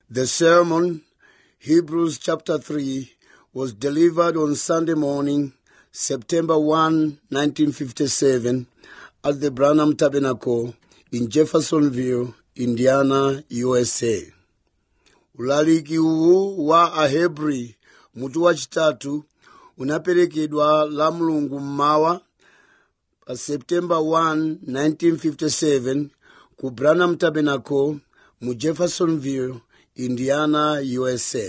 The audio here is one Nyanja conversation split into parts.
The sermon, Hebrews chapter 3, was delivered on Sunday morning, September 1, 1957, at the Branham Tabernacle in Jeffersonville, Indiana, USA. Ulaliki uwu wa Ahebri mutu wa chitatu unaperekedwa la Mulungu mmawa pa September 1, 1957 ku Branham Tabernacle mu Jeffersonville, Indiana, USA.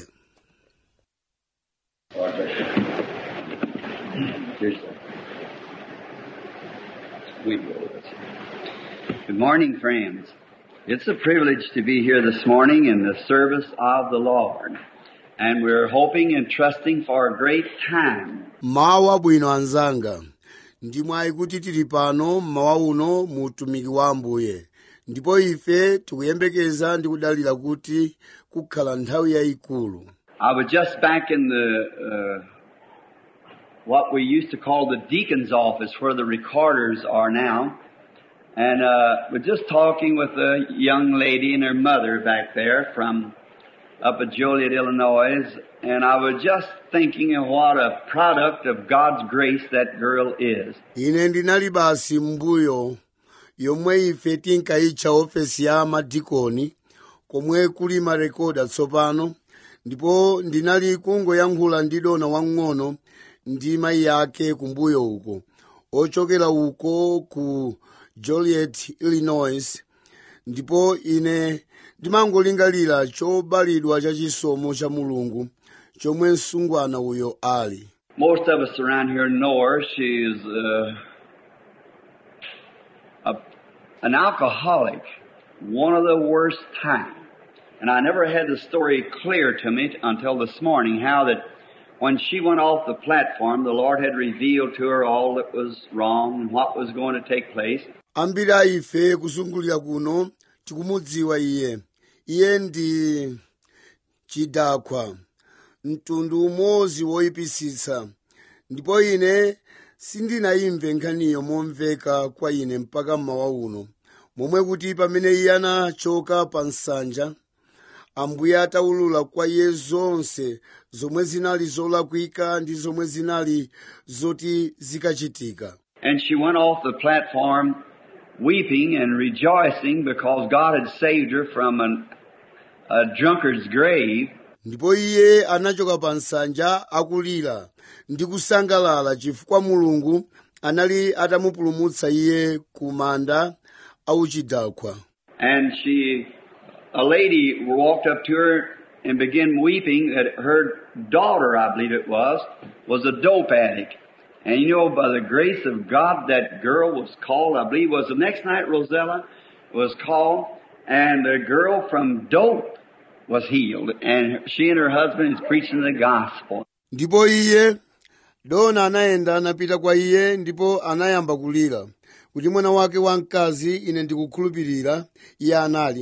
Good morning, friends. It's a privilege to be here this morning in the service of the Lord. And we're hoping and trusting for a great time. Mawa bwino anzanga. Ndimwayi kuti tili pano mawa uno mu utumiki wa Ambuye. Ndipo ife tikuyembekeza ndi kudalira kuti kukhala nthawi yayikulu. I was just back in the what we used to call the deacon's office, where the recorders are now. And we're just talking with a young lady and her mother back there from up at Joliet, Illinois. And I was just thinking of what a product of God's grace that girl is. Ine ndinali basi mbuyo yomwe ife tinkayitcha ofesi ya madikoni komwe kuli marekoda tsopano, ndipo ndinali kungoyankhula ndi dona wang'ono ndi mayi yake kumbuyo uko ochokera uko ku Joliet, Illinois. Ndipo ine ndimangolingalira chobalidwa cha chisomo cha Mulungu chomwe msungwana uyo ali. Most of us around here know her. She's an alcoholic, one of the worst time. And I never had the story clear to me until this morning, how that when she went off the platform, the Lord had revealed to her all that was wrong and what was going to take place. Ambiri ife kuzungulira kuno tikumudziwa iye. Iye ndi chidakwa, mtundu umodzi woyipisitsa. Ndipo ine sindinayimve nkhaniyo momveka kwa ine mpaka mmawa uno, momwe kuti pamene iye anachoka pa nsanja, Ambuye ataulula kwa iye zonse zomwe zinali zolakwika ndi zomwe zinali zoti zikachitika. And she went off the platform weeping and rejoicing because God had saved her from a drunkard's grave. Ndipo iye anachoka pa nsanja akulira ndi kusangalala chifukwa Mulungu anali atamupulumutsa iye ku manda auchidakwa. And a lady walked up to her and began weeping that her daughter, I believe it was a dope addict. And you know, by the grace of God, that girl was called, I believe it was the next night, Rosella was called, and the girl from dope was healed. And she and her husband is preaching the gospel. Ndipo iye, dona anayenda anapita kwa iye, ndipo anayamba kulira. Kuti mwana wake wamkazi ine ndikukhulupirira, iye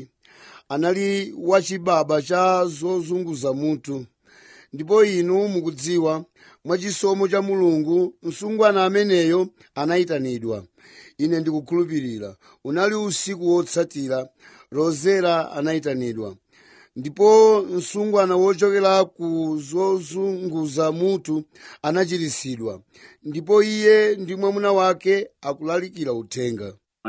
anali wachibaba cha zozunguza mutu. Ndipo inu mukudziwa, mwachisomo cha Mulungu, msungwana ameneyo anayitanidwa. Ine ndikukhulupirira, unali usiku wotsatira, Rosella anayitanidwa. Ndipo msungwana wochokera ku zozunguza mutu anachiritsidwa. Ndipo iye ndi mwamuna wake akulalikira uthenga.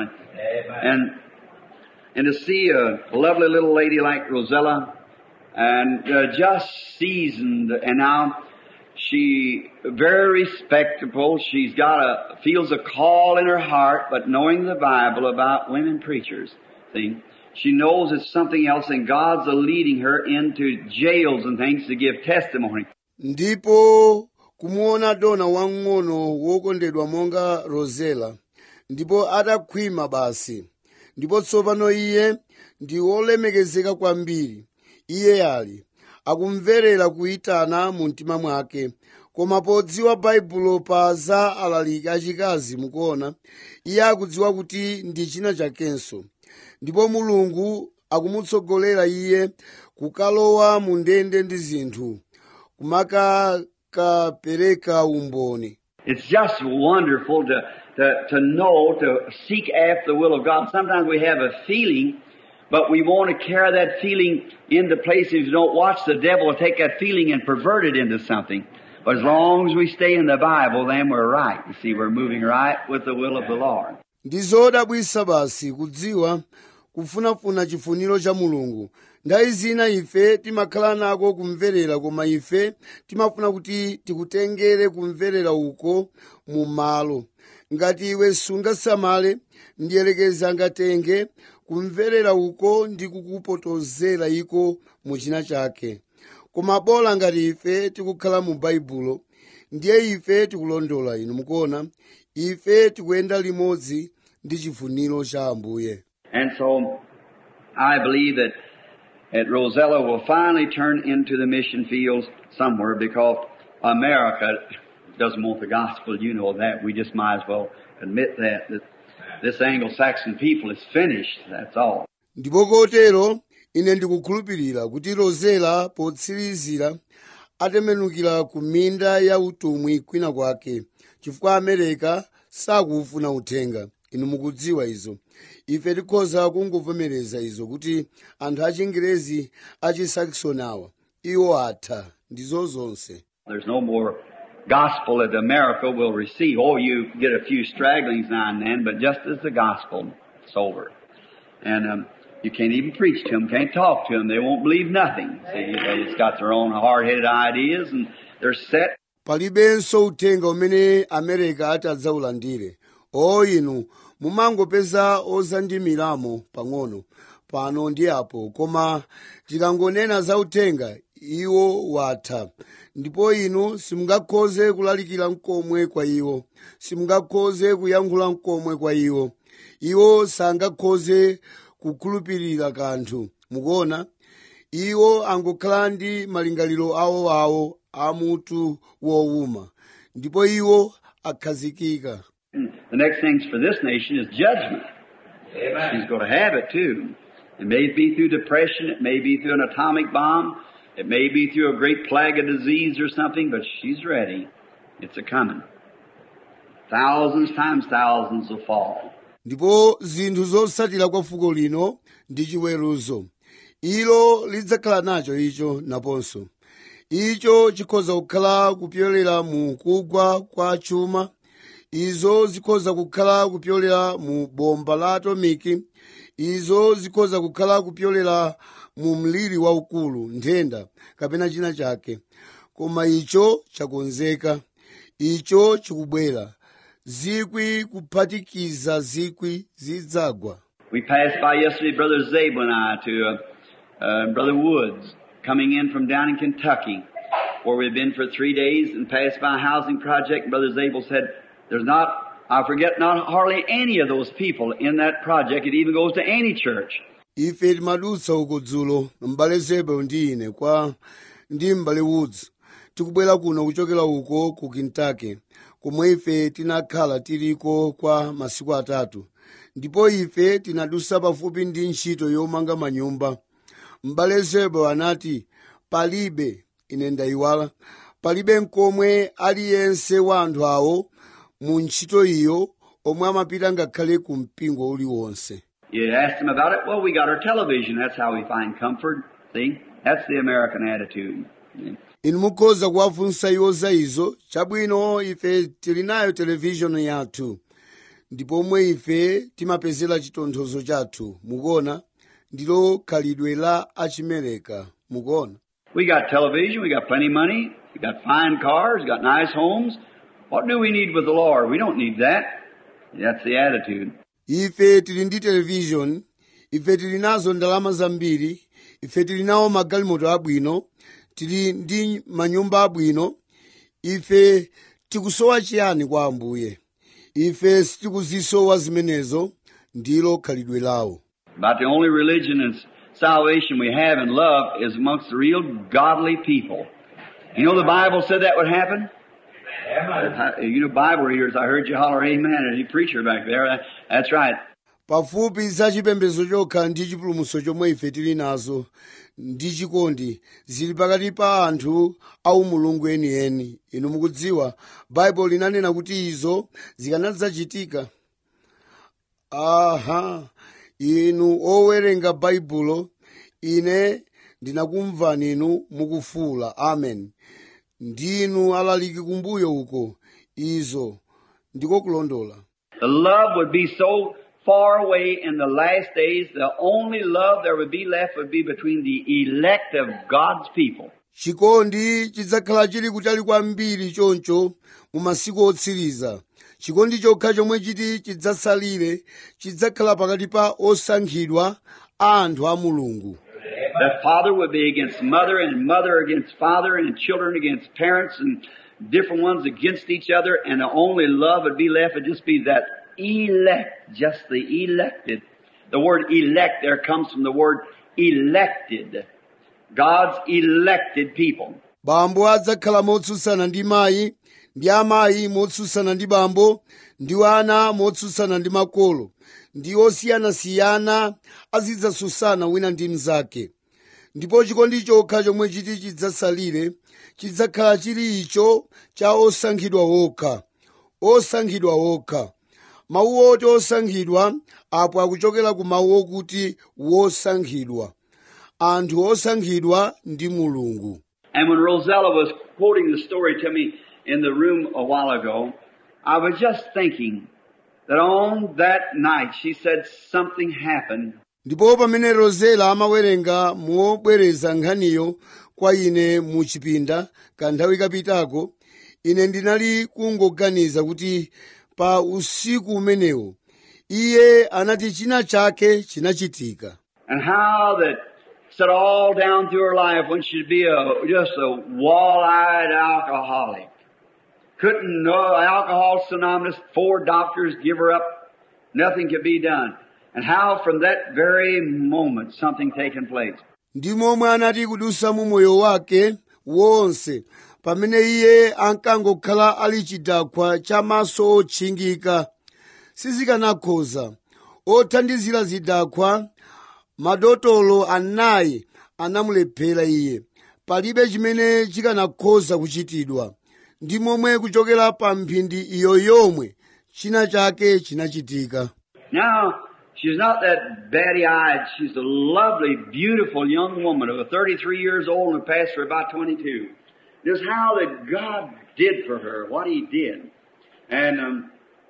And to see a lovely little lady like Rosella, and just seasoned, and now she very respectable. She's feels a call in her heart, but knowing the Bible about women preachers, see, she knows it's something else, and God's leading her into jails and things to give testimony. Ndipo kumuona dona wang'ono wokondedwa monga Rosella, ndipo atakhwima basi. Ndipo tsopano iye ndi wolemekezeka kwambiri. Iye akumverera kuyitana mu mtima mwake, koma podziwa Baibulo pa za alaliki achikazi mukuona, iye akudziwa kuti ndi china chakenso. Ndipo Mulungu akumutsogolera iye kukalowa mu ndende ndi zinthu, kumakapereka umboni. It's just wonderful to know, to seek after the will of God. Sometimes we have a feeling But we want to carry that feeling into places. Don't watch the devil take that feeling and pervert it into something. But as long as we stay in the Bible, then we're right. You see, we're moving right with the will of the Lord. Ndizodabwitsa basi kudziwa kufunafuna chifuniro cha Mulungu. Nthawi zina ife timakhala nako kumverera, koma ife timafuna kuti tikutengere kumverera uko mu malo. Ngati iwe sungasamale, ndiyelekeza ngatenge kumverera uko ndi kukupotozera iko mu china chake. Koma bola ngati ife tikukhala mu Baibulo, ndiye ife tikulondola. Inu mukuona, ife tikuyenda limodzi ndi chifuniro cha Ambuye. And so I believe that Rosella will finally turn into the mission fields somewhere, because America doesn't want the gospel. You know that. We just might as well admit that this Anglo-Saxon people is finished. That's all. Ndipo kotero ine ndikukhulupirira kuti Rosella potsirizira atembenukira ku minda ya utumwi kwina kwake, chifukwa Amerika sakufuna uthenga. Inu mukudziwa izo. Ife tikhoza kungovomereza izo kuti anthu achingerezi achisaxon awa iwo atha ndizo zonse. There's no more gospel that America will receive. Oh, you get a few stragglings now and then, but just as the gospel, it's over. And you can't even preach to them, can't talk to them. They won't believe nothing. See, they just got their own hard-headed ideas, and they're set. Palibenso uthenga umene Amerika atadzaulandire. Inu mumangopeza ozandimiramo pang'ono pano ndi apo, koma tikangonena za uthenga iwo watha. Ndipo inu simungakhoze kulalikira mkomwe kwa iwo, simungakhoze kuyankhula mkomwe kwa iwo. Iwo sangakhoze kukhulupirira kanthu. Mukuona, iwo angokhala ndi malingaliro awo amutu wowuma, ndipo iwo akhazikika. The next things for this nation is judgment. Amen. She's going to have it too. It may be through depression, it may be through an atomic bomb, it may be through a great plague of disease or something, but she's ready. It's a-coming. Thousands times thousands will fall. Ndipo zinthu zotsatira kwa fuko lino ndi chiweruzo. Ilo lidzakhala nacho icho naponso. Icho chikhoza kukhala kupyolera mu kugwa kwa chuma. Izo zikhoza kukhala kupyolera mu bomba la atomiki. Izo zikhoza kukhala kupyolera mu mliri waukulu, nthenda kapena china chake. Koma icho chakonzeka. Icho chikubwera. Zikwi kuphatikiza zikwi zidzagwa. We passed by yesterday, Brother Zabel and I, to Brother Woods, coming in from down in Kentucky, where we'd been for 3 days, and passed by a housing project. Brother Zabel said, there's not, I forget, not hardly any of those people in that project. It even goes to any church. Ife timadutsa uko dzulo, m'bale Zabel ndi ine ndi m'bale Woods. Tikubwera kuno kuchokera uko ku Kentucky, komwe ife tinakhala tiliko kwa masiku 3. Ndipo ife tinadusa pafupi ndi ntchito yomanga manyumba. M'bale Zabel anati, palibe, ine ndayiwala, palibe nkomwe aliyense wa anthu awo mu ntchito iyo omwe amapita ngakhale ku mpingo uliwonse. You ask them about it, well, we got our television. That's how we find comfort. See? That's the American attitude. Inu mukhoza kuwafunsa iwo za izo. Chabwino, ife tili nayo televishoni yathu, ndipo omwe ife timapezera chitonthozo chathu. Mukuona, ndilo khalidwe la Achimereka. Mukuona, We got television, we got plenty of money, we got fine cars, we got nice homes. What do we need with the Lord? We don't need that. That's the attitude. ife tili ndi television, ife tili nazo ndalama zambiri, ife tili nawo magalimoto abwino, tili ndi manyumba abwino. Ife tikusowa chiyani kwa Ambuye? Ife sitikuzisowa zimenezo. Ndilo khalidwe lawo. About the only religion and salvation we have and love is amongst the real godly people. You know the Bible said that would happen? Amen. You know Bible readers, I heard you holler amen, and you preacher back there. That's right. Pafupi za chipembedzo chokha ndi chipulumutso chomwe ife tili nazo ndi chikondi zili pakati pa anthu au Mulungu enieni. Inu mukudziwa, Bible linanena kuti izo zikanadzachitika. inu owerenga baibulo, ine ndinakumvani inu mukufuula amen. Ndinu alaliki kumbuyo uko, izo ndiko kulondola. The love would be so far away in the last days, the only love there would be left would be between the elect of God's people. Chikondi chidzakhala chili kutali kwambiri choncho mu masiku otsiriza. Chikondi chokha chomwe chiti chidzasalire chidzakhala pakati pa osankhidwa a anthu a Mulungu. That father would be against mother and mother against father and children against parents and different ones against each other, and the only love would be left would just be that elect, just the elected. The word elect there comes from the word elected. God's elected people. Bambo adzakhala motsutsana ndi mayi, ndi amayi motsutsana ndi bambo, ndi ana motsutsana ndi makolo, ndi osiyanasiyana azidzasusana wina ndi mnzake. Ndipo chikondi chokha chomwe chiti chidzasalire chidzakhala chili icho cha osankhidwa okha. Osankhidwa okha. Mawu oti osankhidwa apo akuchokera ku mawu okuti wosankhidwa. Anthu osankhidwa ndi Mulungu. And when Rosella was quoting the story to me in the room a while ago, I was just thinking that on that night she said something happened. Ndipo pamene Rosella amawerenga mobwereza nkhaniyo kwa ine mu chipinda kanthawi kapitako, ine ndinali kungoganiza kuti pa usiku umenewo iye anati china chake chinachitika. And how that said all down through her life when she'd be just a wall-eyed alcoholic. Couldn't know alcohol synonymous, 4 doctors give her up, nothing could be done. And how from that very moment something taken place. Ndi momwe anati kudusa mu moyo wake wonse pamene iye ankangokhala ali chidakwa cha maso otchingika sizikanakhoza othandizira zidakwa. Madotolo 4 anamulephera iye, palibe chimene chikanakhoza kuchitidwa. Ndi momwe kuchokera pa mphindi iyo yomwe china chake chinachitika. Now, she's not that batty-eyed. She's a lovely, beautiful young woman of 33 years old and passed for about 22. Just how that God did for her, what He did. And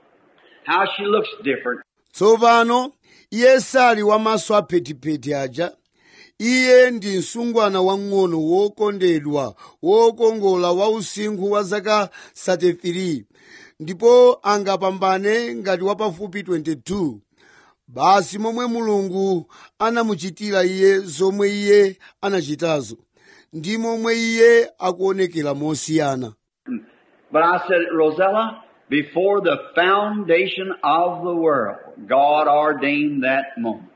how she looks different. Tsopano, iye sali wamaso aphetipeti aja. Iye ndi msungwana wang'ono wokondedwa, wokongola wa usinkhu wa zaka 33. Ndipo angapambane ngati wapafupi 22. Basi momwe Mulungu anamuchitira iye zomwe iye anachitazo, ndi momwe iye akuonekera mosiyana. But I said, Rosella, before the foundation of the world, God ordained that moment.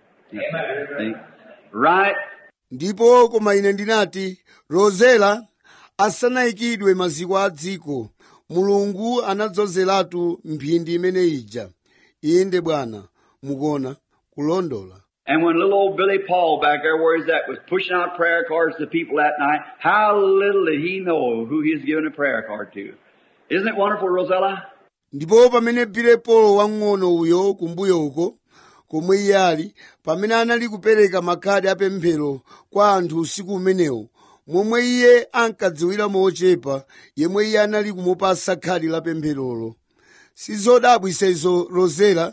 See? Right? Ndipo koma ine ndinati, Rosella, asanayikidwe maziko a dziko, Mulungu anadzozeratu mphindi imene ija. Inde Bwana, mukuona, kulondola. And when little old Billy Paul back there, where he's at, was pushing out prayer cards to people that night, how little did he know who he's giving a prayer card to. Isn't it wonderful, Rosella? Ndipo pamene Billy Paul wang'ono uyo kumbuyo uko, komwe iye ali, pamene anali kupereka makhadi apemphero kwa anthu usiku umenewo, momwe iye ankadziwira mochepa yemwe iye anali kumupasa khadi la pempherolo. Sizodabwitsa izo, Rosella?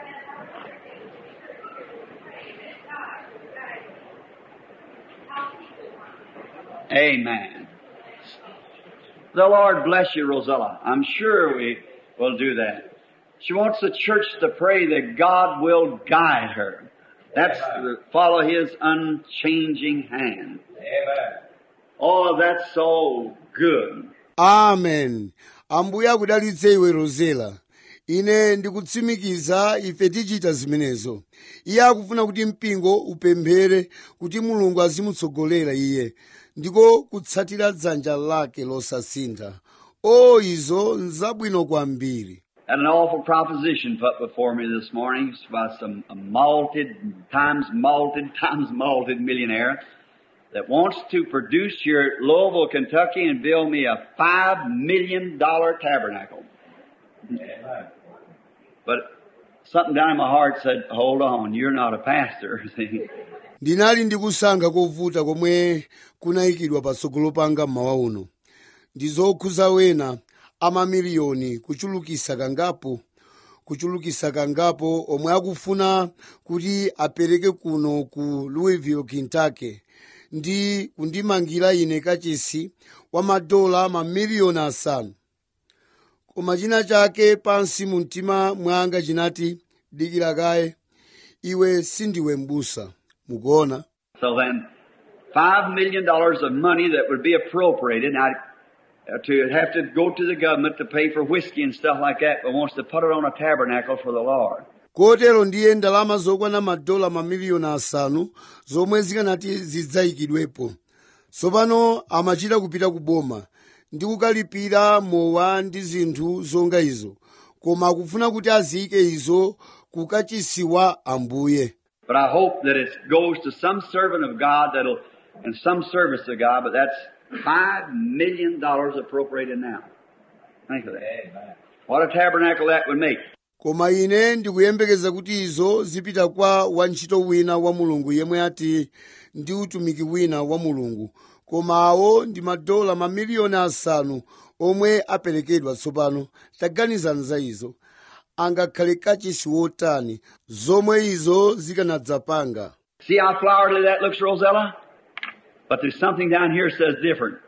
Amen. The Lord bless you, Rosella. I'm sure we will do that. She wants the church to pray that God will guide her. That's to follow His unchanging hand. Amen. Oh, that's so good. Amen. Ambuye akudalitse iwe, Rosella. Ine ndikutsimikiza ife tichita zimenezo. Iye akufuna kuti mpingo upemphere kuti Mulungu azimutsogolera iye, ndiko kutsatira dzanja lake losasintha. O, izo nzabwino kwambiri. Had an awful proposition put before me this morning. It's about some malted millionaire that wants to produce here at Louisville, Kentucky and build me a $5 million tabernacle. But something down in my heart said, hold on, you're not a pastor. See? ndinali ndikusankha kovuta komwe kunayikidwa patsogolo panga mmawa uno ndi zokhuza wena amamiliyoni kuchulukisa kangapo omwe akufuna kuti apereke kuno ku Louisville, Kentucky ndi kundimangira ine kachisi wa madola mamiliyoni 5. Koma china chake pansi mu mtima mwanga chinati, dikira kaye, iwe sindiwe m'busa. Mukuona? So then, $5 million of money that would be appropriated, now, to have to go to the government to pay for whiskey and stuff like that, but wants to put it on a tabernacle for the Lord. Kotero ndiye ndalama zokwana madola mamiliyoni 5 zomwe zikanati zidzayikidwepo. Tsopano amachita kupita ku boma ndi kukalipira mowa ndi zinthu zonga izo, koma akufuna kuti aziyike izo ku kachisi wa Ambuye. But I hope that it goes to some servant of God that'll, and some service to God, but that's $5 million appropriated now. Think of that. Amen. What a tabernacle that would make. Koma ine ndikuyembekeza kuti izo zipita kwa wantchito wina wa Mulungu yemwe ati ndi utumiki wina wa Mulungu. Koma awo ndi madola mamiliyoni 5 omwe aperekedwa tsopano. Taganizani za izo. Angakhale kachisi wotani zomwe izo zikanadzapanga. See how flowery that looks, Rosella? But there's something down here says different.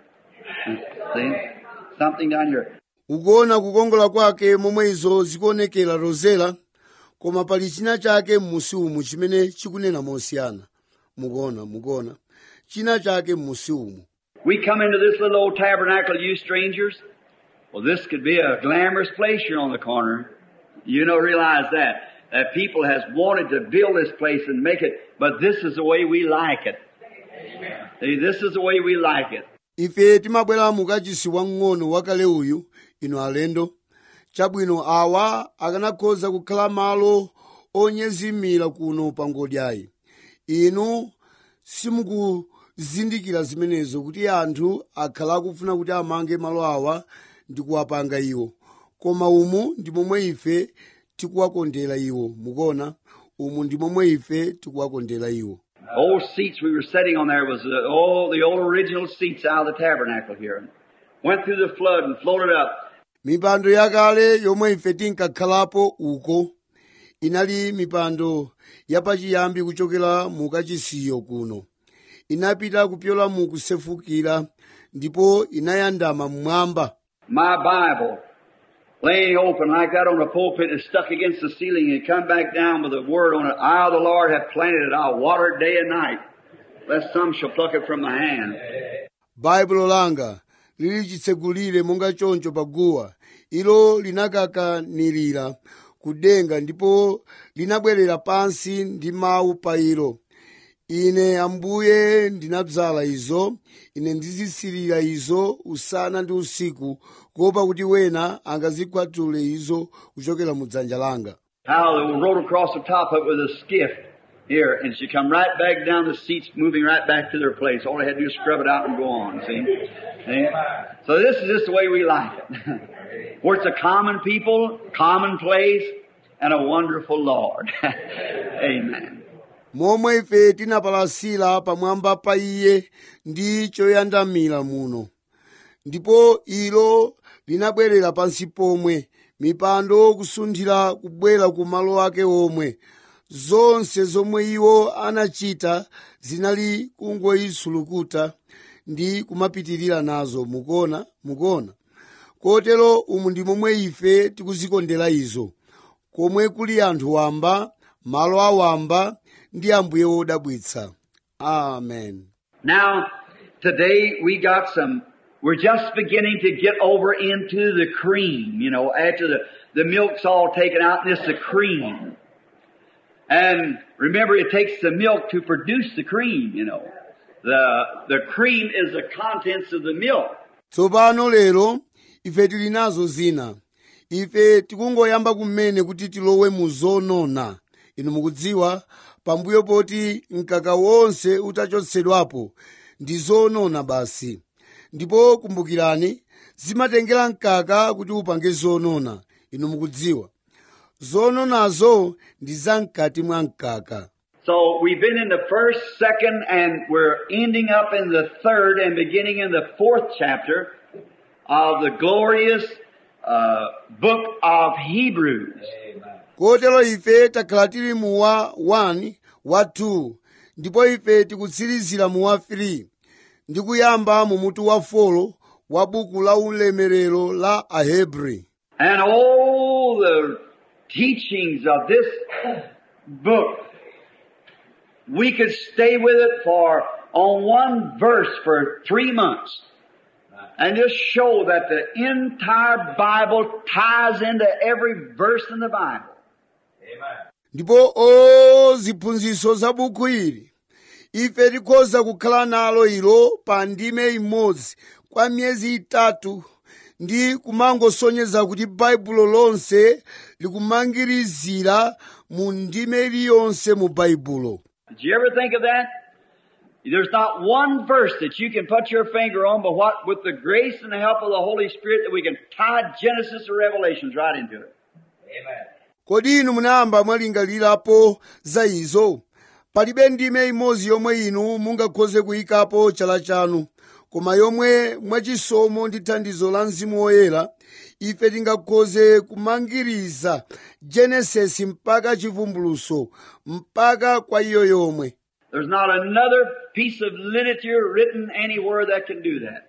See? Something down here. Ukuona kukongola kwake momwe izo zikuonekera Rosella, koma pali china chake m'musi umu chimene chikunena mosiyana. Mukuona. China chake m'musi umu. We come into this little old tabernacle, you strangers. Well, this could be a glamorous place here on the corner. You don't realize that people has wanted to build this place and make it, but this is the way we like it. See, this is the way we like it. Ife timabwera mukachisi wang'ono wakale uyu, ino alendo. Chabwino awa akanakhoza kukhala malo onyezimira kuno pangodyayi. Inu simukuzindikira zimenezo kuti anthu akhala akufuna kuti amange malo awa ndi kuwapanga iwo. Koma umu ndi momwe ife tikuwakondera iwo. Mukuona? Umu ndi momwe ife tikuwakondera iwo. Old seats we were sitting on there was the old original seats out of the tabernacle here. Went through the flood and floated up. Mipando yakale yomwe ife tinkakhalapo uko inali mipando yapachiyambi kuchokera mu kachisiyo kuno. Inapita kupyola mu kusefukira ndipo inayandama mmwamba. My Bible laying open like that on the pulpit is stuck against the ceiling and come back down with a word on it. I, the Lord, have planted it. I'll water it day and night, lest some shall pluck it from my hand. Baibulo langa lili chitsegulire monga choncho paguwa. Ilo linakakanirira kudenga ndipo linabwerera pansi ndi mawu pa ilo. Ine Ambuye ndinadzala izo, ine ndizisirira izo usana ndi usiku, kuopa kuti wena angazikwatule izo kuchokera mu dzanja langa. How they rode across the top of it with a skiff here, and she come right back down the seats, moving right back to their place. All they had to do is scrub it out and go on, see? So this is just the way we like it. Where it's a common people, common place, and a wonderful Lord. Amen. Momwe ife tinapalasira pamwamba pa iye ndi choyandamira muno. Ndipo ilo linabwerera pansi pomwe, mipando kusunthira kubwera ku malo ake omwe. Zonse zomwe iwo anachita zinali kungoyisulukuta ndi kumapitirira nazo. Mukuona. Kotero umu ndi momwe ife tikuzikondera izo. Komwe kuli anthu wamba, malo awamba, ndi Ambuye wodabwitsa. Amen. Now, today we're just beginning to get over into the cream, after the milk's all taken out, and it's the cream. And remember, it takes the milk to produce the cream, The cream is the contents of the milk. Tsopano lero, ife tili nazo zina. Ife tikungoyamba kumene kuti tilowe mu zonona. Inu mukudziwa, pambuyo poti mkaka wonse utachotsedwapo ndi zonona basi. Ndipo kumbukirani, zimatengera mkaka kuti upange zonona. Inu mukudziwa. zononazo ndi zam'kati mwa mkaka. So we've been in the first, second, and we're ending up in the third and beginning in the fourth chapter of the glorious book of Hebrews. Kotero ife takhala tili mu wa 1 wa 2 ndipo ife tikutsirizira mu wa 3 ndi kuyamba mu mutu wa 4 wa buku la ulemerero la Ahebri. And all the teachings of this book, we could stay with it on one verse for 3 months and just show that the entire Bible ties into every verse in the Bible. Ndipo ziphunzitso za buku ili ife tikhoza kukhala nalo ilo pa ndime imodzi kwa miyezi 3 ndi kumangosonyeza kuti baibulo lonse likumangirizira mu ndime iliyonse mu baibulo. Did you ever think of that? There's not one verse that you can put your finger on, but what, with the grace and the help of the Holy Spirit, that we can tie Genesis to Revelations right into it. Amen. Kodi inu munayamba mwalingalirapo za izo? Palibe ndime imodzi yomwe inu mungakhoze kuyikapo chala chanu, koma yomwe mwachisomo ndi thandizo la Mzimu Woyera ife tingakhoze kumangiriza Genesis mpaka chivumbuluso mpaka kwa iyo yomwe. There's not another piece of literature written anywhere that can do that.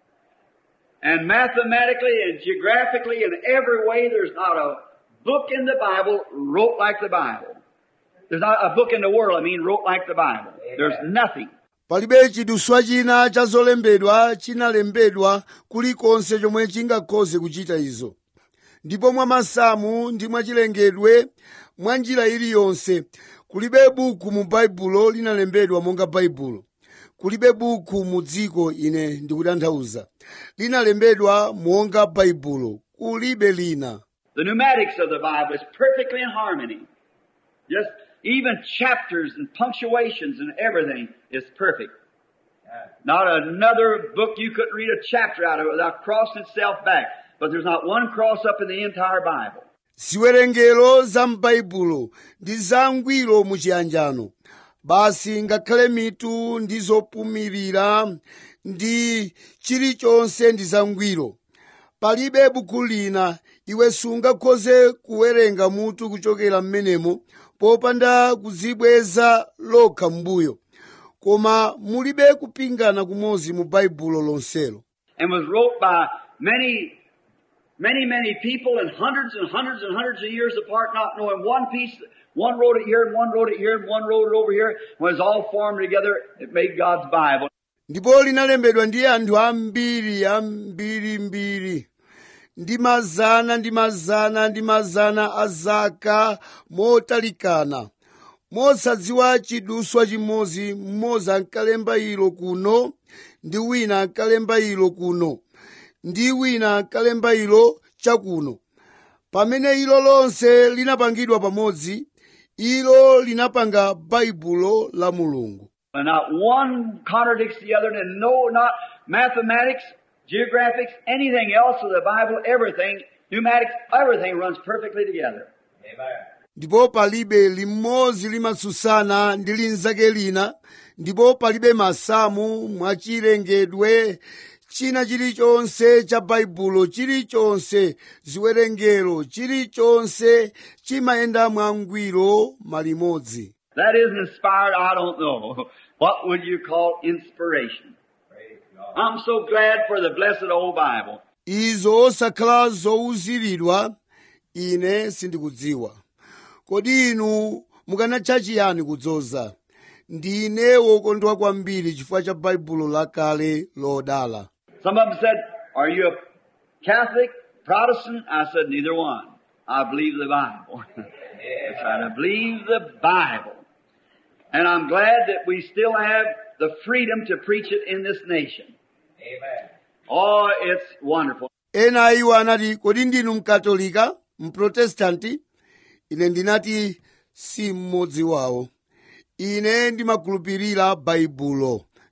And mathematically and geographically in every way, there's not a book in the Bible wrote like the Bible. There's not a book in the world, wrote like the Bible. There's nothing. Palibe chiduswa china cha zolembedwa chinalembedwa kulikonse chomwe chingakhoze kuchita izo. Ndipo mwa masamu ndi mwa chilengedwe mwa njira iliyonse kulibe buku mu baibulo linalembedwa monga baibulo. Kulibe buku mu dziko ine ndikutanthauza linalembedwa monga baibulo. Kulibe lina. The pneumatics of the Bible is perfectly in harmony. Just even chapters and punctuations and everything is perfect. Not another book you couldn't read a chapter out of it without crossing itself back. But there's not one cross up in the entire Bible. Ziwerengero za m'baibulo ndi zangwiro mu chiyanjano. Basi ngakhale mitu ndi zopumirira ndi chilichonse ndi zangwiro. Palibe buku lina iwe sungakhoze kuwerenga mutu kuchokera m'menemo popanda kuzibweza lokha m'mbuyo. Koma mulibe kupingana kumodzi mu baibulo lonselo. And was wrote by many people and hundreds of years apart, not knowing one piece. One wrote it here and one wrote it here and one wrote it over here. When it was all formed together, it made God's Bible. Ndipo linalembedwa ndi anthu ambiri ndi mazana a zaka motalikana mosadziwa chiduswa chimodzi. Mmodzi ankalemba ilo kuno ndi wina ankalemba ilo kuno ndi wina ankalemba ilo chakuno. Pamene ilo lonse linapangidwa pamodzi, ilo linapanga baibulo la Mulungu. And not one contradicts the other, and no, not mathematics, geographics, anything else of the Bible, everything, pneumatics, everything runs perfectly together. Amen. Ndipo palibe limodzi limatsutsana ndi linzake lina, ndipo palibe masamu mwachilengedwe china chilichonse cha baibulo chilichonse ziwerengero chilichonse chimayenda mwangwiro malimodzi. That isn't inspired, I don't know. What would you call inspiration? I'm so glad for the blessed old Bible. Izo osakhala zowuziridwa ine sindikudziwa. Kodi inu mukanatcha chiyani kudzoza? Ndine wokondwa kwambiri chifukwa cha baibulo lakale lodala. Some of them said, are you a Catholic, Protestant? I said, neither one. I believe the Bible. That's right, I believe the Bible. And I'm glad that we still have the freedom to preach it in this nation. Amen. Oh, it's wonderful. Ena iwo anati, kodi ndinu mkatolika, mprotestanti? Ine ndinati si mmodzi wawo. Ine ndimakhulupirira baibulo.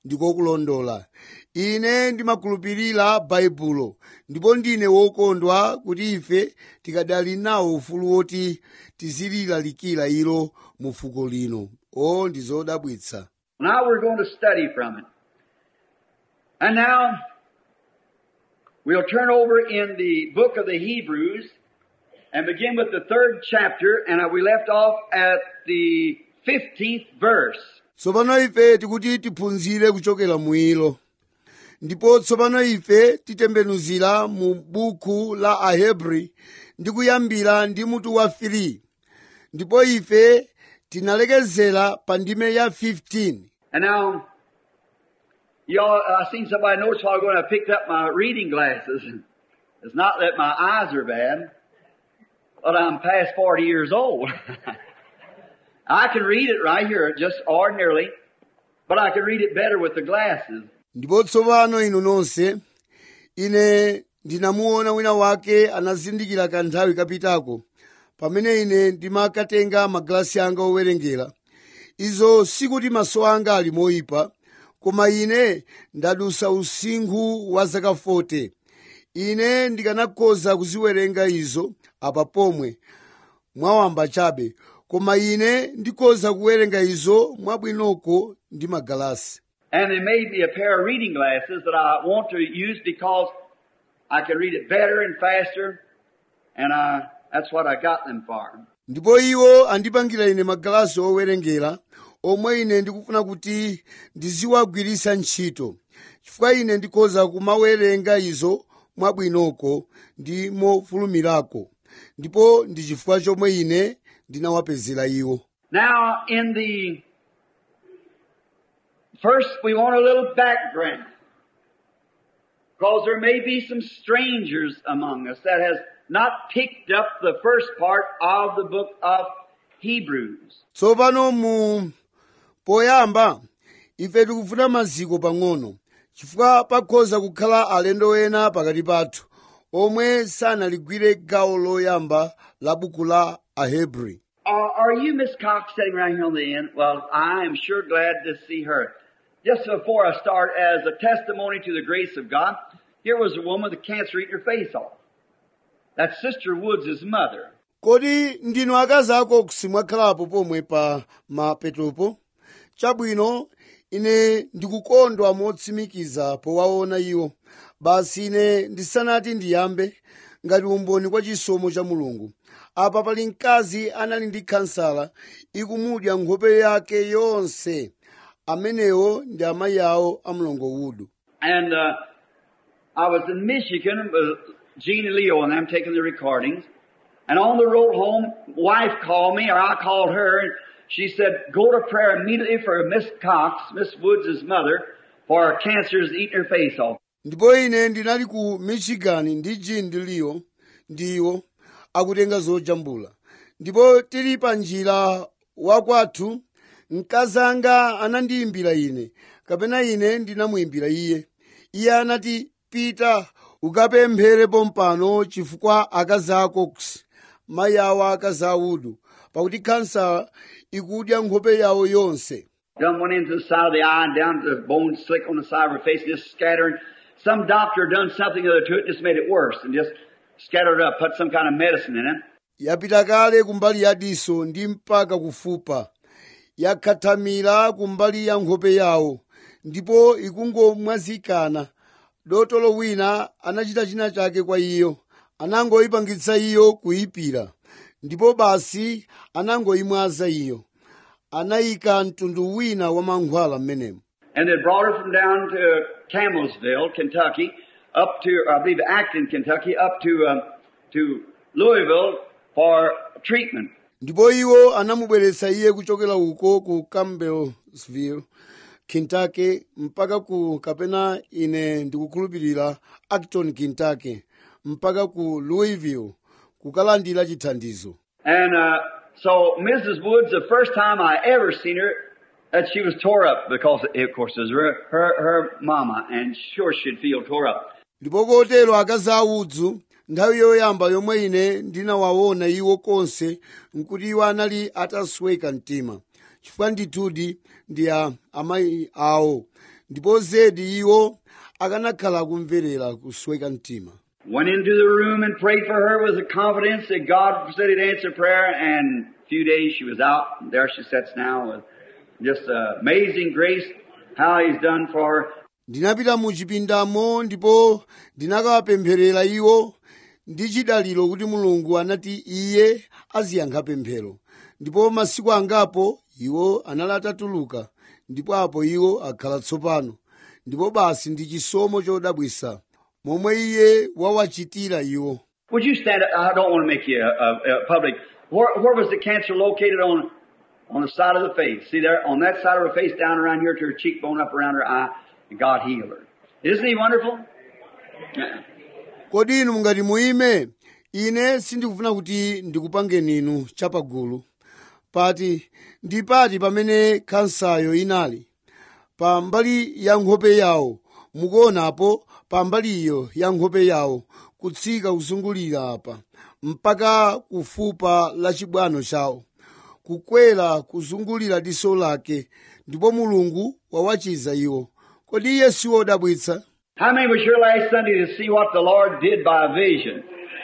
ndikokulondola. Ine ndimakhulupirira baibulo ndipo ndine wokondwa kuti ife tikadali nawo ufulu woti tizililalikira ilo mu fuko lino. O ndi zodabwitsa. Now we're going to study from it. And now we'll turn over in the book of the Hebrews and begin with the 3rd chapter, and we left off at the 15th verse. Tsopano ife tikuti tiphunzire kuchokera mu ilo. Ndipo tsopano ife titembenuzira mu buku la Ahebri ndi kuyambira ndi mutu wa 3. Ndipo ife tinalekezera pa ndime ya 15. And now, y'all, I seen somebody notice while ago when I picked up my reading glasses. It's not that my eyes are bad, but I'm past 40 years old. I can read it right here, just ordinarily, but I can read it better with the glasses. Ndipo tsopano inu nonse, ine ndinamuona wina wake anazindikira kanthawi kapitako, pamene ine ndimakatenga magalasi anga owerengera. Izo sikuti maso anga ali moyipa, koma ine ndadusa usinkhu wa zaka 40. Ine ndikanakhoza kuziwerenga izo apa pomwe mwawamba chabe, koma ine ndikhoza kuwerenga izo mwabwinoko ndi magalasi. And they made me a pair of reading glasses that I want to use because I can read it better and faster, and that's what I got them for. Ndipo iwo andipangira ine magalasi owerengera, omwe ine ndikufuna kuti ndiziwagwiritsa ntchito, chifukwa ine ndikhoza kumawerenga izo mwabwinoko ndi mofulumirako, ndipo ndi chifukwa chomwe ine ndinawapezera iwo. Now, in the first, we want a little background, because there may be some strangers among us that has not picked up the first part of the book of Hebrews. Tsopano mu poyamba ife tikufuna maziko pang'ono, chifukwa pakhoza kukhala alendo ena pakati pathu omwe sanaligwire gawo loyamba la buku la Ahebri. Are you Miss Cox sitting right here on the end? Well, I am sure glad to see her. Just before I start, as a testimony to the grace of God, here was a woman with cancer eating her face off. That's Sister Woods' mother. Kodi ndinu akazi ako kusimwakhalapo pomwe pa mapetopo? Chabwino, ine ndikukondwa motsimikiza powaona iwo. Basi ine ndisanati ndiyambe ngati umboni kwa chisomo cha Mulungu. Apa pali mkazi anali ndi kansala ikumudya nkhope yake yonse. Amenewo ndi amayi awo a mlongo Wood. And I was in Michigan with Gene and Leo, and I'm taking the recordings. And on the road home, wife called me, or I called her, and she said, go to prayer immediately for Miss Cox, Miss Woods' mother, for her cancer is eating her face off. Ndipo ine ndinali ku Michigan ndi Gene ndi Leo ndiwo akutenga zojambula. Ndipo tili pa njira wakwathu, mkazi anga anandiyimbira ine, kapena ine ndinamuyimbira iye. Iye anati, pita ukapemphere pompano chifukwa akazi ako mayi awo akazi a Wood, pakuti kansa ikudya nkhope yawo yonse. Done went into the side of the eye and down to the bone slick on the side of her face, just scattering. Some doctor done something other to it, just made it worse, and just scattered it up, put some kind of medicine in it. Yapita kale kumbali ya diso ndi mpaka kufupa. Yakhathamira kumbali ya nkhope yawo, ndipo ikungomwazikana. Dotolo wina anachita china chake kwa iyo, anangoyipangitsa iyo kuyipira, ndipo basi anangoyimwaza iyo. Anayika mtundu wina wa mankhwala mmenemo. And they brought her from down to Campbellsville, Kentucky, up to, I believe, Acton, Kentucky, up to Louisville for treatment. Ndipo iwo anamubweretsa iye kuchokera uko ku Campbellsville, Kentucky, mpaka ku kapena ine ndikukhulupirira Acton, Kentucky, mpaka ku Louisville, kukalandira chithandizo. And so Mrs. Woods, the first time I ever seen her, that she was tore up because, of course, it was her mama, and sure she'd feel tore up. Ndipo kotero akazi a Woods, nthawi yoyamba yomwe ine ndinawaona iwo konse, nkuti iwo anali atasweka mtima. Chifukwa ndithudi ndi amayi awo, ndipo zedi iwo akanakhala kumverera kusweka mtima. Went into the room and prayed for her with the confidence that God said He'd answer prayer, and a few days she was out, and there she sits now with just amazing grace, how He's done for her. Ndinapita mu chipindamo ndipo ndinakawapempherera iwo ndi chidaliro kuti Mulungu anati Iye aziyankha pemphero. Ndipo masiku angapo iwo anali atatuluka, ndipo apo iwo akhala tsopano. Ndipo basi ndi chisomo chodabwisa momwe Iye wawachitira iwo. Would you stand up? I don't want to make you a public. Where was the cancer located on the side of the face? See there, on that side of her face, down around here to her cheekbone, up around her eye, and God healed her. Isn't He wonderful? Yeah. Kodi inu mungati muime? Ine sindikufuna kuti ndikupangeni inu chapagulu. Ndi pati pamene kansayo inali. Pa mbali ya nkhope yawo, mukuonapo pa mbali iyo ya nkhope yawo, kutsika kuzungulira apa, mpaka kufupa la chibwano chawo, kukwera kuzungulira diso lake, ndipo Mulungu wawachiza iwo. Kodi Iye si wodabwitsa? How many was here last Sunday to see what the Lord did by vision?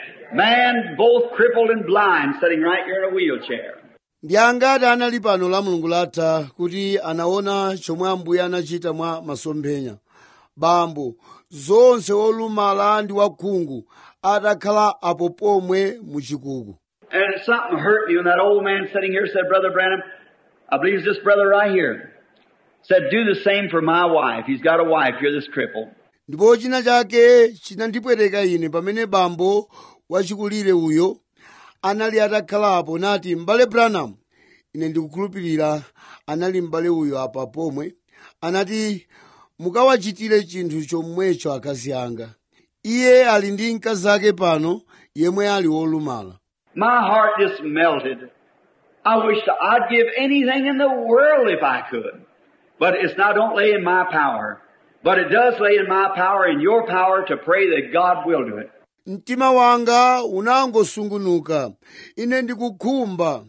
Man, both crippled and blind, sitting right here in a wheelchair. Ndi angati anali pano la Mulungu latha kuti anaona chomwe Ambuye anachita mwa masomphenya. Bambo zonse olumala ndi wakhungu atakhala apo pomwe muchikuku. And something hurt me when that old man sitting here said, Brother Branham, I believe it's this brother right here, said, do the same for my wife. He's got a wife here that's crippled. Ndipo china chake chinandipweteka ine pamene bambo wachikulire uyo anali atakhalapo nati, m'bale Branham, ine ndikukhulupirira anali m'bale uyo apa pomwe, anati mukawachitire chinthu chomwecho akazi anga. Iye ali ndi mkazi ake pano yemwe ali wolumala. My heart just melted. I wished I'd give anything in the world if I could. But it's not, don't lay in my power. But it does lay in my power and your power to pray that God will do it. Mtima wanga unangosungunuka. Ine ndikukhumba.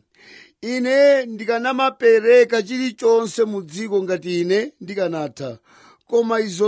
Ine ndikanamapereka chilichonse mu dziko ngati ine ndikanatha. Koma izo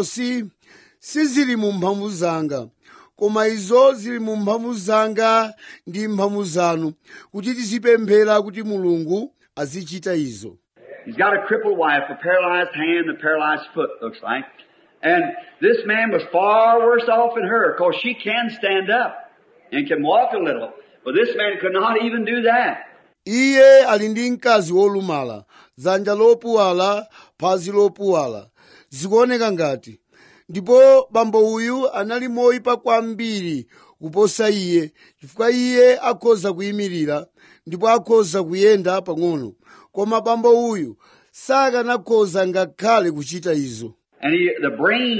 sizili mu mphamvu zanga. Koma izo zili mu mphamvu zanga ndi mphamvu zanu. Kuti tizipemphera kuti Mulungu azichita izo. He's got a crippled wife, a paralyzed hand, a paralyzed foot, looks like. And this man was far worse off than her, because she can stand up and can walk a little. But this man could not even do that. Iye ali ndi mkazi wolumala, dzanja lopuwala, phazi lopuwala, zikuoneka ngati. Ndipo bambo uyu anali moyipa kwambiri kuposa iye, chifukwa iye akhoza kuyimirira, ndipo akhoza kuyenda pang'ono. Koma bambo uyu sakanakhoza ngakhale kuchita izo. And the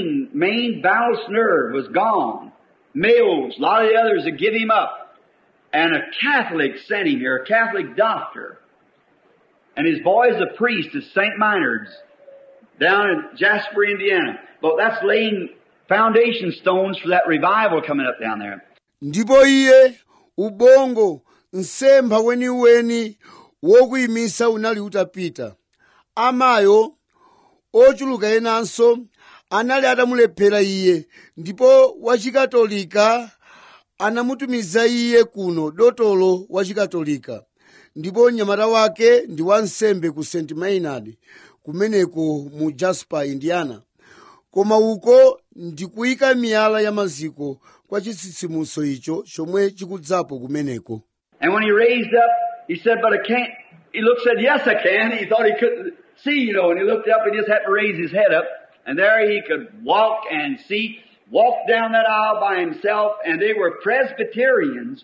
main balanced nerve was gone. Males, a lot of the others had give him up. And a Catholic sent him here, a Catholic doctor. And his boy is a priest at St. Minard's down in Jasper, Indiana. But that's laying foundation stones for that revival coming up down there. Ndipo iye, ubongo, nsempha weniweni, wokuyimisa unali utapita. Amayo, ochuluka enanso, anali atamulephera iye, ndipo wachikatolika anamutumiza iye kuno, dotolo wachikatolika. Ndipo nyamata wake ndi wansembe ku St. Maynard, kumeneko mu Jasper, Indiana. Koma uko ndikuyika miyala ya maziko kwa chitsitsimutso icho chomwe chikudzapo kumeneko. And when he raised up, he said, but I can't. He said, yes, I can. He thought he couldn't see, and he looked up and just had to raise his head up. And there he could walk and see, walk down that aisle by himself, and they were Presbyterians.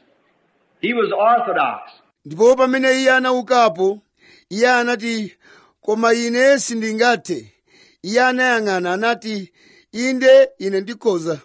He was Orthodox. Ndipo pamene iye anaukapo, iye anati, koma ine sindingathe. Iye anayang'ana anati, inde ine ndikhoza.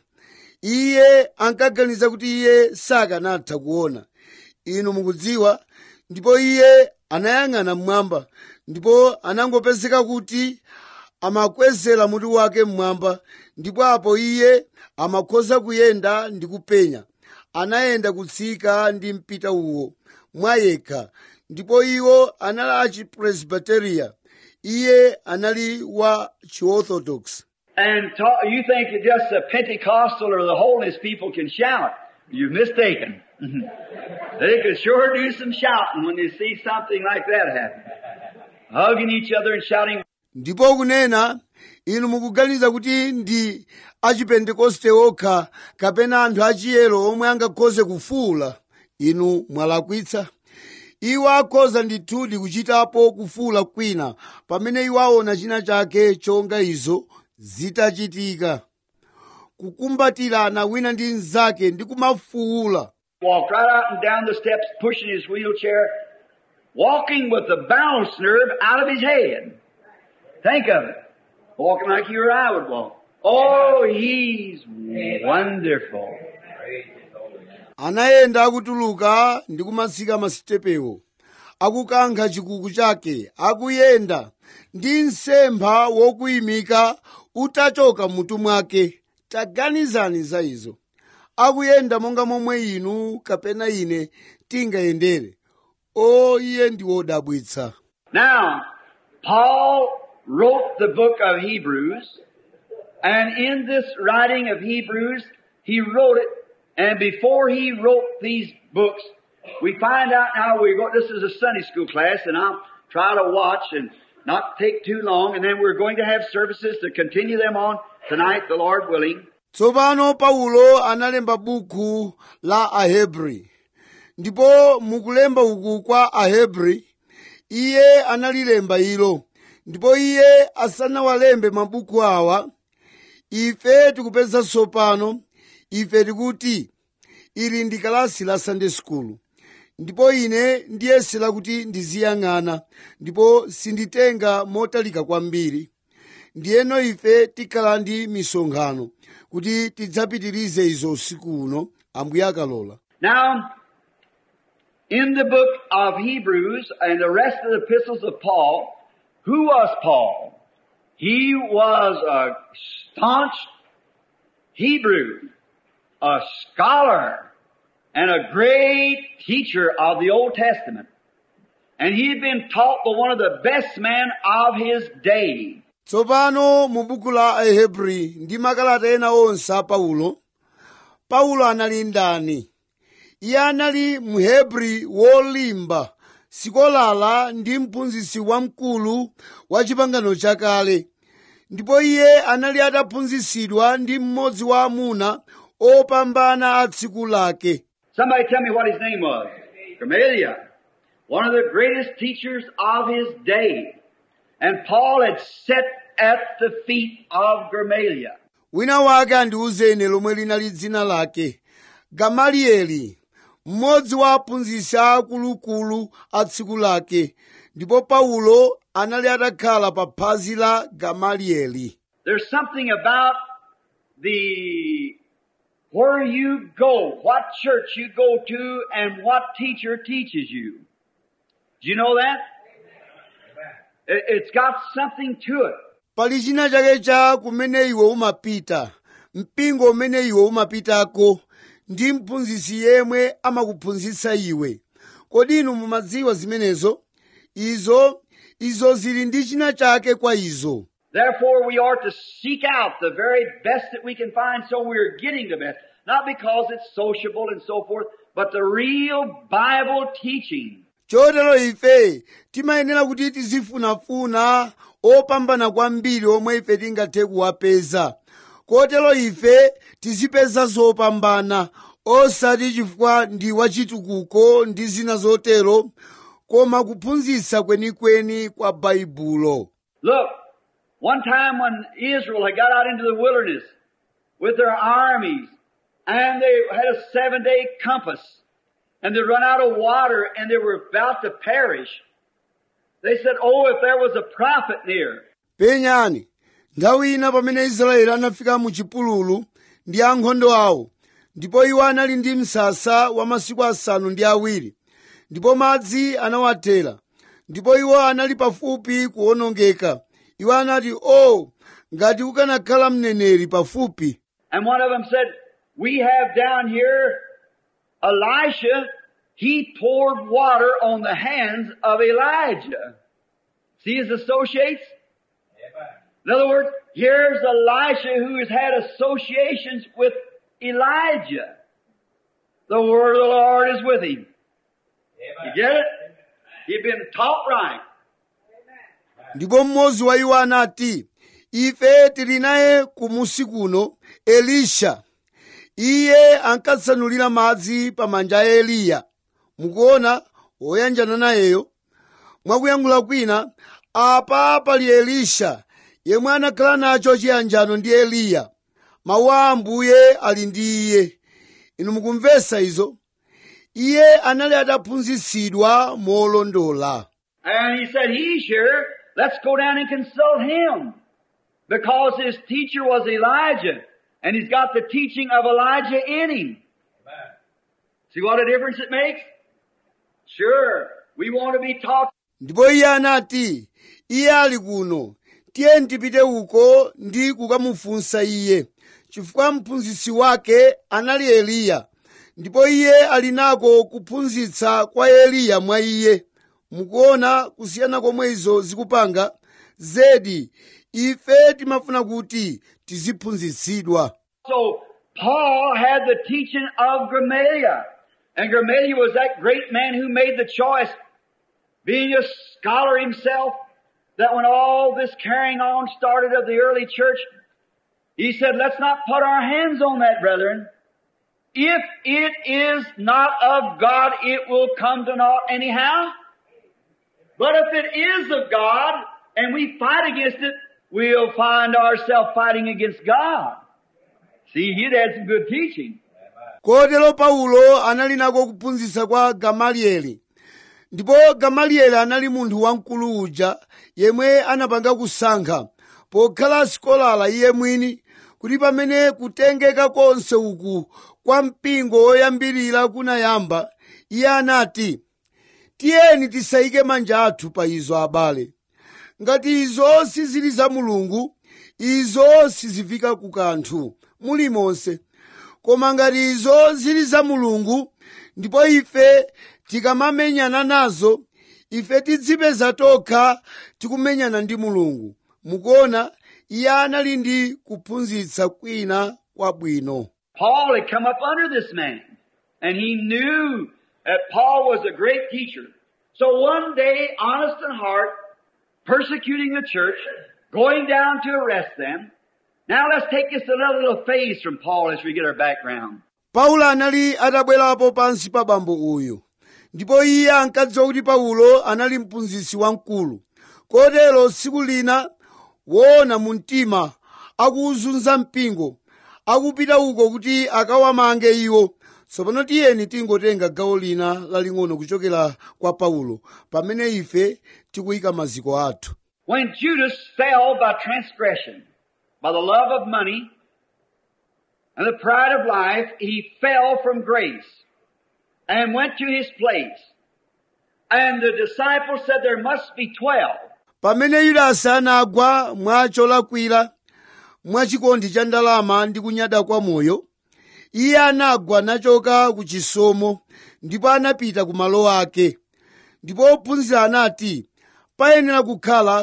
Iye ankaganiza kuti iye sakanatha kuona. Inu mukudziwa, ndipo iye anayang'ana mmwamba, ndipo anangopezeka kuti amakwezera mutu wake mmwamba, ndipo apo iye amakhoza kuyenda ndi kupenya. Anayenda kutsika ndi mpita uwo mwayekha, ndipo iwo anali achi Presbyteria. Iye anali wa chi-Orthodox. and talk, you think that just the Pentecostal or the holiness people can shout. You're mistaken. They can sure do some shouting when they see something like that happen. Hugging each other and shouting. Ndipo kunena, inu mukuganiza kuti ndi achipentekoste okha kapena anthu achiyero omwe angakhoze kufuula. Inu mwalakwitsa. Iwo akhoza ndithudi kuchitapo kufuula kwina pamene iwo aona china chake chonga izo zitachitika. Kukumbatirana wina ndi mnzake ndi kumafuula. Walked right out and down the steps, pushing his wheelchair, walking with the balance nerve out of his head. Think of it. Walking like you or I would walk. Oh, he's wonderful. Anayenda akutuluka ndi kumatsika masitepewo, akukankha chikuku chake, akuyenda ndi msempha wokuyimika utachoka mmutu mwake. Taganizani za izo. Akuyenda monga momwe inu kapena ine tingayendere. O iye ndi wodabwitsa. Now, Paul wrote the book of Hebrews, and in this writing of Hebrews, he wrote it, and before he wrote these books, we find out now this is a Sunday school class, and I'll try to watch and not take too long, and then we're going to have services to continue them on tonight, the Lord willing. Tsopano Paulo analemba buku la Ahebri. Ndipo mukulemba uku kwa Ahebri, iye analilemba ilo. Ndipo iye asanawalembe mabuku awa, ife tikupeza tsopano, ife tikuti ili ndi kalasi la Sunday school. Ndipo ine ndiyesera kuti ndiziyang'ana, ndipo sinditenga motalika kwambiri. Ndiyeno ife tikhala ndi misonkhano kuti tidzapitirize izo usiku uno, Ambuye akalola. Now, in the book of Hebrews and the rest of the epistles of Paul, who was Paul? He was a staunch Hebrew, a scholar, and a great teacher of the Old Testament. And he had been taught by one of the best men of his day. Tsopano mu buku la Ahebri ndi makalata ena onse a Paulo anali ndani? Iye anali Mhebri wolimba, sikolala ndi mphunzitsi wamkulu wa chipangano chakale. Ndipo iye anali ataphunzitsidwa ndi mmodzi wa amuna opambana a tsiku lake. Somebody tell me what his name was. Gamaliel. One of the greatest teachers of his day. And Paul had sat at the feet of Gamaliel. Wina wake andiwuzeni lomwe linali dzina lake. Gamalieli, mmodzi wa aphunzitsi akuluakulu a tsiku lake. Ndipo Paulo anali atakhala pa phazi la Gamalieli. There's something about where you go, what church you go to, and what teacher teaches you. Do you know that? It's got something to it. Pali china chake cha kumene iwe umapita, mpingo umene iwe umapitako, ndi mphunzitsi yemwe amakuphunzitsa iwe. Kodi inu mumadziwa zimenezo? Izo zili ndi china chake kwa izo. Therefore we are to seek out the very best that we can find, so we're getting the best. Not because it's sociable and so forth, but the real Bible teaching. Chotero ife timayenera kuti tizifunafuna opambana kwambiri omwe ife tingathe kuwapeza. Kotero ife tizipeza zopambana, osati chifukwa ndi wachitukuko ndi zina zotero, koma kuphunzitsa kwenikweni kwa Baibulo. Look, one time when Israel had got out into the wilderness with their armies, and they had a 7-day compass, and they run out of water, and they were about to perish. They said, oh, if there was a prophet near. Penyani, nthawi ina pamene Israeli anafika mu chipululu ndi ankhondo awo, ndipo iwo anali ndi msasa wa masiku 7, ndipo madzi anawathera, ndipo iwo anali pafupi kuwonongeka. Iwo anati, oh, ngati kukanakhala mneneri pafupi. And one of them said, we have down here Elisha, he poured water on the hands of Elijah. See his associates? In other words, here's Elisha who has had associations with Elijah. The word of the Lord is with him. You get it? He'd been taught right. Ndipo mmodzi wa iwo anati, ife tili naye kumusi kuno Elisha. Iye ankatsanulira madzi pa manja a Eliya. Mukuona woyanjana nayeyo. Mwakuyankhula kwina, apa pali Elisha yemwe anakhala nacho chiyanjano ndi Eliya. Mawu a Ambuye ali ndi iye. Inu mukumvesa izo? Iye anali ataphunzitsidwa molondola. And he said, he's here. Let's go down and consult him. Because his teacher was Elijah. And he's got the teaching of Elijah in him. Amen. See what a difference it makes? Sure. We want to be taught. Ndipo iye anati, iye ali kuno. Tiye tipite uko ndi kukamufunsa iye. Chifukwa mphunzitsi wake anali Eliya. Ndipo iye ali nako kuphunzitsa kwa Eliya mwa iye. Mukuona kusiyana komwe izo zikupanga. Zedi, ife timafuna kuti tiziphunzitsidwa. So Paul had the teaching of Gamaliel. And Gamaliel was that great man who made the choice, being a scholar himself, that when all this carrying on started of the early church, he said, let's not put our hands on that, brethren. If it is not of God, it will come to naught anyhow. But if it is of God, and we fight against it, we'll find ourselves fighting against God. See, he'd had some good teaching. Kotero Paulo anali nako kuphunzitsa kwa Gamalieli. Ndipo Gamalieli anali munthu wamkulu uja yemwe anapanga kusankha pokhala sikolala iye mwini kuti pamene kutengeka konse uku kwa mpingo woyambirira kunayamba, iye anati, tiyeni tisayike manja athu pa izo abale. Ngati izo sizili za Mulungu, izo sizifika ku kanthu mulimonse. Koma ngati izo zili za Mulungu, ndipo ife tikamamenyana nazo, ife tidzipeza tokha tikumenyana ndi Mulungu. Mukuona, iye anali ndi kuphunzitsa kwina kwabwino. Paul had come up under this man, and he knew that Paul was a great teacher. So one day, honest in heart, persecuting the church, going down to arrest them. Now let's take this another little phase from Paul as we get our background. Paulo anali atabwerapo pansi pa bambo uyu. Ndipo iye ankadziwa kuti Paulo anali mphunzitsi wamkulu. Kotero tsiku lina woona mu mtima akuwuzunza mpingo, akupita uko kuti akawamange iwo. Tsopano tiyeni tingotenga gawo lina laling'ono kuchokera kwa Paulo pamene ife tikuyika maziko athu. When Judas fell by transgression, by the love of money and the pride of life, he fell from grace and went to his place. And the disciples said there must be 12. Pamene Yudasi anagwa mwa cholakwira, mwa chikondi cha ndalama ndi kunyada kwa moyo, iye anagwa nachoka ku chisomo ndipo anapita ku malo ake. Ndipo ophunzira anati, payenera kukhala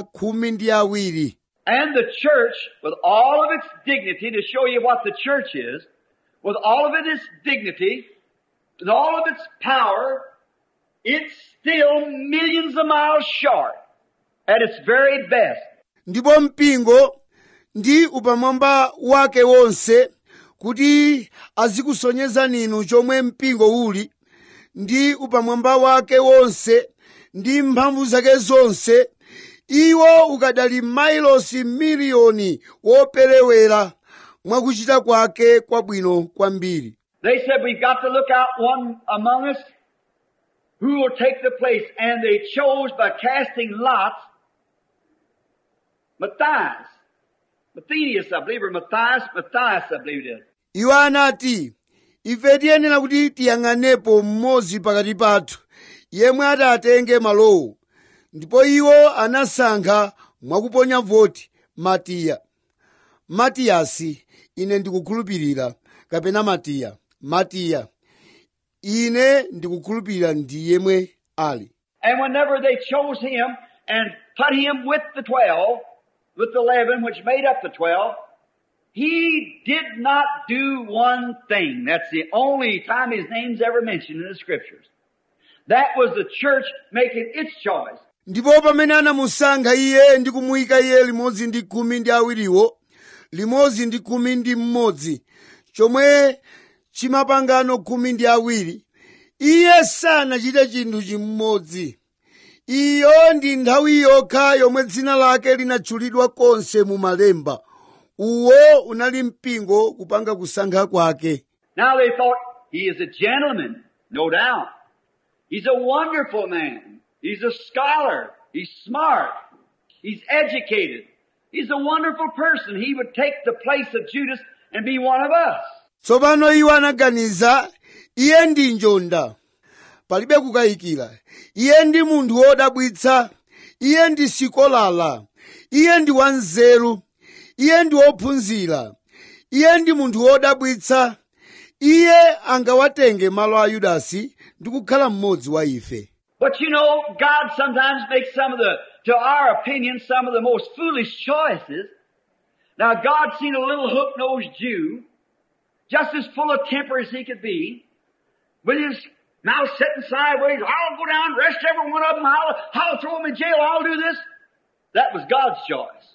12. And the church, with all of its dignity, to show you what the church is, with all of its dignity, with all of its power, it's still millions of miles short at its very best. Ndipo mpingo ndi upamwamba wake wonse kuti azikusonyeza ninu chomwe mpingo uli, ndi upamwamba wake wonse ndi mphamvu zake zonse, iwo ukadali mailosi miliyoni woperewera mwakuchita kwake kwabwino kwambiri. They said, we've got to look out one among us who will take the place. And they chose by casting lots Matthias. Matthias, I believe, or Matthias, I believe it is. Iwo anati, ife tiyenera kuti tiyang'anepo mmodzi pakati pathu, yemwe atatenge malowo. Ndipo iwo anasankha mwakuponya voti Matiya. Matiyasi, ine ndikukhulupirira, kapena Matiya. Matiya, ine ndikukhulupirira ndi yemwe ali. And whenever they chose him and put him with the 12, with the 11, which made up the 12, he did not do one thing. That's the only time his name's ever mentioned in the Scriptures. That was the church making its choice. Ndipo pamene anamusankha iye ndi kumuyika iye limodzi ndi khumi ndi awiriwo, limodzi ndi khumi ndi mmodzi, chomwe chimapangano khumi ndi awiri, iye sanachite chinthu chimodzi. Iyo ndi nthawi yokha yomwe dzina lake linatchulidwa konse mu malemba. Uwo unali mpingo kupanga kusankha kwake. Now they thought, he is a gentleman, no doubt. He's a wonderful man. He's a scholar. He's smart. He's educated. He's a wonderful person. He would take the place of Judas and be one of us. Tsopano iwo anaganiza, iye ndi njonda. Palibe kukayikira. Iye ndi munthu wodabwitsa. Iye ndi sikolala. Iye ndi wanzeru. Iye ndi wophunzira. Iye ndi munthu wodabwitsa. Iye angawatenge malo a Yudasi ndi kukhala mmodzi wa ife. But you know, God sometimes makes to our opinion, some of the most foolish choices. Now God seen a little hook-nosed Jew, just as full of temper as he could be, with his mouth sitting sideways. I'll go down and arrest every one of them. I'll throw them in jail. I'll do this. That was God's choice.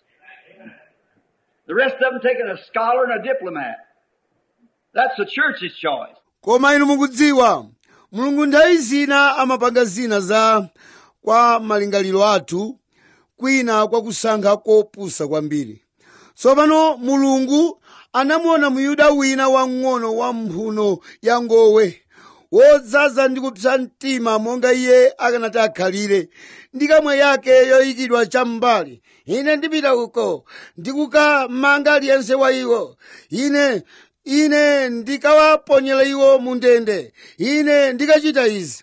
The rest of them taking a scholar and a diplomat. That's the church's choice. Koma inu mukudziwa, Mulungu nthawi zina amapanga zina za kwa malingaliro athu, kwina kwa kusankha kopusa kwambiri. Tsopano Mulungu anamuona Myuda wina wang'ono wa mphuno ya ngowe, wodzaza ndi kupsa mtima monga iye akanati akhalire, ndi kamwe yake yoyikidwa cham'mbali. Ine ndipita uko, ndikukamanga aliyense wa iwo. Ine ndikawaponyera iwo mu ndende. Ine ndikachita izi.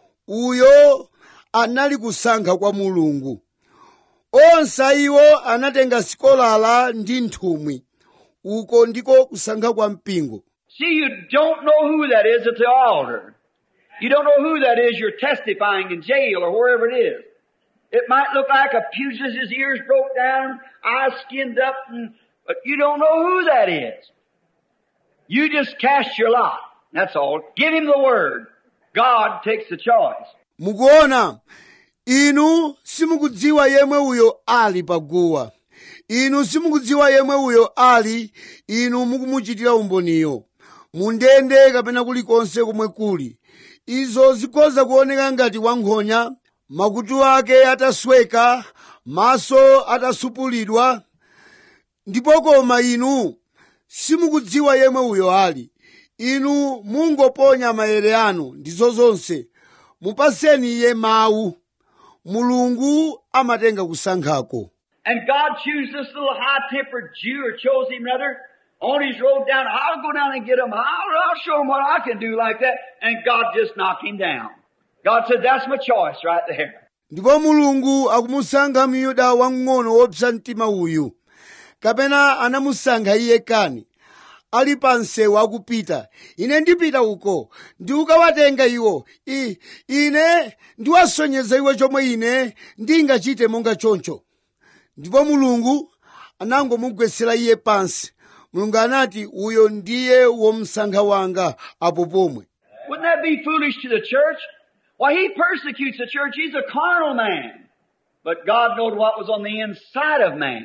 Uyo anali kusankha kwa Mulungu. Onse iwo anatenga sikolala ndi nthumwi. Uko ndiko kusankha kwa mpingo. See, you don't know who that is at the altar. You don't know who that is you're testifying in jail or wherever it is. It might look like a pugilist, his ears broke down, eyes skinned up, but you don't know who that is. You just cast your lot. That's all. Give him the word. God takes the choice. Mukuona, inu simukudziwa yemwe uyo ali paguwa. Inu simukudziwa yemwe uyo ali, inu mukumuchitira umboniyo. Mundende kapena kulikonse komwe kuli. Izo zikhoza kuoneka ngati wankhonya, makutu ake atasweka, maso atasupulidwa. Ndipo koma inu simukudziwa yemwe uyo ali. Inu mungoponya maere anu ndizo zonse. Mupaseni iye mawu. Mulungu amatenga kusankhako. And God chose this little high-tempered Jew, or chose him rather, on his road down. I'll go down and get him. I'll show him what I can do like that. And God just knocked him down. God said, that's my choice right there. Ndipo Mulungu akumusankha Myuda wang'ono wopsa mtima uyu. Kapena anamusankha iye kani. Ali pansewu akupita. Ine ndipita uko. Ndikukawatenga iwo. Ine ndiwasonyeza iwo chomwe ine ndingachite monga choncho. Ndipo Mulungu anangomugwetsera iye pansi. Mulungu anati, uyo ndiye womsankha wanga apo pomwe. Wouldn't that be foolish to the church? Why, he persecutes the church. He's a carnal man. But God knowed what was on the inside of man.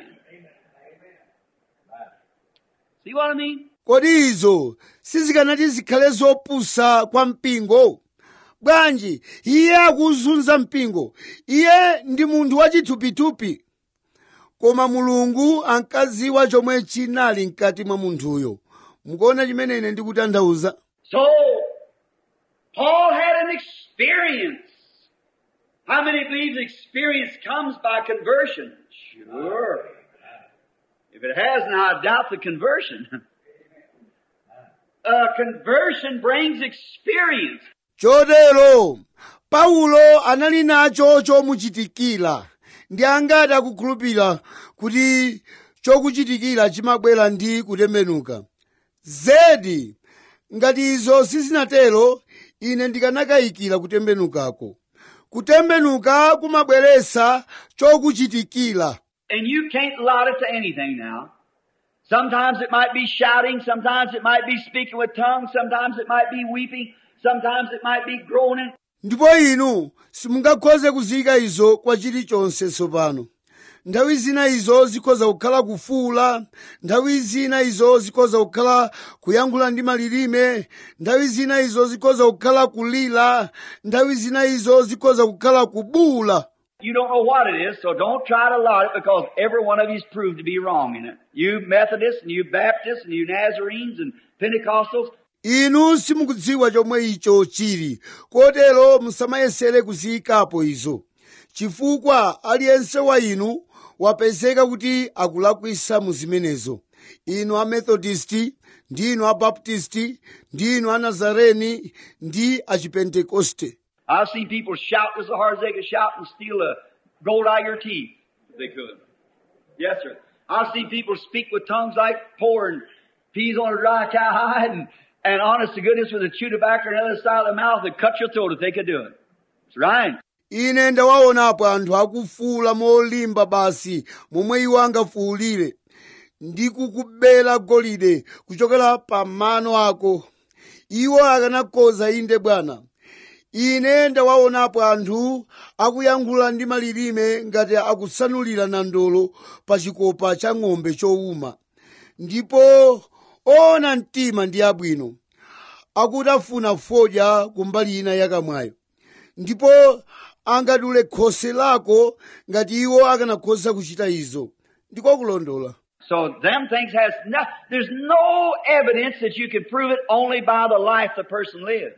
See what I mean? Kodi izo sizikanati zikhale zopusa kwa mpingo? Bwanji, iye akuzunza mpingo. Iye ndi munthu wachithupitupi. Koma Mulungu ankadziwa chomwe chinali mkati mwa munthuyo. Mukuona chimene ine ndikutanthauza? So, Paul had an experience. How many believe experience comes by conversion? Sure. If it hasn't, I doubt the conversion. Conversion brings experience. Chotero, Paulo anali nacho chomuchitikira. Ndi angati akukhulupirira kuti chokuchitikira chimabwera ndi kutembenuka. Zedi, ngati izo sizinatero, ine ndikanakayikira kutembenukako. Kutembenuka kumabweretsa chokuchitikira. And you can't allot it to anything now. Sometimes it might be shouting, sometimes it might be speaking with tongues, sometimes it might be weeping, sometimes it might be groaning. ndipo inu simungakhoze kuziyika izo kwa chilichonse tsopano. Nthawi zina izo zikhoza kukhala kufuula, nthawi zina izo zikhoza kukhala kuyankhula ndi malilime, nthawi zina izo zikhoza kukhala kulira, nthawi zina izo zikhoza kukhala kubuula. You don't know what it is, so don't try to lot it, because every one of you's proved to be wrong in it. You Methodists and you Baptists and you Nazarenes and Pentecostals. Inu simukudziwa chomwe icho chili, kotero musamayesere kuziyikapo izo, chifukwa aliyense wa inu wapezeka kuti akulakwisa mu zimenezo. Inu Amethodisti, ndi inu Abaptisti, ndi inu Anazareni, ndi Achipentekoste. I've seen people shout as hard as they could shout and steal the gold out of your teeth, if they could. Yes, sir. I've seen people speak with tongues like pouring peas on a dry cowhide, and honest to goodness, with a chew tobacco on the other side of the mouth, they'd cut your throat if they could do it. That's right. Ine ndawaonapo anthu akufuula molimba basi momwe iwo angafuulire ndi kukubela golide kuchokera pa mano ako. Iwo akanakhoza inde bwana. Ine ndawaonapo anthu akuyankhula ndi malilime ngati akusanulira nandolo pa chikopa cha ng'ombe chowuma. Ndipo ona mtima ndi abwino akutafuna fodya kumbali ina yakamwayo. Ndipo angadule khosi lako ngati iwo akanakhoza kuchita izo. Ndiko kulondola. So them things there's no evidence that you can prove it, only by the life the person lives.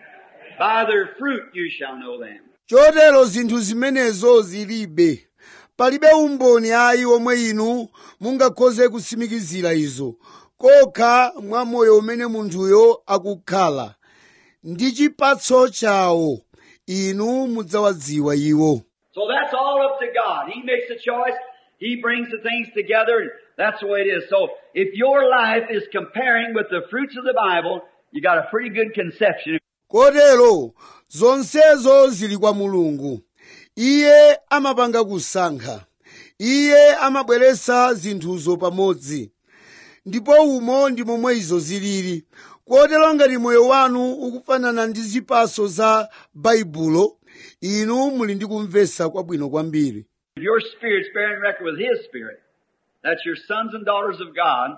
By their fruit you shall know them. Chotero zinthu zimenezo zilibe. Palibe umboni ayi omwe inu mungakhoze kusimikizira izo. Kokha mwa moyo umene munthuyo akukhala. Ndi chipatso chawo inu mudzawadziwa iwo. So that's all up to God. He makes the choice. He brings the things together. That's the way it is. So if your life is comparing with the fruits of the Bible, you got a pretty good conception. Kotero zonsezo zili kwa Mulungu. Iye amapanga kusankha. Iye amabweretsa zinthuzo pamodzi. Ndipo umo ndi momwe izo zilili. Kotero ngati moyo wanu ukufanana ndi zipatso za Baibulo, inu muli ndi kumvetsa kwabwino kwambiri. If your spirit's bearing record with His Spirit, that's your sons and daughters of God.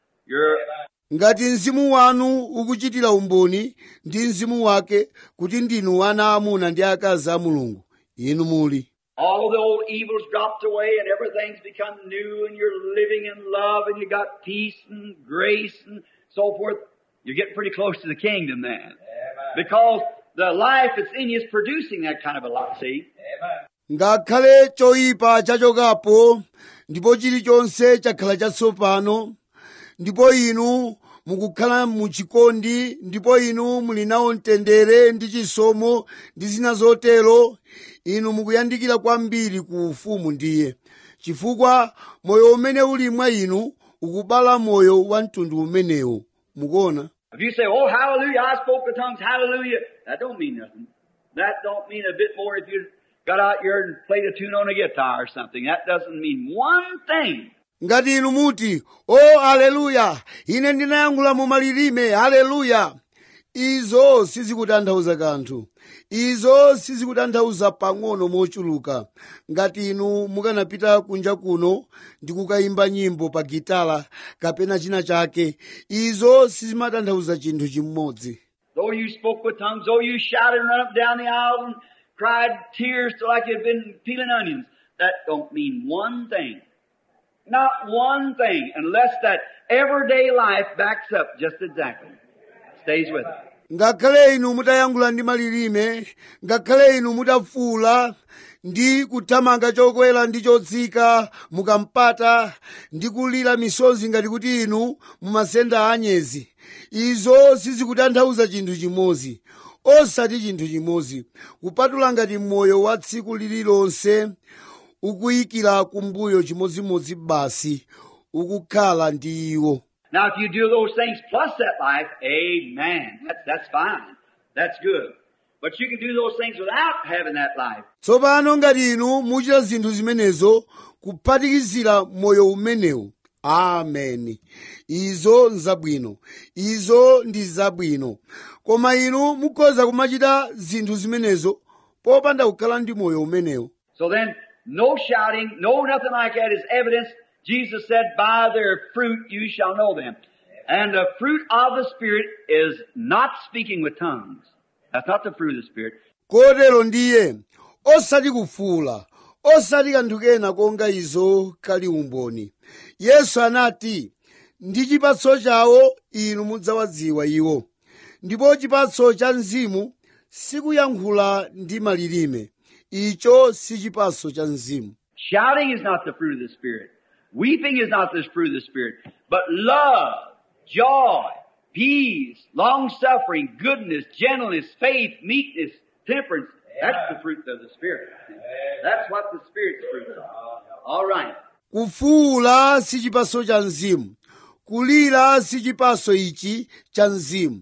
Ngati mzimu wanu ukuchitira umboni ndi mzimu wake kuti ndinu ana amuna ndi akazi a Mulungu, inu muli. All the old evils dropped away and everything's become new and you're living in love and you got peace and grace and so forth. You're getting pretty close to the kingdom then. Because the life that's in you is producing that kind of a life, see? Ngakhale choyipa chachokapo, ndipo chilichonse chakhala chatsopano, ndipo inu mukukhala muchikondi, ndipo inu muli nawo mtendere ndi chisomo ndi zina zotero, inu mukuyandikira kwambiri ku ufumu ndiye. Chifukwa moyo umene uli mwa inu ukubala moyo wa mtundu umenewo. Mukuona? If you say, oh, hallelujah, I spoke with tongues, hallelujah, that don't mean nothing. That don't mean a bit more if you got out here and played a tune on a guitar or something. That doesn't mean one thing. Ngati inu muti, oh, haleluya, ine ndinayankhula mu malilime, haleluya. Izo sizikutanthauza kanthu. Izo sizikutanthauza pang'ono mochuluka. Ngati inu mukanapita kunja kuno ndi kukayimba nyimbo pa gitala kapena china chake, izo sizimatanthauza chinthu chimodzi. Though you spoke with tongues, though you shouted and ran up down the aisle and cried tears till like you'd been peeling onions, that don't mean one thing. Not one thing, unless that everyday life backs up just exactly. Stays with it. Ngakhale inu mutayankhula ndi malilime, ngakhale inu mutafuula ndi kuthamanga chokwera ndi chotsika mukampata ndi kulira misozi ngati kuti inu mumasenda anyezi, izo sizikutanthauza chinthu chimodzi, osati chinthu chimodzi, kupatula ngati moyo wa tsiku lililonse ukuyikira kumbuyo chimodzimodzi basi ukukhala ndi iwo. Now, if you do those things plus that life, amen. That's fine. That's good. But you can do those things without having that life. tsopano ngati inu muchita zinthu zimenezo kuphatikizira moyo umenewu, ameni, izo nzabwino, izo ndi zabwino, koma inu mukhoza kumachita zinthu zimenezo popanda kukhala ndi moyo umenewu. So then, no shouting, no nothing like that is evidence. Jesus said, by their fruit you shall know them. And the fruit of the Spirit is not speaking with tongues. That's not the fruit of the Spirit. Kotero ndiye osati kufuula, osati kanthu kena konga izo kali umboni. Yesu anati, ndi chipatso chawo inu mudzawadziwa iwo. Ndipo chipatso cha mzimu sikuyankhula ndi malilime. Icho si chipatso cha mzimu. Shouting is not the fruit of the Spirit. Weeping is not the fruit of the Spirit. But love, joy, peace, long-suffering, goodness, gentleness, faith, meekness, temperance. That's the fruit of the Spirit. That's what the Spirit's fruit is. All right. Kufuula si chipatso cha mzimu. Kulira si chipatso ichi cha mzimu.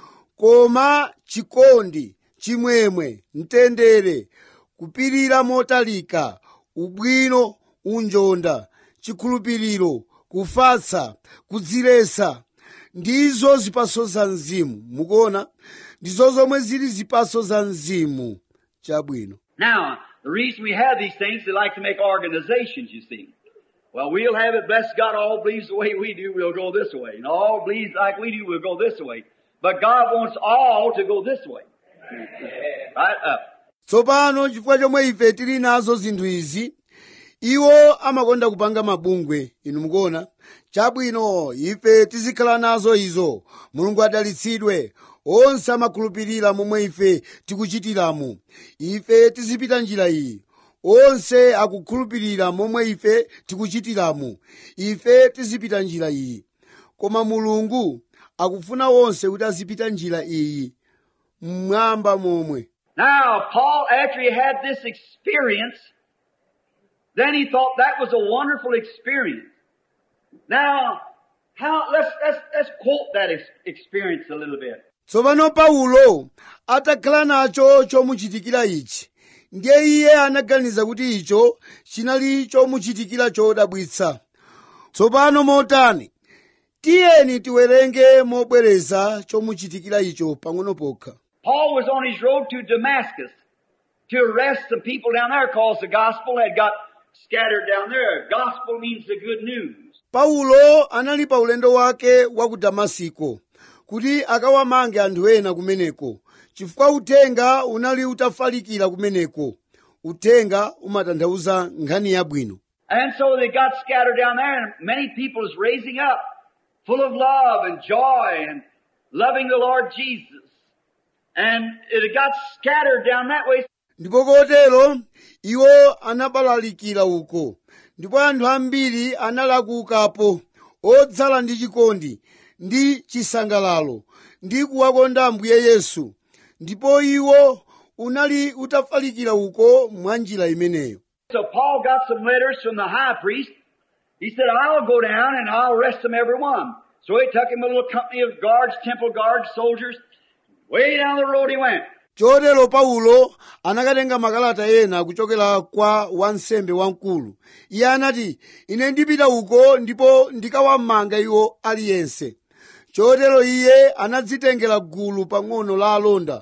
Koma chikondi, chimwemwe, mtendere, kupirira motalika, ubwino, unjonda, chikhulupiriro, kufatsa, kudziretsa, ndizo zipatso za mzimu. Mukuona? Ndizo zomwe zili zipatso za mzimu chabwino. Now, the reason we have these things, they like to make organizations, you see. Well, we'll have it, bless God, all believes the way we do, we'll go this way. And all believes like we do, we'll go this way. But God wants all to go this way. Right up. Tsopano chifukwa chomwe ife tili nazo zinthu izi, iwo amakonda kupanga mabungwe, inu mukuona? Chabwino, ife tizikhala nazo izo. Mulungu adalitsidwe. Onse amakhulupirira momwe ife tikuchitiramu. Ife tizipita njira iyi. Onse akukhulupirira momwe ife tikuchitiramu. Ife tizipita njira iyi. Koma Mulungu akufuna onse kuti azipita njira iyi mmwamba momwe. Now, Paul, after he had this experience, then he thought that was a wonderful experience. Now, let's quote that experience a little bit. Tsopano Paulo atakhala nacho chomuchitikira ichi, ndiye iye anaganiza kuti icho chinali chomuchitikira chodabwitsa. Tsopano motani, tiyeni tiwerenge mobwereza chomuchitikira icho pang'ono pokha. Paul was on his road to Damascus to arrest some people down there because the gospel had got scattered down there. Gospel means the good news. Paulo anali pa ulendo wake wa ku Damasiko kuti akawamange anthu ena kumeneko, chifukwa uthenga unali utafalikira kumeneko. Uthenga umatanthauza nkhani yabwino. And so they got scattered down there, and many people was raising up, full of love and joy and loving the Lord Jesus. And it got scattered down that way. Ndipo kotero iwo anabalalikira uko, ndipo anthu ambiri analakukapo, odzala ndi chikondi ndi chisangalalo ndi kuwakonda Ambuye Yesu, ndipo iwo unali utafalikira uko mwa njira imeneyo. So Paul got some letters from the high priest. He said, I'll go down and I'll arrest them every one. So he took him a little company of guards, temple guards, soldiers. Way down the road he went. Chotero Paulo anakatenga makalata ena kuchokera kwa wansembe wamkulu. Iye anati, ine ndipita uko ndipo ndikawamanga iwo aliyense. Chotero iye anadzitengera gulu pang'ono la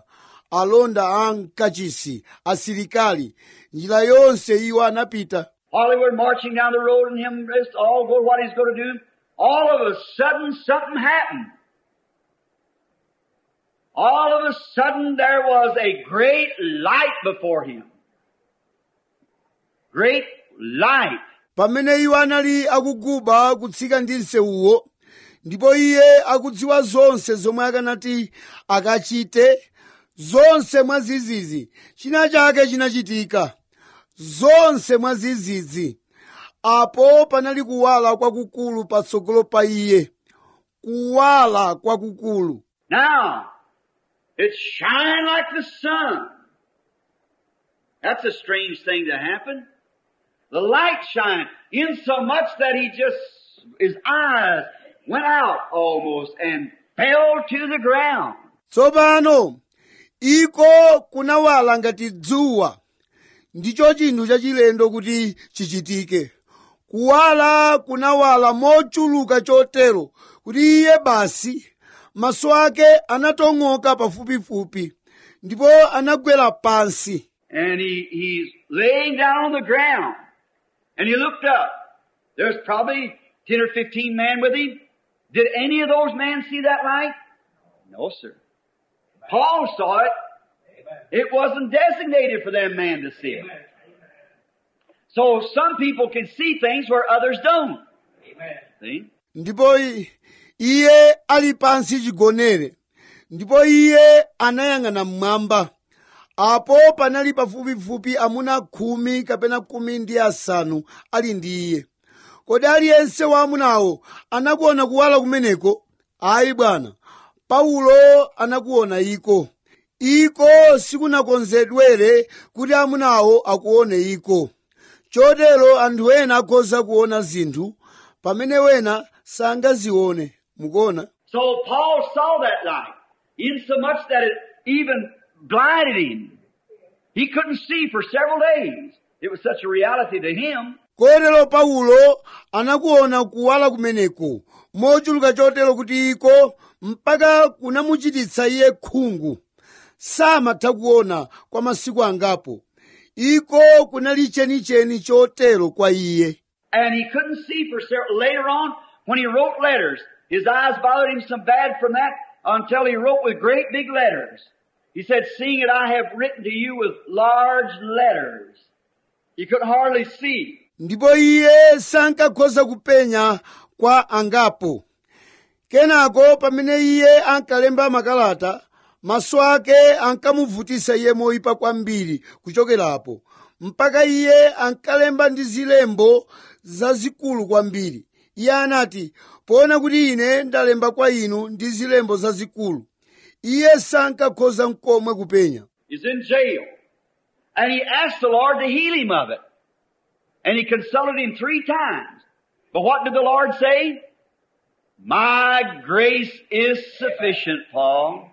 alonda a mkachisi, asilikali. Njira yonse iwo anapita. While they were marching down the road and him just all going what he's going to do, all of a sudden something happened. All of a sudden there was a great light before him. Great light. Pamene iwo anali akuguba kutsika ndi nsewuwo, ndipo iye akudziwa zonse zomwe akanati akachite, zonse mwazizizi, china chake chinachitika, zonse mwazizizi. Apo panali kuwala kwakukulu patsogolo pa iye, kuwala kwakukulu. Now, it shined like the sun. That's a strange thing to happen. The light shined in so much that his eyes went out almost and fell to the ground. Tsopano, iko kunawala ngati dzuwa. Ndicho chinthu chachilendo kuti chichitike. Kuwala kunawala mochuluka chotero kuti iye basi maso ake anatong'oka pafupifupi ndipo anagwera pansi. And he's laying down on the ground. And he looked up. There's probably 10 or 15 men with him. Did any of those men see that light? No, sir. Paul saw it. It wasn't designated for them men to see it. So some people can see things where others don't. See? Ndipo iye ali pansi chigonere. Ndipo iye anayang'ana mmwamba. Apo panali pafupifupi amuna 10 kapena 15 ali ndi iye. Kodi aliyense wa amunawo anakuona kuwala kumeneko? Ayi bwana. Paulo anakuona iko. Iko sikunakonzedwere kuti amunawo akuone iko. Chotero anthu ena akhoza kuona zinthu pamene wena sangazione. Mukuona? So Paul saw that light, insomuch that it even blinded him. He couldn't see for several days. It was such a reality to him. Kotero Paulo anakuona kuwala kumeneko mochuluka chotero kuti iko mpaka kunamuchititsa iye khungu. Samatha kuona kwa masiku angapo. Iko kunali chenicheni chotero kwa iye. And he couldn't see for several. Later on, when he wrote letters, his eyes bothered him some bad from that until he wrote with great big letters. He said, "Seeing it, I have written to you with large letters." He could hardly see. Ndipo iye sankakhoza kupenya kwa angapo. Kenako pamene iye ankalemba makalata, maso ake ankamuvutisa iye moyipa kwambiri kuchokerapo. Mpaka iye ankalemba ndi zilembo zazikulu kwambiri. Iye anati, poona kuti ine ndalemba kwa inu ndi zilembo zazikulu. Iye sankakhoza n'komwe kupenya. He's in jail. And he asked the Lord to heal him of it. And he consulted him 3 times. But what did the Lord say? "My grace is sufficient, Paul."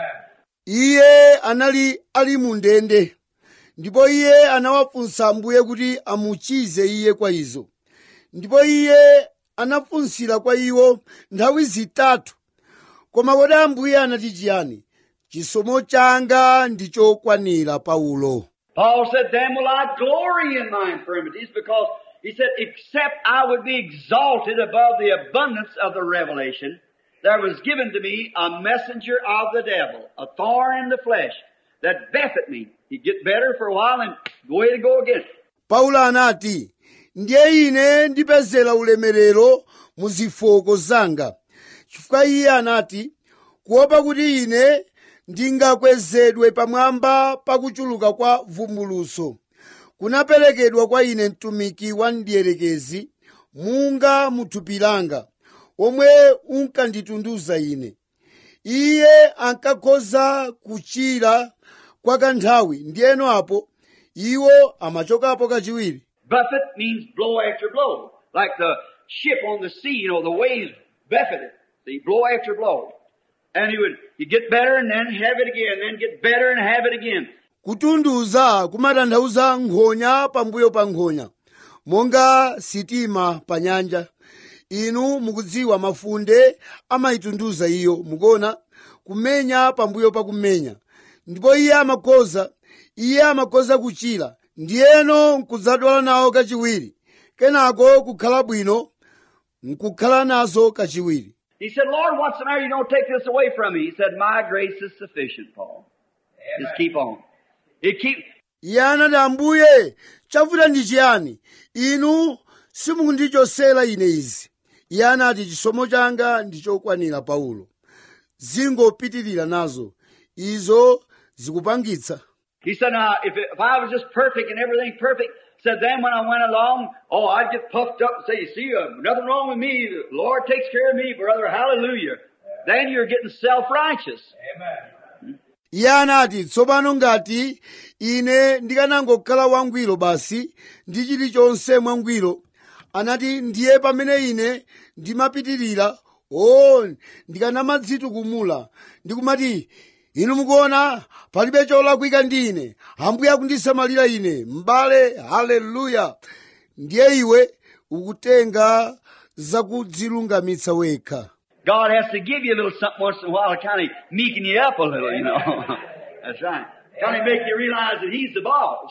Iye anali ali mu ndende. Ndipo iye anawafunsa Ambuye kuti amuchize iye kwa izo. Ndipo iye anafunsira kwa iwo nthawi zitatu. Koma kodi Ambuye anati chiyani? Chisomo changa ndi chokwanira Paulo. Paul said, "Then will I glory in my infirmities," because he said, "Except I would be exalted above the abundance of the revelation, there was given to me a messenger of the devil, a thorn in the flesh, that buffeted me." He'd get better for a while and go ahead and go again. Paulo anati, ndiye ine ndipezera ulemerero mu zifoko zanga. Chifukwa iye anati, kuopa kuti ine ndingakwezedwe pamwamba pakuchuluka kwa vumbuluso. Kunaperekedwa kwa ine mtumiki wa mdierekezi, munga muthupi langa, omwe unkanditunduza ine. Iye ankakhoza kuchira kwa kanthawi, ndiyeno apo iwo amachokapo kachiwiri. Buffet means blow after blow. Like the ship on the sea, the waves buffet it. See, blow after blow. And he'd get better and then have it again, then get better and have it again. Kutunduza kumatanthauza nkhonya pambuyo pa nkhonya. Monga sitima pa nyanja. Inu mukudziwa mafunde amayitunduza iyo, mukuona, kumenya pambuyo pa kumenya. Ndipo iye amakhoza kuchira. Ndiyeno nkuzadwala nawo kachiwiri. Kenako kukhala bwino, nkukhala nazo kachiwiri. He said, "Lord, what's the matter? You don't take this away from me." He said, "My grace is sufficient, Paul." Amen. Just keep on. Iye anati, Ambuye, chavuta ndi chiyani? Inu simukundichosera ine izi. Iye anati, chisomo changa ndi chokwanira Paulo. Zingopitirira nazo. Izo zikupangitsa. He said, "Now, if I was just perfect and everything perfect," said, "then when I went along, I'd get puffed up and say, you see, nothing wrong with me. The Lord takes care of me, brother. Hallelujah." Then you're getting self-righteous. Amen. Iye anati, tsopano ngati ine ndikanangokhala wangwiro basi ndi chilichonse mwangwiro, anati ndiye pamene ine ndimapitirira, ndikanamadzitukumula ndikumati inu mukuona palibe cholakwika ndi ine, Ambuye akundisamalira ine m'bale. Haleluya! Ndiye iwe ukutenga zakudzilungamitsa wekha. God has to give you a little something once in a while to kind of meeken you up a little, you know. That's right. Kind of make you realize that He's the boss.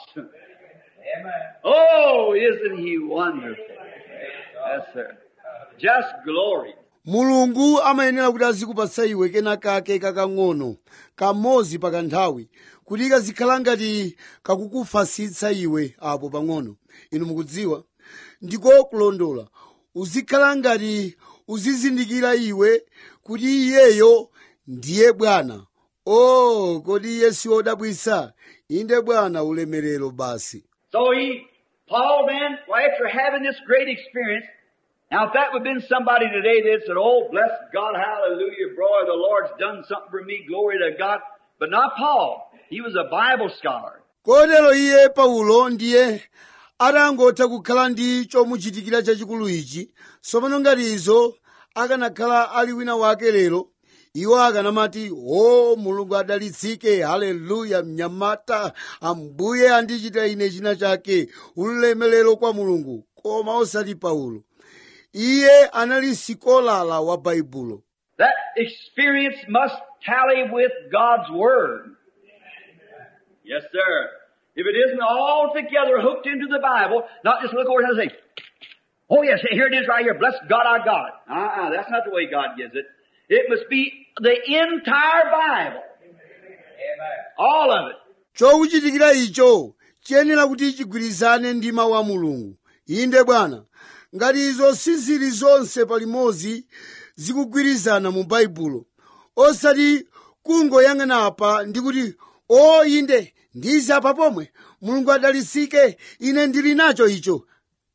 Oh, isn't He wonderful? Yes, sir. Just glory. Mulungu amayenera kuti azikupatsa iwe kena kake kakang'ono kamodzi pakanthawi kuti kazikhala ngati kakukufasitsa iwe apo pang'ono. Inu mukudziwa ndiko kulondola, uzikhala ngati uzizindikira iwe kuti iyeyo ndiye Bwana. Oh, kodi iye si wodabwitsa? Inde Bwana, ulemerero basi. So Paul then, after having this great experience, now if that would have been somebody today that said, oh, bless God, hallelujah, boy, the Lord's done something for me, glory to God. But not Paul. He was a Bible scholar. Kotero iye Paulo ndiye atangotha kukhala ndi chomuchitikira chachikulu ichi. Tsopano ngati izo akanakhala ali wina wake lero, iwo akanamati, oh, Mulungu adalitsike, haleluya, mnyamata, Ambuye andichita ine china chake, ulemerero kwa Mulungu. Koma osati Paulo. Iye anali sikolala wa Baibulo. That experience must tally with God's Word. Yes, sir. If it isn't altogether hooked into the Bible, not just look over and say, oh yes, here it is right here, bless God, I got it. That's not the way God gives it. It must be the entire Bible. All of it. Chokuchitikira icho chiyenera kuti chigwirizane ndi mawu a Mulungu. Inde Bwana, ngati izo sizili zonse palimodzi zikugwirizana mu Baibulo, osati kungoyang'ana apa ndi kuti o inde ndizi apa pomwe, Mulungu adalitsike, ine ndili nacho icho.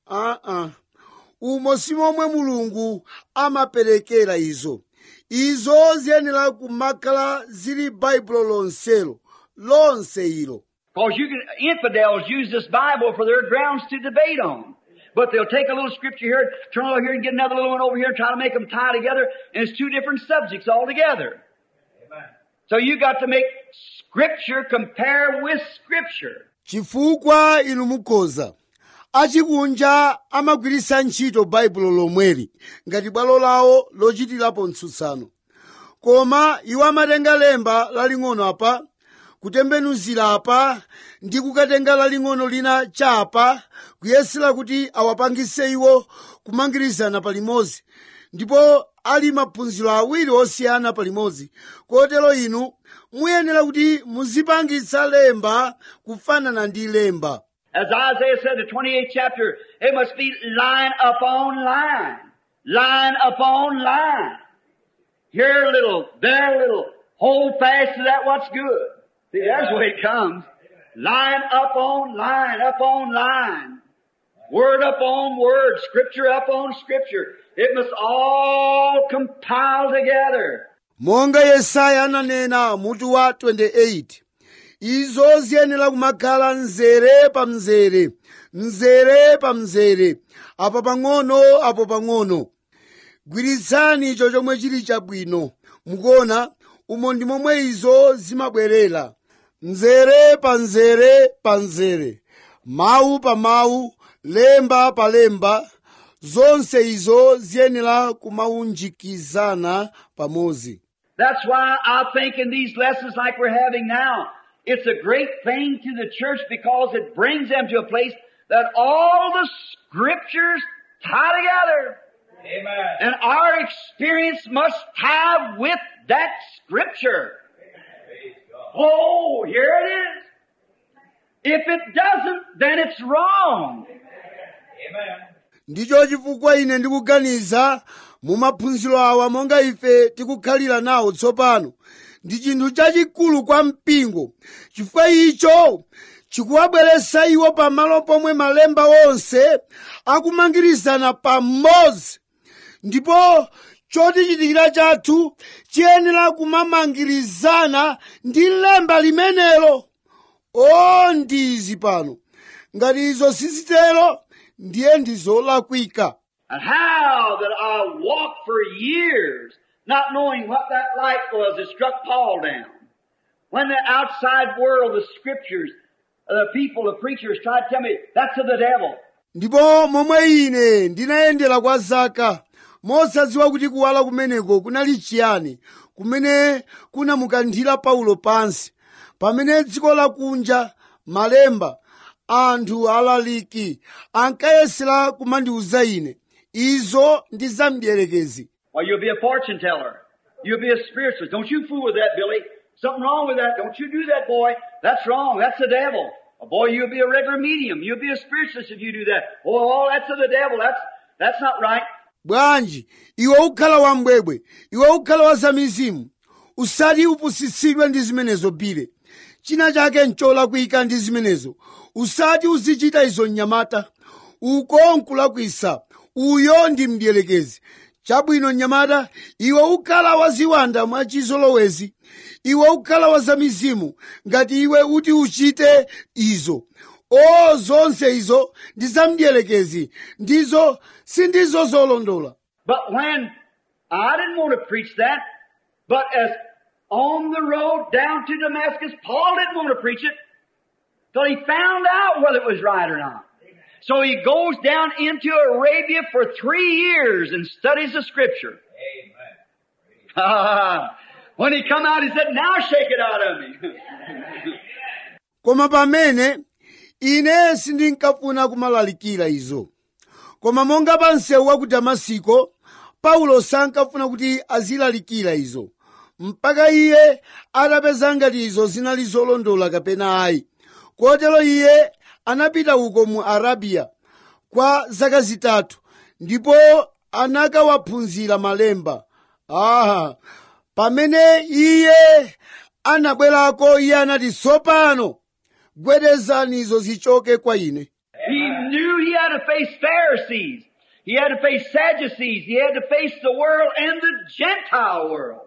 Umo si momwe Mulungu amaperekera izo. Izo ziyenera kumakhala zili Baibulo lonselo, lonse ilo. Because infidels use this Bible for their grounds to debate on. But they'll take a little scripture here, turn over here and get another little one over here and try to make them tie together, and it's two different subjects altogether. Amen. So you got to make Scripture compare with Scripture. Chifukwa inu mukhoza achikunja amagwiritsa ntchito Baibulo lomweli ngati bwalo lawo lochitirapo mtsutsano. Koma iwo amatenga lemba laling'ono apa, kutembenuzira apa, ndi kukatenga laling'ono lina chapa, kuyesera kuti awapangise iwo kumangirizana palimodzi. Ndipo ali maphunziro awiri osiyana palimodzi. Kotero inu muyenera kuti muzipangitsa lemba kufanana ndi lemba. As Isaiah said in the 28th chapter, it must be line upon line. Line upon line. Here a little, there a little. Hold fast to that what's good. See, that's the way it comes. Line upon line, upon line. Word upon word, Scripture upon Scripture. It must all compile together. Monga Yesaya ananena mutu wa 28. Izo ziyenera kumakhala mzere pa mzere, mzere pa mzere, apa pang'ono apo pang'ono. Gwiritsani icho chomwe chili chabwino. Mukuona, umo ndi momwe izo zimabwerera. Mzere pa mzere pa mzere, mawu pa mawu, lemba pa lemba, zonse izo ziyenera kumaunjikizana pamodzi. That's why I think in these lessons like we're having now, it's a great thing to the church because it brings them to a place that all the Scriptures tie together. Amen. And our experience must tie with that Scripture. Oh, here it is. If it doesn't, then it's wrong. Amen. Ndicho chifukwa ine ndikuganiza mu maphunziro awa monga ife tikukhalira nawo tsopano ndi chinthu chachikulu kwa mpingo, chifukwa icho chikuwabweretsa iwo pamalo pomwe malemba onse akumangirizana pamodzi. Ndipo chotichitikira chathu chiyenera kumamangirizana ndi lemba limenelo. O ndizi pano, ngati izo sizitero ndiye ndizolakwika. And how that I walked for years not knowing what that light was that struck Paul down. When the outside world, the scriptures, the people, the preachers try to tell me that's of the devil. ndipo momwe ine ndinayendera kwa zaka mosadziwa kuti kuwala kumeneko kunali chiyani kumene kunamukanthira Paulo pansi pamene dziko lakunja malemba anthu alaliki ankayesera kumandiuza ine izo ndi zamdierekezi. Well, you'll be a fortune teller. You'll be a spiritualist. Don't you fool with that, Billy. Something wrong with that. Don't you do that, boy. That's wrong. That's the devil. Oh, boy, you'll be a regular medium. You'll be a spiritualist if you do that. Oh, that's of the devil. That's not right. Bwanji, iwe ukhala wambwebwe, iwe ukhala wa zamizimu, usati upusitsidwe ndi zimenezo bile. China chake nchola kuyika ndi zimenezo, usati uzichita izo mnyamata, uko nkulakwisa, uyo ndi mdierekezi. Chabwino mnyamata, iwe ukhala waziwanda mwachizolowezi, iwe ukhala wa zamizimu, ngati iwe uti uchite izo. Zonse izo ndi zamdierekezi, ndizo sindizo zolondola. But when I didn't want to preach that, but as on the road down to Damascus, Paul didn't want to preach it till he found out whether it was right or not. So he goes down into Arabia for 3 years and studies the scripture. Amen. When he come out, he said, now shake it out of me. Koma pamene ine sindinkafuna kumalalikira izo. Koma monga pa msewu wa ku Damasiko, Paulo sankafuna kuti azilalikira izo. Mpaka iye atapeza ngati izo zinali zolondola kapena ayi. Kotero iye anapita uko mu Arabia kwa zaka zitatu, ndipo anakawaphunzira malemba. Pamene iye anabwerako iye anati tsopano gwedezani izo zichoke kwa ine. He knew he had to face Pharisees. He had to face Sadducees. He had to face the world and the Gentile world.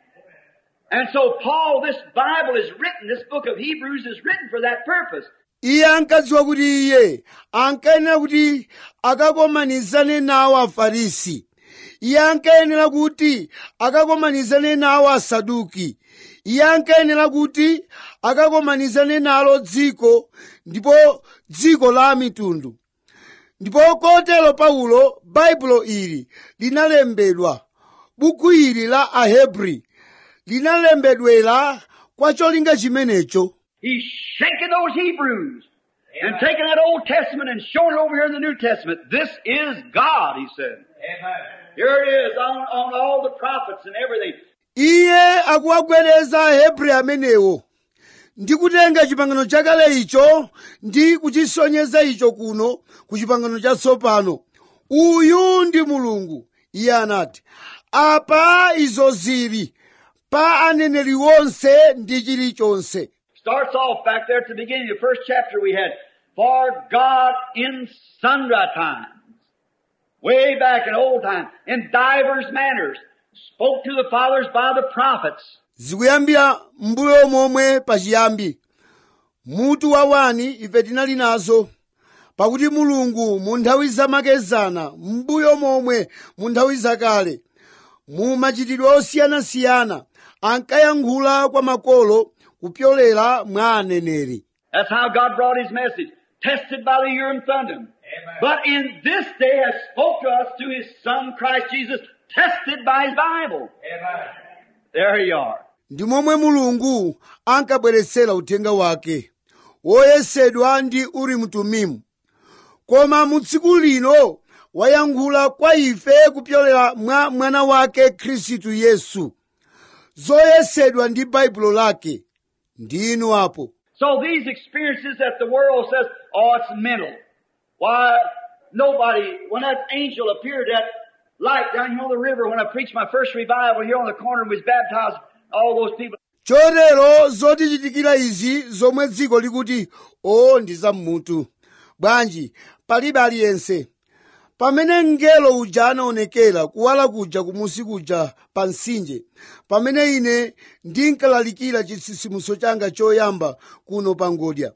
And so Paul, this Bible is written, this book of Hebrews is written for that purpose. Iye ankadziwa kuti iye ankayenera kuti akakomanizane nawo Afarisi. Iye ankayenera kuti akakomanizane nawo Asaduki. Iye ankayenera kuti akakomanizane nalo dziko, ndipo dziko la mitundu. Ndipo kotero Paulo, Baibulo ili linalembedwa, buku ili la Ahebri linalembedwera kwa cholinga chimenecho. He's shaking those Hebrews and taking that Old Testament and showing it over here in the New Testament. This is God, he said. Amen. Here it is on all the prophets and everything. Iye akuwagwedeza Ahebri amenewo ndi kutenga chipangano chakale icho ndi kuchisonyeza icho kuno ku chipangano chatsopano. Uyu ndi Mulungu. Iye anati, apa izo zili pa aneneri wonse ndi chilichonse. Starts off back there at the beginning of the first chapter we had, for God in sundry times, way back in old time, in divers manners, spoke to the fathers by the prophets. Zikuyambira mbuyo momwe pachiyambi. Mutu wawani ife tinali nazo. Pakuti Mulungu mu nthawi zamakezana, mbuyo momwe mu nthawi zakale, mu machitidwe osiyanasiyana, ankayankhula kwa makolo kupyolera mwa aneneri. That's how God brought his message, tested by the Urim Thummim. But in this day has spoke to us through his Son Christ Jesus, tested by his Bible. Amen. There you are. Ndi momwe Mulungu ankabweretsera uthenga wake, woyesedwa ndi Urimu Tumimu. Koma mu tsiku lino wayankhula kwa ife kupyolera mwa mwana wake Khristu Yesu, zoyesedwa ndi Baibulo lake. Ndinu apo. So these experiences that the world says, oh, it's mental. Why, nobody, when that angel appeared, that light down here on the river, when I preached my first revival here on the corner and was baptized, all those people. Chotero zotichitikira izi zomwe dziko likuti ndi zammutu. Bwanji, palibe aliyense. Pamene mngelo uja anaonekera kuwala kuja kumusi kuja pa mtsinje, pamene ine ndinkalalikira chitsitsimutso changa choyamba kuno pa ngodya,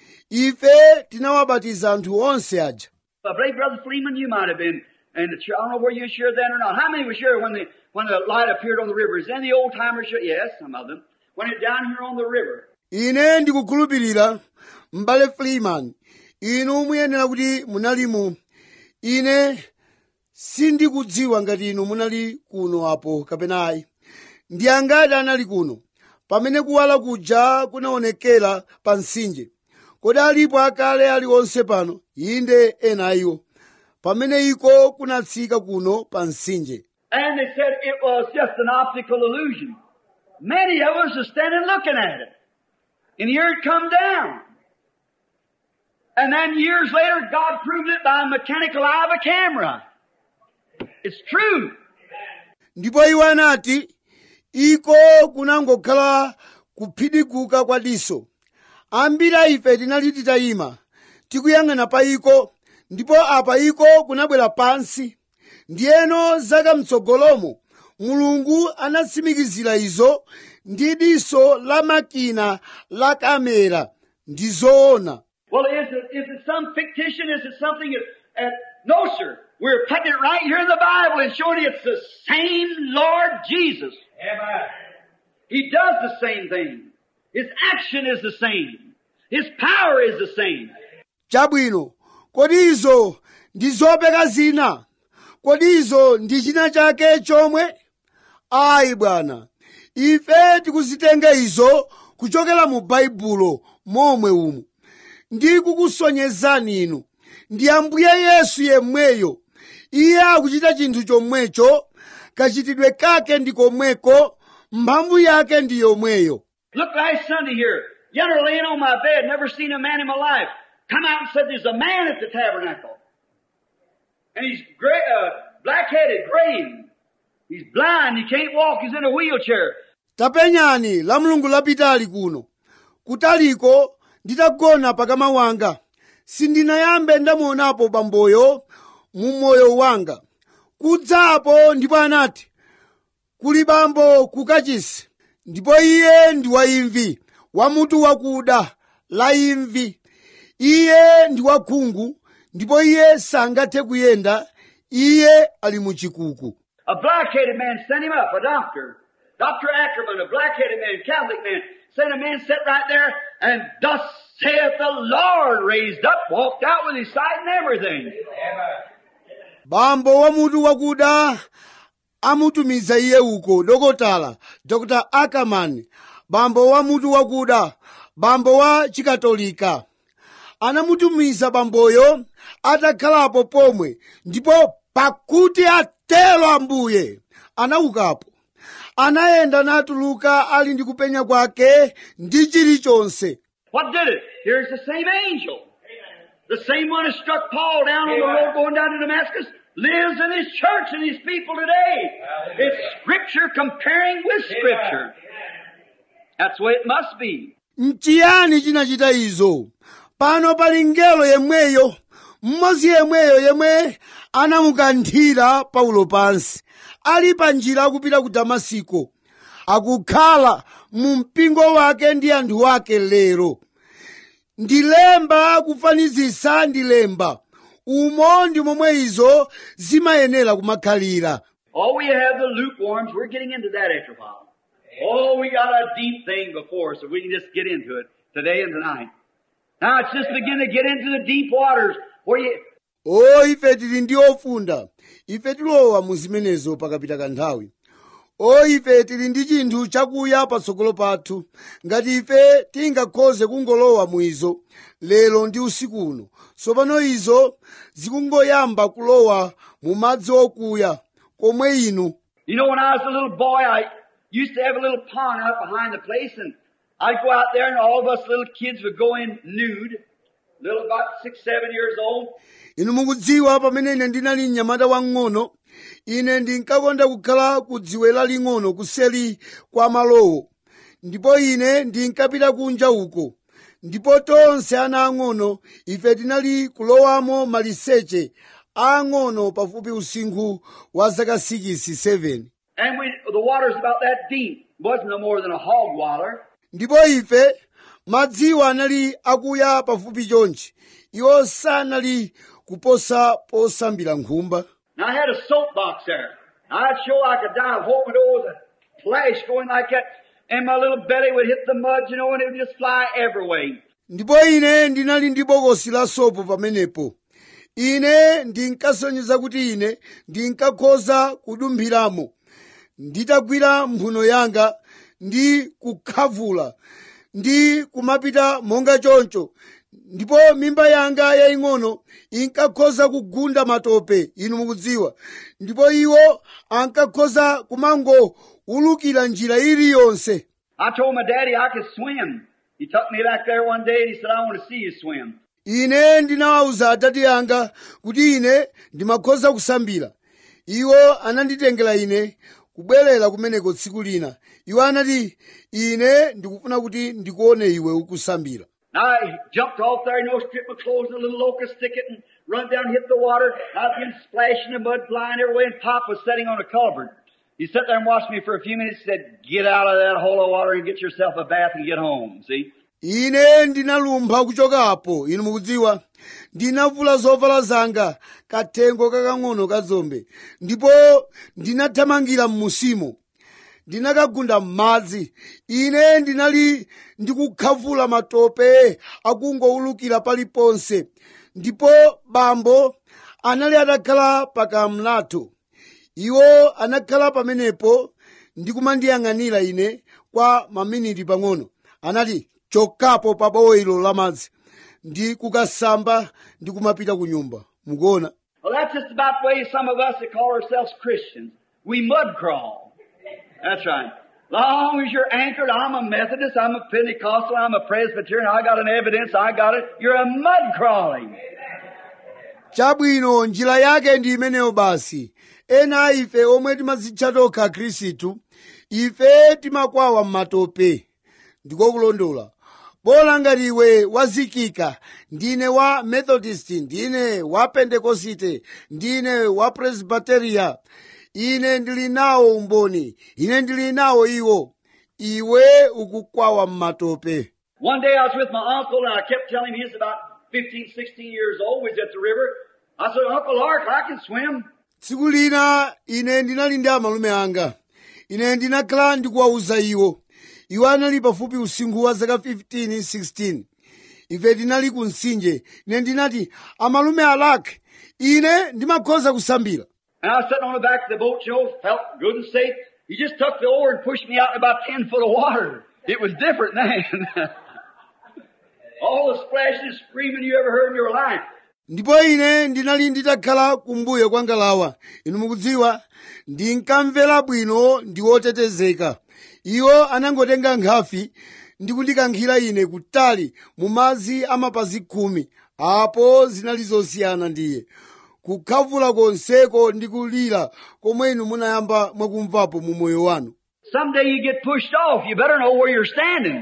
ife tinawabatiza anthu onse aja. I believe Brother Fleeman, you might have been in the church. I don't know were you sure then or not. How many were sure when the light appeared on the rivers? And the old timers sure? Yes, some of them. when it down here on the river. ine ndikukhulupirira m'bale Freeman inu muyenera kuti munalimo. Ine sindikudziwa ngati inu munali kuno apo kapena ayi. Ndi angati anali kuno pamene kuwala kuja kunaonekera pa mtsinje. Kodi alipo akale aliwonse pano? Inde ena iwo pamene iko kunatsika kuno pa mtsinje. And they said it was just an optical illusion. Many of us are standing looking at it. And here it come down. And then years later, God proved it by a mechanical eye of a camera. It's true. Ndipo iwo anati iko kunangokhala kuphidikuka kwa diso. Ambiri a ife tinali titayima tikuyang'ana pa iko, ndipo apa iko kunabwera pansi. Ndiyeno zaka mtsogolomo Mulungu anatsimikizira izo ndi diso la makina la kamera. Ndi zoona. Well, is it some fictitious? Is it something no, sir. We're putting it right here in the Bible and showing it's the same Lord Jesus. Amen. He does the same thing. His action is the same. His power is the same. Chabwino, kodi izo ndi zopeka zina? Kodi izo ndi china chake chomwe? Ayi bwana, ife tikuzitenga izo kuchokera mu Baibulo momwe umu. Ndi kukusonyezani inu, ndi Ambuye Yesu yemweyo. Iye akuchita chinthu chomwecho, kachitidwe kake ndi komweko, mphamvu yake ndi yomweyo. Look, last Sunday here, yonder laying on my bed, never seen a man in my life. Come out and said there's a man at the tabernacle. And he's gray, black-headed, gray. He's blind, he can't walk, he's in a wheelchair. Tapenyani la Mulungu lapitali kuno. Kutaliko nditagona pakama wanga. Sindinayambe ndamuonapo bamboyo mu moyo wanga. Kudzapo ndipo anati, kuli bambo kukachisi. Ndipo iye ndi wa imvi, wamutu wakuda, la imvi. Iye ndi wakhungu, ndipo iye sangathe kuyenda, iye ali muchikuku. A black-headed man sent him up, a doctor. Dr. Ackerman, a black-headed man, Catholic man, sent a man sit right there, and thus saith the Lord, raised up, walked out with his sight and everything. Bambo wamutu wakuda amutumiza iye uko, dokotala, Dr. Ackerman, bambo wamutu wakuda, bambo wa chikatolika. Anamutumiza bamboyo atakhalapo pomwe, ndipo pakuti atelo Ambuye anaukapo. Anayenda natuluka ali ndi kupenya kwake ndi chilichonse. What did it? Here's the same angel. The same one who struck Paul down on the road going down to Damascus lives in his church and his people today. It's Scripture comparing with Scripture. That's the way it must be. Nchiyani chinachita izo? Pano pali ngelo yemweyo, mmodzi yemweyo yemwe anamukanthira Paulo pansi. Ali pa njira akupita ku Damasiko. Akukhala mu mpingo wake ndi anthu wake lero. Ndilemba kufanizisa ndilemba. Umo ndi momwe izo zimayenera kumakhalira. Oh, we have the lukewarms. We're getting into that after a while. Oh, we got a deep thing before us, so we can just get into it today and tonight. Now it's just beginning to get into the deep waters where you... Oh, ife tili ndi ofunda. Ife tilowa mu zimenezo pakapita kanthawi. Oh, ife tili ndi chinthu chakuya patsogolo pathu. Ngati ife tingakhoze kungolowa mu izo lero ndi usiku uno. Tsopano izo zikungoyamba kulowa mu madzi okuya komwe inu. You know, when I was a little boy, I used to have a little pond out behind the place, and I'd go out there and all of us little kids would go in nude, little about 6, 7 years old. Inu mukudziwa pamene ine ndinali mnyamata wang'ono, ine ndinkakonda kukhala ku dziwe laling'ono kuseri kwa malowo. Ndipo ine ndinkapita kunja uko. Ndipo tonse ana ang'ono, ife tinali kulowamo maliseche ang'ono pafupi usinkhu wa zaka 6-7. And the water's about that deep. It wasn't no more than a hog water. Ndipo ife madziwo anali akuya pafupi chonchi. Iwo sanali kuposa posambira nkhumba. Now I had a soapbox there. I'd show I could dive, hoping there was a flash going like that. and my little belly would hit the mud, and it would just fly every way. ndipo ine ndinali ndi bokosi la sopo pamenepo. Ine ndinkasonyeza kuti ine ndinkakhoza kudumphiramo nditagwira mphuno yanga ndi kukhavula ndi kumapita monga choncho, ndipo mimba yanga yaying'ono inkakhoza kugunda matope, inu mukudziwa, ndipo iwo ankakhoza kumangoulukira njira iliyonse. I told my daddy I could swim. He took me back there one day and he said, I want to see you swim. Ine ndinawawuza atati anga kuti ine ndimakhoza kusambira. Iwo ananditengera ine kubwerera kumeneko tsiku lina. Iwo anati, ine ndikufuna kuti ndikuone iwe ukusambira. I jumped off there, stripped my clothes and a little locust ticket and run down and hit the water. I've been splashing the mud flying every way, and Pop was sitting on a culvert. He sat there and watched me for a few minutes and said, get out of that hole of water and get yourself a bath and get home, see? Ine ndinalumpha kuchoka apo, inu mukudziwa. Ndinavula zovala zanga katengo kakang'ono kazombe, ndipo ndinathamangira m'musimo. Ndinakagunda m'madzi. Ine ndinali ndikukhavula matope akungoulukira paliponse, ndipo bambo anali atakhala pakamlatho. Iwo anakhala pamenepo ndikumandiyang'anira ine kwa maminiti pang'ono. Anati, chokapo pa bowelo la madzi ndi kukasamba ndi kumapita ku nyumba. Mukuona? Well, that's just about the way some of us that call ourselves Christians. We mud crawl. That's right. Long as you're anchored, I'm a Methodist, I'm a Pentecostal, I'm a Presbyterian, I got an evidence, I got it. You're a mud crawling. Chabwino njira yake ndi imeneyo basi. Ena ife omwe timazitcha tokha Khristu, ife timakwawa m'matope. Ndiko kulondola. Bola ngati iwe wazikika, ndine wa Methodist, ndine wa Pentecoste, ndine wa Presbyteria. Ine ndili nawo umboni, ine ndili nawo iwo. Iwe ukukwawa m'matope. One day I was with my uncle and I kept telling him he was about 15, 16 years old. We was at the river. I said, Uncle Lark, I can swim. Tsiku lina ine ndinali ndi amalume anga. Ine ndinakhala ndikuwawuza iwo. Iwo anali pafupi usinkhu wa zaka 15, 16. Ife tinali ku mtsinje. Ine ndinati, amalume alake, ine ndimakhoza kusambira. And I was sitting on the back of the boat, felt good and safe. He just took the oar and pushed me out in about 10 foot of water. It was different then. All the splashing and screaming you ever heard in your life. Ndipo ine ndinali nditakhala kumbuyo kwa ngalawa. Inu mukudziwa, ndinkamvera bwino ndi wotetezeka. Iwo anangotenga nkhafi ndi kundikankhira ine kutali mu madzi amapazi 10. Apo zinali zosiyana ndiye. Kukhavula konseko ndi kulira komwe inu munayamba mwakumvapo mu moyo wanu. Someday you get pushed off, you better know where you're standing.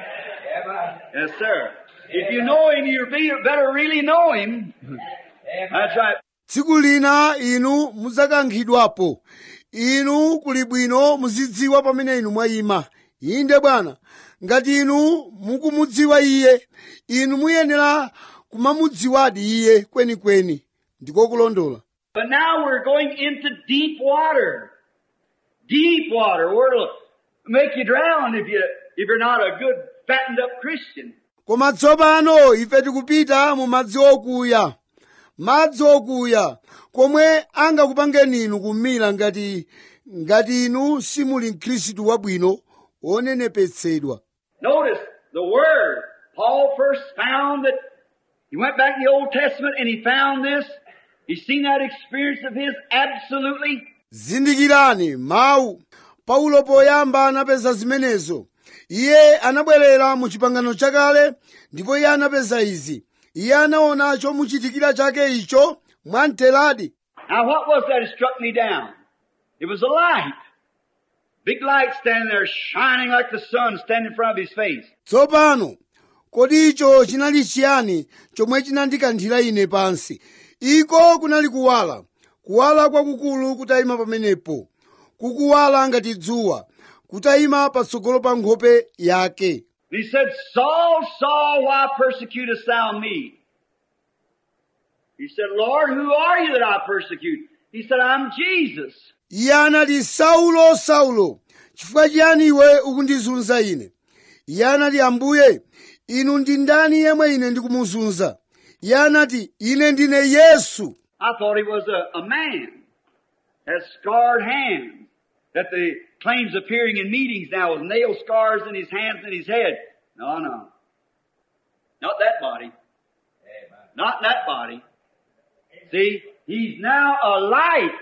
Yes, sir. If you know him, you better really know him. That's right. Tsiku lina inu muzakankhidwapo. Inu kuli bwino muzidziwa pamene inu mwayima. Inde Bwana, ngati inu mukumudziwa iye, inu muyenera kumamudziwadi iye kwenikweni. Ndiko kulondola. But now we're going into deep water. Deep water, where it'll make you drown if you're not a good, fattened up Christian. Koma tsopano ife tikupita mu madzi okuya. Madzi okuya komwe angakupangeni inu kumira ngati inu simuli Mkhristu wabwino onenepetsedwa. Notice the word. Paul first found that he went back in the Old Testament and he found this. He's seen that experience of his absolutely. Zindikirani mawu. Paulo poyamba anapeza zimenezo. Iye anabwerera mu chipangano chakale ndipo iye anapeza izi. Iye anaona chomuchitikira chake icho mwamtheradi. Now what was that that struck me down? It was a light. Big light standing there shining like the sun standing in front of his face. Tsopano, kodi icho chinali chiyani chomwe chinandikanthira ine pansi? Iko kunali kuwala. Kuwala kwakukulu kutayima pamenepo. Kukuwala ngati dzuwa. Kutayima patsogolo pa nkhope yake. He said, Saul, Saul, why persecutest thou me? He said, Lord, who are you that I persecute? He said, I'm Jesus. Iye anati, Saulo, Saulo, chifukwa chiyani iwe ukundizunza ine? Iye anati, Ambuye, inu ndi ndani yemwe ine ndikumuzunza? Iye anati, ine ndine Yesu. I thought he was a man, has scarred hands, that the claims appearing in meetings now with nail scars in his hands and his head. No, no. Not that body. Not that body. See, he's now a light.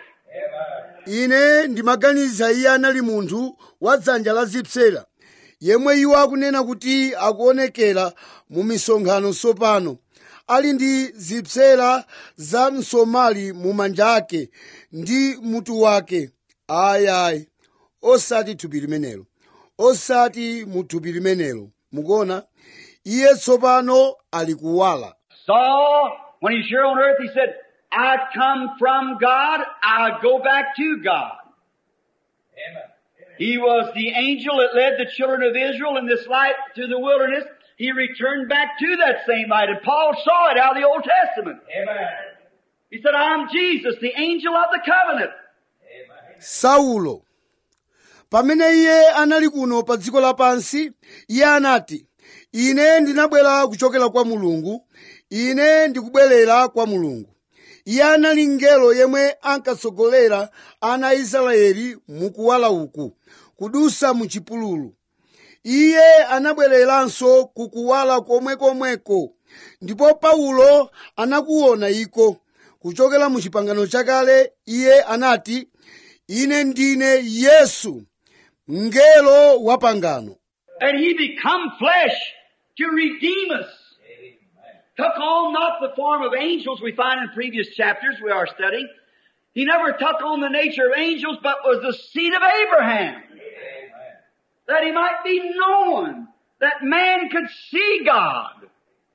Ine ndimaganiza iye anali munthu wa dzanja la zipsera, yemwe iwo akunena kuti akuonekera mu misonkhano tsopano, ali ndi zipsera za msomali mu manja ake ndi mutu wake. Ayayi, osati thupi limenelo, osati mu thupi limenelo. Mukuona, iye tsopano ali kuwala. Saul, when he's here on earth, he said, I come from God, I go back to God. Amen. He was the angel that led the children of Israel in this light through the wilderness. He returned back to that same light, and Paul saw it out of the Old Testament. Amen. He said, I'm Jesus, the angel of the covenant. Amen. Saulo, pamene iye anali kuno pa dziko lapansi, iye anati, ine ndinabwera kuchokera kwa Mulungu, ine ndikubwerera kwa Mulungu. Iye anali mngelo yemwe ankatsogolera ana a Israeli mukuwala uku, kudusa mu chipululu. Iye anabwereranso kukuwala komwekomweko, ndipo Paulo anakuona iko. Kuchokera mu chipangano chakale, iye anati, ine ndine Yesu, mngelo wa pangano. And he become flesh to redeem us. Took on not the form of angels we find in previous chapters we are studying. He never took on the nature of angels, but was the seed of Abraham. Amen. That he might be known, that man could see God.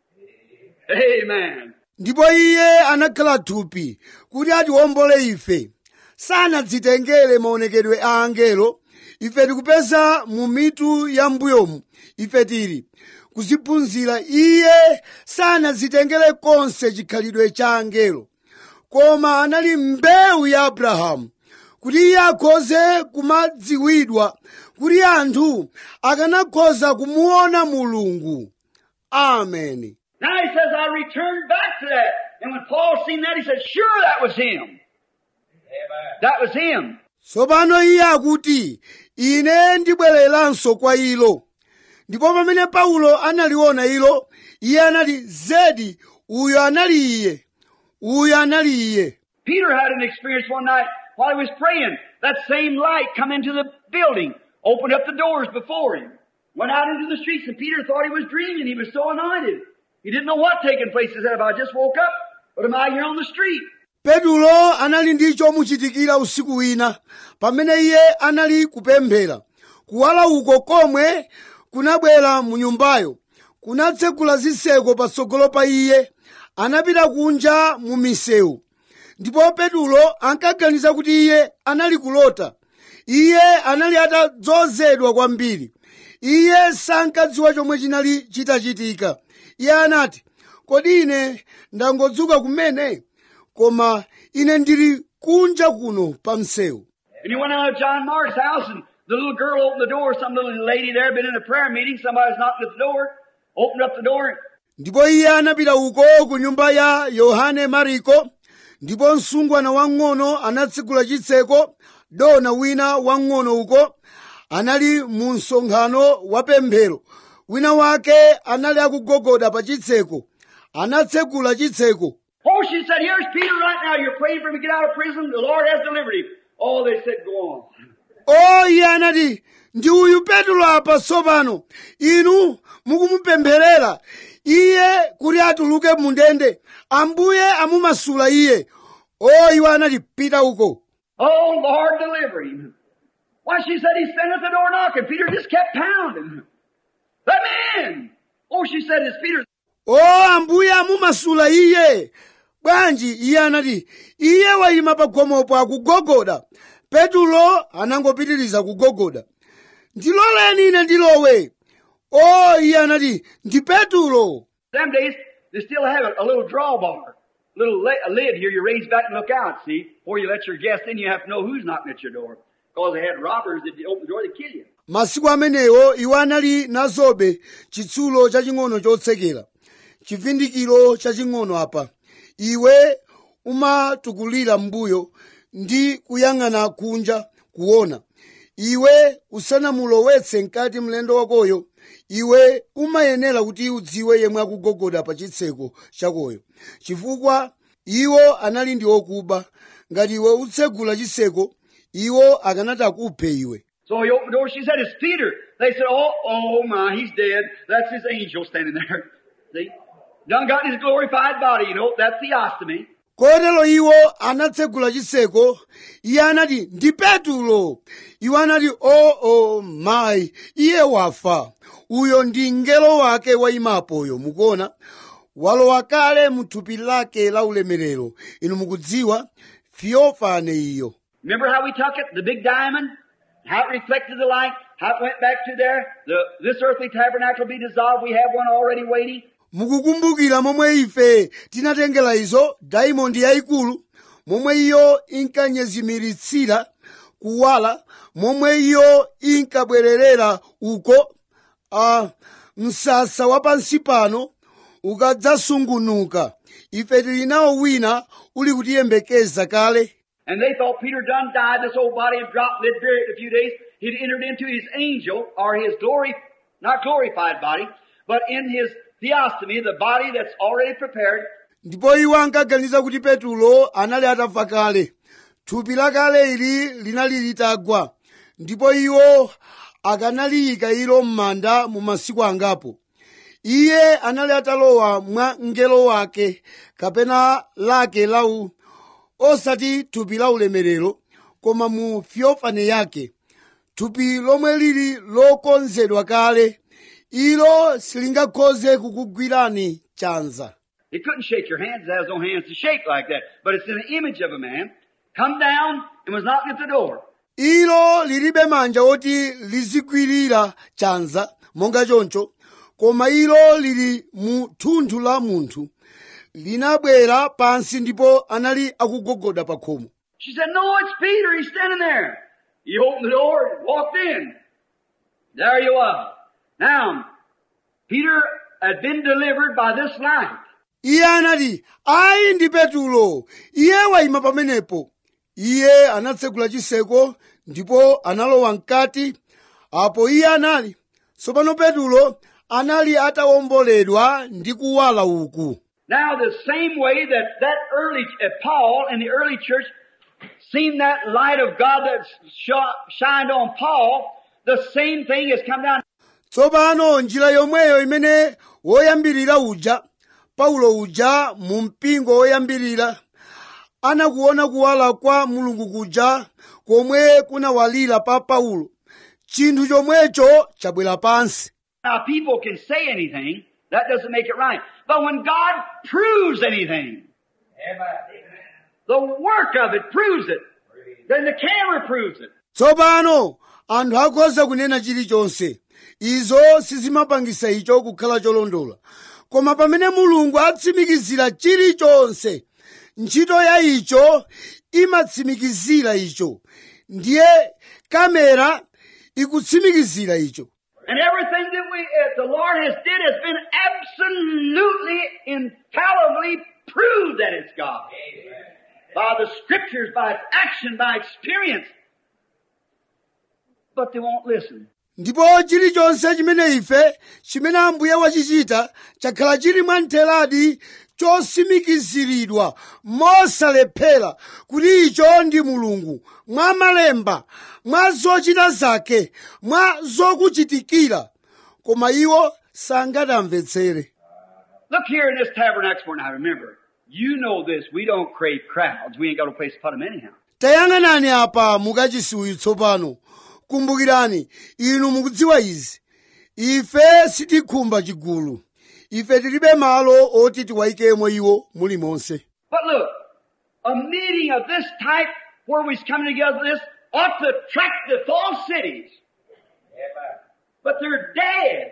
Amen. Ndipo iye anakhala thupi kuti atiwombole ife. Sanadzitengere maonekedwe a angelo. Ife tikupeza mu mitu ya mbuyomu, ife tili kuziphunzira iye sanadzitengere konse chikhalidwe cha angelo, koma anali mbewu ya Abrahamu, kuti iye akhoze kumadziwidwa, kuti anthu akanakhoza kumuona Mulungu. Amen. Now he says, I returned back to that. And when Paul seen that, he said, sure, that was him. Amen. That was him. Tsopano iye akuti, ine ndibwereranso kwa ilo. Ndipo pamene Paulo analiona ilo, iye anati, zedi, uyo anali iye. Uyo anali iye. Peter had an experience one night while he was praying. That same light come into the building, opened up the doors before him, went out into the streets, and Peter thought he was dreaming. He was so anointed. He didn't know what taking place. He said, I just woke up, but am I here on the street? Petulo anali ndi chomuchitikira usiku wina, pamene iye anali kupemphera. Kuwala uko komwe kunabwera mu nyumbayo, kunatsegula zitseko patsogolo pa iye, anapita kunja mu misewu. Ndipo Petulo ankaganiza kuti iye anali kulota. Iye anali atadzozedwa kwambiri. Iye sankadziwa chomwe chinali chitachitika. Iye anati, kodi ine ndangodzuka kumene? Koma ine ndili kunja kuno pa msewu. And he went out of John Mark's house, and the little girl opened the door. Some little lady there had been in a prayer meeting. Somebody's knocked at the door, opened up the door. Ndipo iye anapita uko ku nyumba ya Yohane Mariko, ndipo msungwana wang'ono anatsegula chitseko. Dona wina wang'ono uko anali mu msonkhano wa pemphero. Wina wake anali akugogoda pa chitseko, anatsegula chitseko. Oh, she said, here's Peter right now. You're praying for him to get out of prison. The Lord has delivered him. Oh, they said, go on. Oh, iye anati, ndi uyu Petulo apa tsopano. Inu mukumupempherera iye kuti atuluke mu ndende. Ambuye amumasula iye. Oh, iwo anati, pita uko. Oh, Lord, deliver him. Why, she said he's standing at the door knocking. Peter just kept pounding. Let me in. Oh, she said, it's Peter. Oh, Ambuye amumasula iye. Bwanji, iye anati, iye wayima pa khomopo akugogoda. Petulo anangopitiriza kugogoda. Ndiloleni ine ndilowe. Oh, iye anati, ndi Petulo. Them days, they still have a little drawbar. A lid here you raise back and look out, see? Before you let your guest in, you have to know who's knocking at your door. because they had robbers that opened the door to kill you. masiku amenewo iwo anali nazobe chitsulo chaching'ono chotsekera chivindikiro chaching'ono apa iwe umatukulira mbuyo ndi kuyang'ana kunja kuona iwe usanamulowetse mkati mlendo wakoyo iwe umayenera kuti udziwe yemwe akugogoda pa chitseko chakoyo chifukwa iwo anali ndi okuba ngati iwe utsegula chitseko iwo akanati akuphe iwe. So he opened the door. She said, "It's Peter." They said, "Oh my, he's dead. That's his angel standing there." See? Done got his glorified body, you know. That's theostomy. kotero iwo anatsegula chitseko iye anati ndi Petulo iwo anati mayi iye wafa uyo ndi mngelo wake wayimapoyo mukuona walowa kale mu thupi lake la ulemerero inu mukudziwa theophane iyo. Remember how we took it, the big diamond? How it reflected the light? How it went back to there? This earthly tabernacle be dissolved. We have one already waiting. mukukumbukira momwe ife tinatengera izo diamond yayikulu momwe iyo inkanyezimiritsira kuwala momwe iyo inkabwererera uko msasa wa pansi pano ukadzasungunuka ife tili nawo wina uli kutiyembekeza kale. And they thought Peter done died, this old body had dropped, they'd buried it in a few days. He'd entered into his angel, or his glory, not glorified body, but in his theostomy, the body that's already prepared. ndipo iwo ankaganiza kuti Petulo anali atafa kale thupi lakale ili linali litagwa ndipo iwo akanaliyika ilo m'manda mu masiku angapo iye anali atalowa mwa mngelo wake kapena lake lau osati thupi la ulemerero koma mu theophane yake thupi lomwe lili lokonzedwa kale ilo silingakhoze kukugwirani chanza. It couldn't shake your hands. It has no hands to shake like that. But it's in the image of a man. Come down and was knocking at the door. ilo lilibe manja oti lizigwirira chanza monga choncho koma ilo lili mu thunthu la munthu linabwera pansi ndipo anali akugogoda pa khomo. She said, "No, it's Peter. He's standing there." He opened the door and walked in. There you are. Now, Peter had been delivered by this light. iye anati ayi ndi Petulo iye wayima pamenepo iye anatsegula chiseko ndipo analowa mkati apo iye anali tsopano Petulo anali atawomboledwa ndi kuwala uku. Now, the same way that early Paul in the early church seen that light of God that shined on Paul, the same thing has come down. tsopano njira yomweyo imene woyambirira uja Paulo uja mu mpingo woyambirira anakuona kuwala kwa Mulungu kuja komwe kunawalira pa Paulo chinthu chomwecho chabwera pansi. Now, people can say anything. That doesn't make it right. But when God proves anything, the work of it proves it. Then the camera proves it. tsopano anthu akhoza kunena chilichonse izo sizimapangisa icho kukhala cholondola koma pamene Mulungu atsimikizira chilichonse ntchito ya icho imatsimikizira icho ndiye kamera ikutsimikizira icho. And everything that the Lord has did has been absolutely, infallibly proved that it's God. Amen. By the Scriptures, by its action, by experience. But they won't listen. ndipo chilichonse chimene Ambuye wachichita chakhala chili mwamtheradi chosimikiziridwa mosalephera kuti icho ndi Mulungu mwa malemba mwa zochita zake mwa zokuchitikira koma iwo sangatamvetsere. Look here in this tabernacle for now. Remember, you know this. We don't crave crowds. We ain't got a place to put them anyhow. tayang'anani apa mukachisiwiro tsopano kumbukirani inu mukudziwa izi ife sitikhumba chigulu ife tilibe malo oti tiwayikemo iwo mulimonse. But look, a meeting of this type where we're coming together this ought to attract the false cities. But they're dead.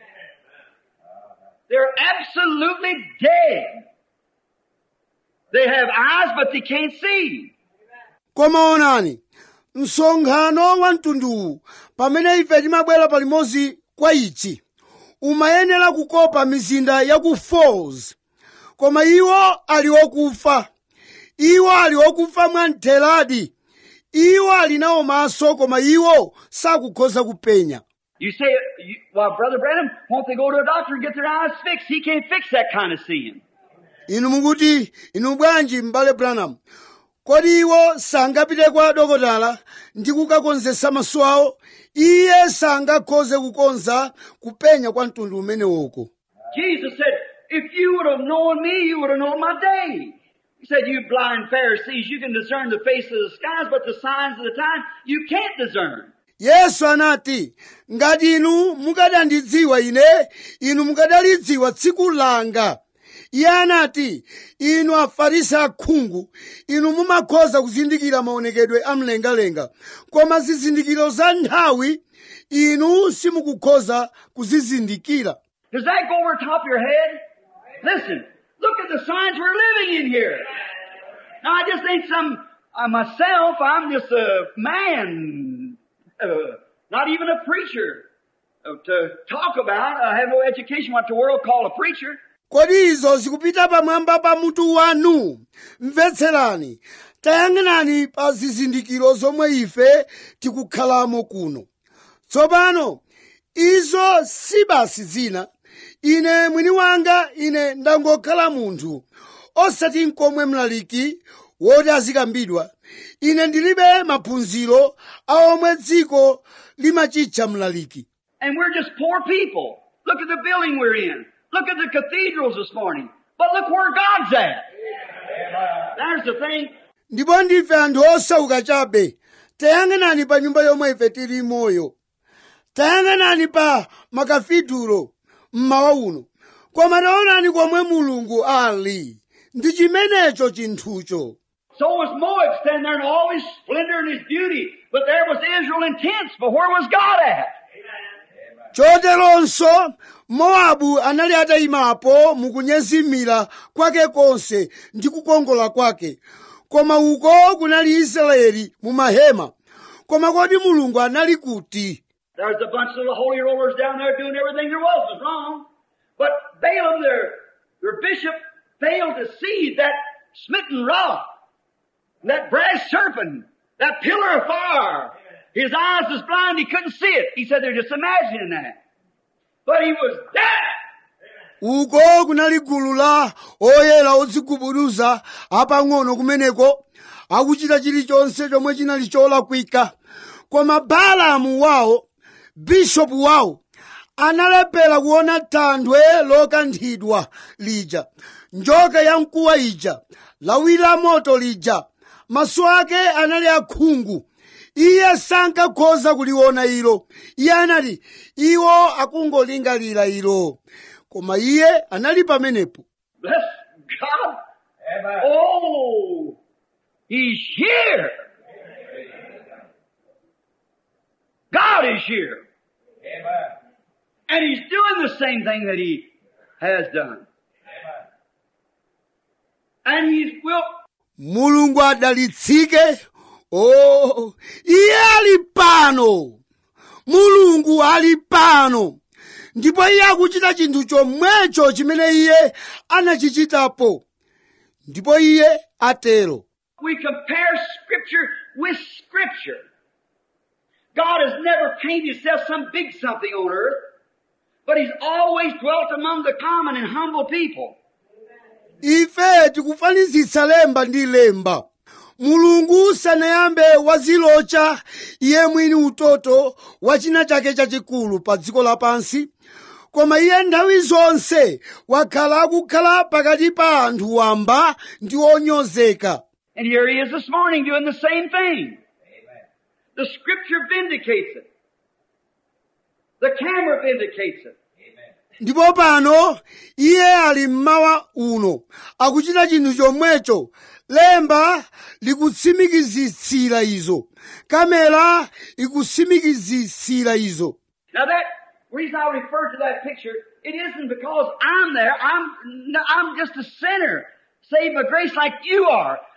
They're absolutely dead. They have eyes, but they can't see. koma onani msonkhano wa mtunduwu pamene ife timabwera palimodzi kwa ichi umayenera kukopa mizinda ya ku Falls, koma iwo ali okufa. Iwo ali okufa mwamtheradi. Iwo ali nawo maso koma iwo sakukhoza kupenya. You say, well, Brother Branham, won't they go to a doctor and get their eyes fixed? He can't fix that kind of seeing. Inu mukuti, inu bwanji m'bale Branham, kodi iwo sangapite kwa dokotala ndi kukakonzesa maso awo? Iye sangakhoze kukonza kupenya kwa mtundu umenewoko. Jesus said, if you would have known me, you would have known my day. He said, you blind Pharisees, you can discern the face of the skies, but the signs of the time you can't discern. Yesu anati, ngati inu mukadandidziwa ine, inu mukadalidziwa tsiku langa. Iye anati, inu Afarisi akhungu, inu mumakhoza kuzindikira maonekedwe amlengalenga, koma zizindikiro za nthawi inu simukukhoza kuzizindikira. Does that go over top of your head? Listen, look at the signs we're living in here. Now I just ain't myself, I'm just a man, not even a preacher, to talk about. I have no education what the world call a preacher. Kodi izo zikupita pamwamba pa mutu wanu? Mvetserani, tayang'anani pa zizindikiro zomwe ife tikukhalamo kuno. Tsopano, izo si basi zina. Ine mwini wanga ine ndangokhala munthu, osati nkomwe mlaliki woti azikambidwa. Ine ndilibe maphunziro aomwe dziko limachitcha mlaliki. And we're just poor people. Look at the building we're in. Look at the cathedrals this morning. But look where God's at. There's the thing. Ndipo ndife anthu osauka chabe. Tayang'anani pa nyumba yomwe ife tili moyo. Tayang'anani pa makafiduro mmawa uno. Koma taonani komwe Mulungu ali. Ndi chimenecho chinthucho. So was Moab standing there in all his splendor and his beauty. But there was Israel in tents. But where was God at? Choteronso Moabu anali atayimapo mukunyezimira kwake konse ndi kukongola kwake. Koma uko kunali Israeli mu mahema. Koma kodi Mulungu anali kuti? There's a bunch of little holy rollers down there doing everything there was wrong. But Balaam, their bishop, failed to see that smitten rock, that brass serpent, that pillar of fire. His eyes was blind, he couldn't see it. He said they're just imagining that. But he was there. Uko kunali gulu la oyera odzigubuduza apang'ono kumeneko akuchita chilichonse chomwe chinali cholakwika. Koma Balaamu wawo, bishopu wawo, analephera kuona thanthwe lokanthidwa lija, njoka ya mkuwa ija, lawi la moto lija. Maso ake anali akhungu. Iye sankakhoza kuliona ilo. Iye anati, iwo akungolingalira ilo. Koma iye anali pamenepo. Bless God. Amen. Oh, he's here. God is here. Amen. And he's doing the same thing that he has done. Amen. And he will. Mulungu adalitsike. Oh, iye ali pano. Mulungu ali pano. Ndipo iye akuchita chinthu chomwecho chimene iye anachichitapo. Ndipo iye atero. We compare Scripture with Scripture. God has never painted himself some big something on earth, but he's always dwelt among the common and humble people. Ife tikufanizitsa lemba ndi lemba. Mulungu sanayambe wazilocha iye mwini utoto wachina chake chachikulu pa dziko lapansi. Koma iye nthawi zonse wakhala akukhala pakati pa anthu wamba ndi onyozeka. And here he is this morning doing the same thing. Amen. The Scripture vindicates it. The camera vindicates it. Ndipo pano iye ali mmawa uno akuchita chinthu chomwecho. Lemba likutsimikizitsira izo. Kamera ikutsimikizitsira izo. Now that reason I refer to that picture, it isn't because I'm there. I'm just a sinner, saved by grace like you are.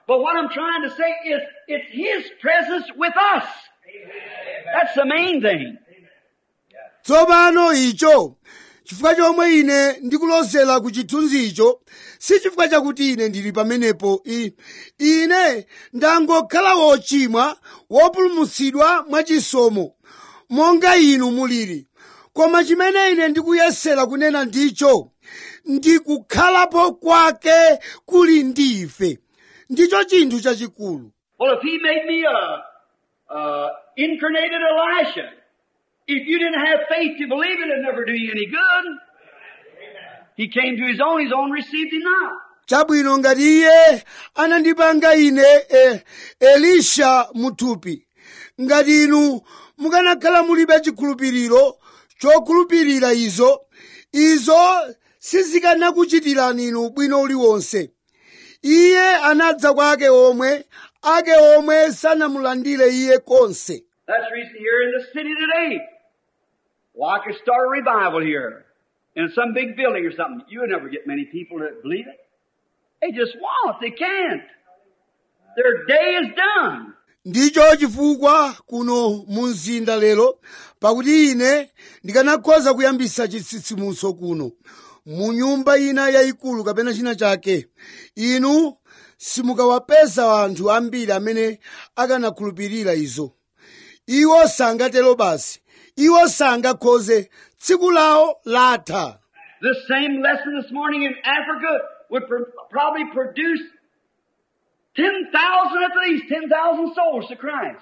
But what I'm trying to say is, it's His presence with us. That's the main thing. tsopano icho chifukwa chomwe ine ndikulozera ku chithunzi icho si chifukwa chakuti ine ndili pamenepo. Ine ndangokhala wochimwa wopulumutsidwa mwachisomo monga inu muliri. Koma chimene ine ndikuyesera kunena ndicho ndikukhalapo kwake kuli ndife. Ndicho chinthu chachikulu. Well, if He made me a incarnated Elisha, if you didn't have faith to believe it'd never do you any good. He came to His own received Him not. Chabwino ngati iye anandipanga ine Elisha muthupi, ngati inu mukanakhala mulibe chikhulupiriro chokhulupirira izo sizikanakuchitirani inu bwino uliwonse. Iye anadza kwa ake omwe sanamulandire iye konse. That's the reason here in the city today. Well, I could start a revival here in some big building or something. You would never get many people that believe it. They just won't. They can't. Their day is done. Ndicho chifukwa kuno mu mzinda lero, pakuti ine ndikanakhoza kuyambisa chitsitsimutso kuno mu nyumba ina yayikulu kapena china chake. Inu simukawapeza anthu ambiri amene akanakhulupirira izo. Iwo sangatero basi. Iwo sangakhoze, tsiku lawo latha. This same lesson this morning in Africa would probably produce 10,000 at least, 10,000 souls to Christ.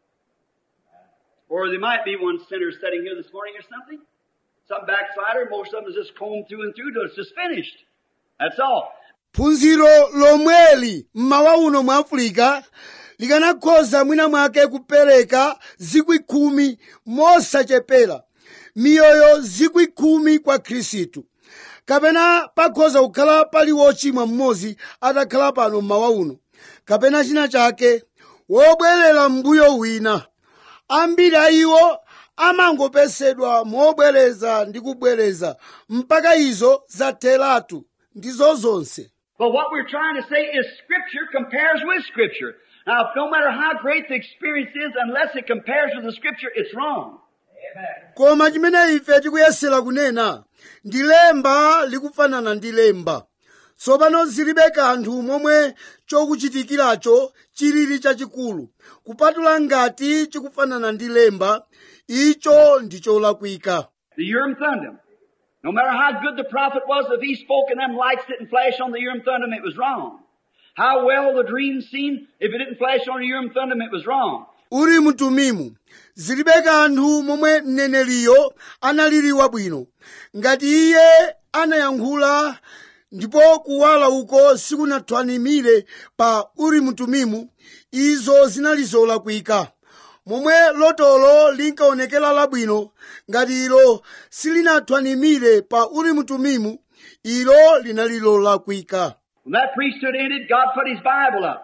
Or there might be one sinner sitting here this morning or something. Some backslider, most of them is just combed through and through till it's just finished. That's all. Phunziro lomweli mmawa uno mu Afrika likanakhoza mwina mwake kupereka 10,000 mosachepera, miyoyo 10,000 kwa Khristu. Kapena pakhoza kukhala pali wochimwa mmodzi atakhala pano mmawa uno, kapena china chake wobwerera mbuyo wina. Ambiri a iwo amangopesedwa mobwereza ndi kubwereza mpaka izo zatheratu ndizo zonse. But what we're trying to say is Scripture compares with Scripture. Now, no matter how great the experience is, unless it compares with the Scripture, it's wrong. Koma chimene ife tikuyesera kunena ndi lemba likufanana ndi lemba. Tsopano zilibe kanthu momwe chokuchitikiracho chilili chachikulu, kupatula ngati chikufanana ndi lemba, icho ndi cholakwika. The Urim Thummim. No matter how good the prophet was, if he spoke and them lights didn't flash on the Urim Thummim, it was wrong. How well the dream seemed, if it didn't flash on the Urim Thummim, it was wrong. Urimu Tumimu. Zilibe kanthu momwe mneneriyo analili wabwino. Ngati iye anayankhula ndipo kuwala uko sikunathwanimire pa Urimu Tumimu, izo zinali zolakwika. Momwe lotolo linkaonekera labwino, ngati ilo silinathwanimire pa Urimu Tumimu, ilo linali lolakwika. When that priesthood ended, God put His Bible up.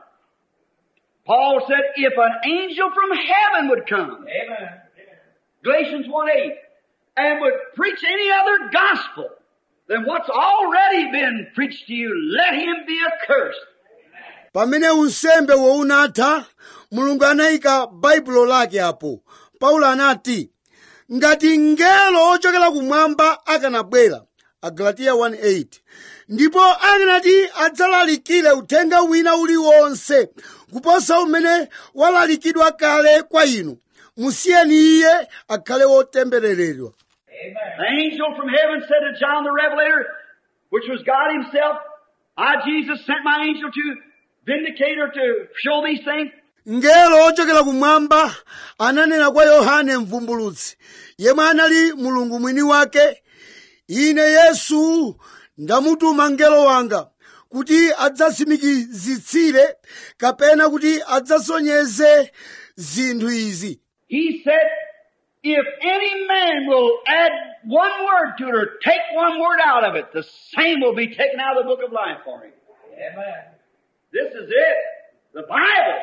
Paul said, if an angel from heaven would come, Amen. Galatians 1:8, and would preach any other gospel than what's already been preached to you, let him be accursed. Pamene unsembe unatha, Mulungu anayika Baibulo lake apo. Paulo anati, ngati ngelo ochokera kumwamba akanabwera, Agalatia 1:8, ndipo akanati adzalalikire uthenga wina uliwonse kuposa umene walalikidwa kale kwa inu, musiyeni iye akhale wotembereredwa. The angel from heaven said to John the Revelator, which was God Himself, I, Jesus, sent my angel to vindicate or to show these things. Ngelo ochokera kumwamba ananena kwa Yohane mvumbulutsi, yemwe anali Mulungu mwini wake, ine Yesu ndamutuma ngelo wanga kuti adzatsimikizitsire kapena kuti adzasonyeze zinthu izi. He said, if any man will add one word to it or take one word out of it, the same will be taken out of the book of life for him. Amen. This is it. The Bible.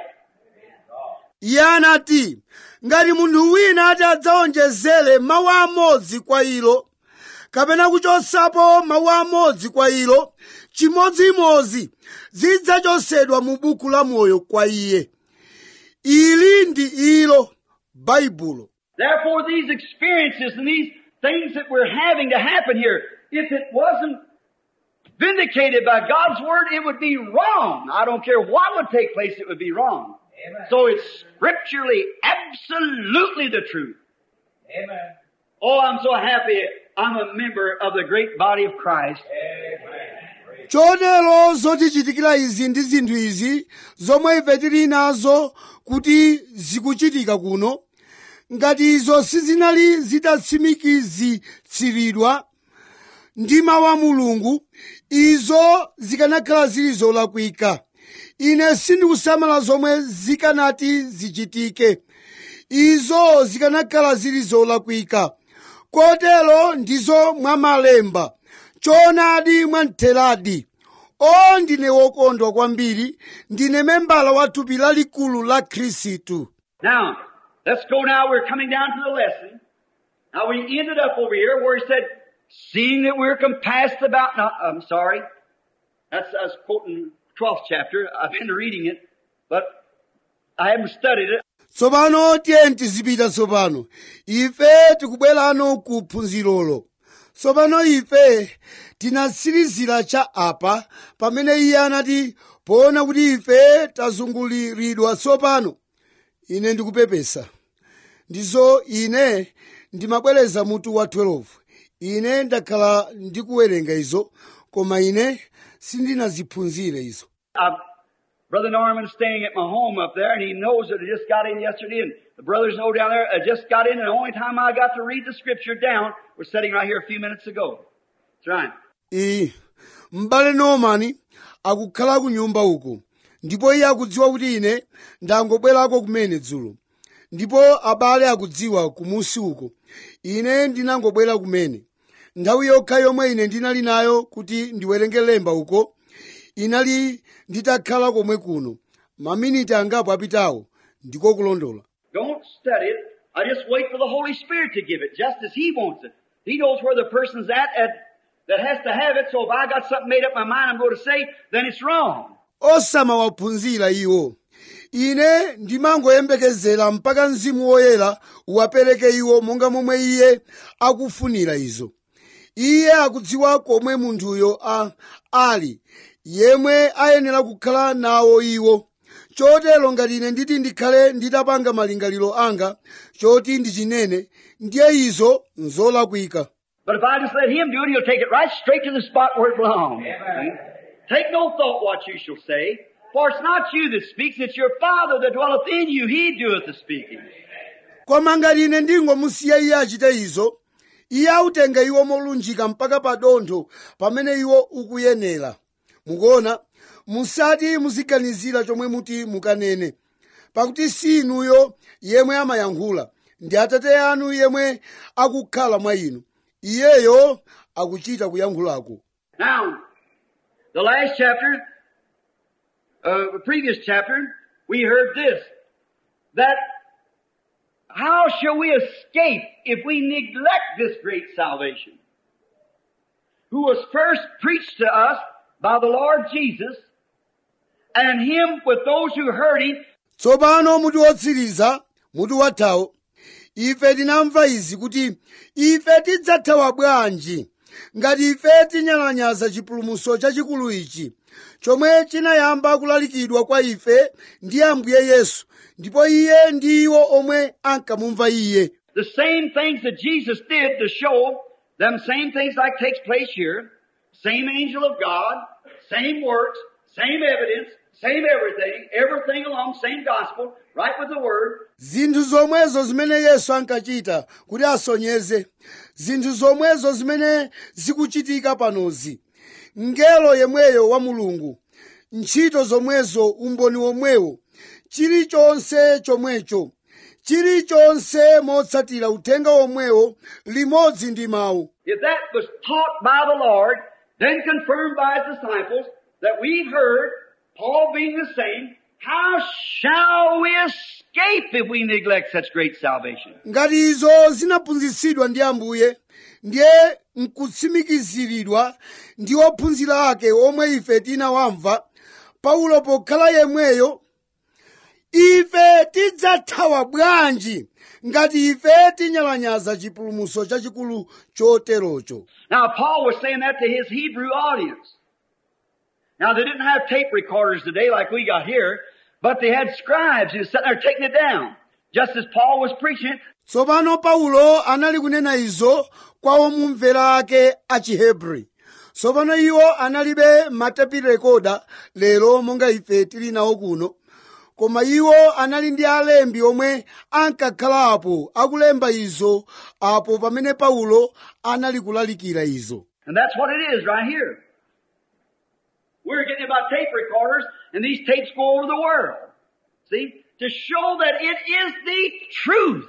Iye anati, ngati munthu wina ati adzaonjezere mawu amodzi kwa ilo, kapena kuchotsapo mawu amodzi kwa ilo, chimodzimodzi zidzachosedwa mu buku la moyo kwa iye. Ili ndi ilo Baibulo. Therefore, these experiences and these things that we're having to happen here, if it wasn't vindicated by God's Word, it would be wrong. I don't care what would take place, it would be wrong. Amen. So it's scripturally absolutely the truth. Amen. Oh, I'm so happy I'm a member of the great body of Christ. Amen. Chotero zotichitikira izi ndi zinthu izi zomwe ife tili nazo kuti zikuchitika kuno, ngati izo sizinali zidatsimikizitsiridwa ndi mawu a Mulungu, izo zikanakhala zili zolakwika. Ine sindikusamala zomwe zikanati zichitike. Izo zikanakhala zili zolakwika. Kotero ndizo mwa malemba, choonadi mwamtheradi. Ndine wokondwa kwambiri, ndine membala wa thupi lalikulu la Khristu. Now, let's go now. We're coming down to the lesson. Now, we ended up over here where he said, seeing that we're compassed about, no, I'm sorry. I was quoting 12th chapter. I've been reading it, but I haven't studied it. Tsopano tiyeni tizipita tsopano. Ife tikubwerano ku phunzirolo. Tsopano ife tinatsirizira cha apa pamene iye anati poona kuti ife tazunguliridwa tsopano. Ine ndikupepesa. Ndizo ine ndimabwereza mutu wa 12. Ine ndakhala ndikuwerenga izo, koma ine sindinaziphunzire izo. Brother Norman's staying at my home up there, and he knows that I just got in yesterday, and the brothers know down there, I just got in, and the only time I got to read the scripture down was sitting right here a few minutes ago. That's right. M'bale Norman akukhala ku nyumba uko, ndipo iye akudziwa kuti ine ndangobwerako kumene dzulo. Ndipo abale akudziwa kumusi uko, ine ndinangobwera kumene. Nthawi yokha yomwe ine ndinali nayo kuti ndiwerenge lemba uko, inali nditakhala komwe kuno maminiti angapo apitawo, ndiko kulondola. Don't study it. I just wait for the Holy Spirit to give it, just as He wants it. He knows where the person's at that has to have it, so if I got something made up in my mind I'm going to say, then it's wrong. Osamawaphunzira iwo. Ine ndimangoyembekezera mpaka Mzimu Woyera uwapereke iwo monga momwe Iye akufunira izo. Iye akudziwa komwe munthuyo ali, yemwe ayenera kukhala nawo iwo. Chotero ngati ine nditi ndikhale nditapanga malingaliro anga choti ndichinene, ndiye izo nzolakwika. But if I just let Him do it, He'll take it right straight to the spot where it belongs. Amen. Take no thought what you shall say, for it's not you that speaks, it's your Father that dwelleth in you. He doeth the speaking. Koma ngati ine ndingomusiya Iye achite izo, Iye autenga iwo molunjika mpaka pa dontho pamene iwo ukuyenera. Mukuona, musati muziganizira chomwe muti mukanene, pakuti si inuyo yemwe amayankhula, ndi Atate anu yemwe akukhala mwa inu. Iyeyo akuchita kuyankhulako. Now, the last chapter, the previous chapter, we heard this, that how shall we escape if we neglect this great salvation, who was first preached to us by the Lord Jesus, and Him with those who heard Him. Tsopano muti wotsiriza, muti wathawo, ife tinamva izi kuti ife tidzathawa bwanji ngati ife tinyalanyaza chipulumutso chachikulu ichi, chomwe chinayamba kulalikidwa kwa ife ndi Ambuye Yesu, ndipo Iye ndi iwo omwe ankamumva Iye. The same things that Jesus did to show them same things like takes place here, same angel of God, same works, same evidence, same everything along, same gospel, right with the word. Zinthu zomwezo zimene Yesu ankachita kuti asonyeze, zinthu zomwezo zimene zikuchitika panozi, ngelo yemweyo wa Mulungu, ntchito zomwezo, umboni womwewo, chilichonse chomwecho, chilichonse motsatira uthenga womwewo, limodzi ndi mawu. If that was taught by the Lord, then confirmed by His disciples, that we've heard, Paul being the same, how shall we escape if we neglect such great salvation? ngati izo zinaphunzitsidwa ndi Ambuye, ndiye nkutsimikiziridwa ndi ophunzira ake omwe ife tinawamva, Paulo pokhala yemweyo, ife tidzathawa bwanji ngati ife tinyalanyaza chipulumutso chachikulu choterocho. Now, Paul was saying that to his Hebrew audience. Now, they didn't have tape recorders today like we got here, but they had scribes who sat there taking it down, just as Paul was preaching it. Tsopano Paulo anali kunena izo kwa omumvera ake a Chihebri. Tsopano iwo analibe matepi rekoda lero monga ife tili nawo kuno, koma iwo anali ndi alembi omwe ankakhalapo akulemba izo apo pamene Paulo anali kulalikira izo. And that's what it is right here. We're getting about tape recorders, and these tapes go over the world. See? To show that it is the truth.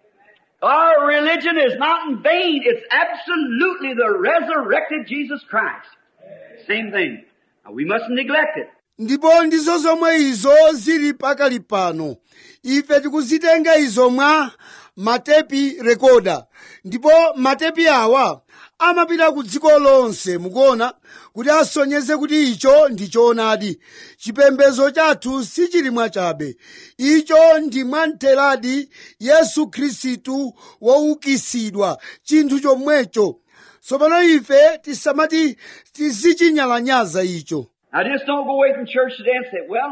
Our religion is not in vain. It's absolutely the resurrected Jesus Christ. Same thing. Now, we mustn't neglect it. Ndipo ndizo zomwe izo zili pakali pano. Ife tikuzitenga izo mwa matepi rekoda. Ndipo matepi awa amapita ku dziko lonse, mukuona, kuti asonyeze kuti icho ndi choonadi. Chipembedzo chathu sichili mwachabe. Icho ndi mwamtheradi Yesu Khristu woukitsidwa, chinthu chomwecho. Tsopano ife tisamati tizichinyalanyaza icho. Now just don't go away from church today and say, well,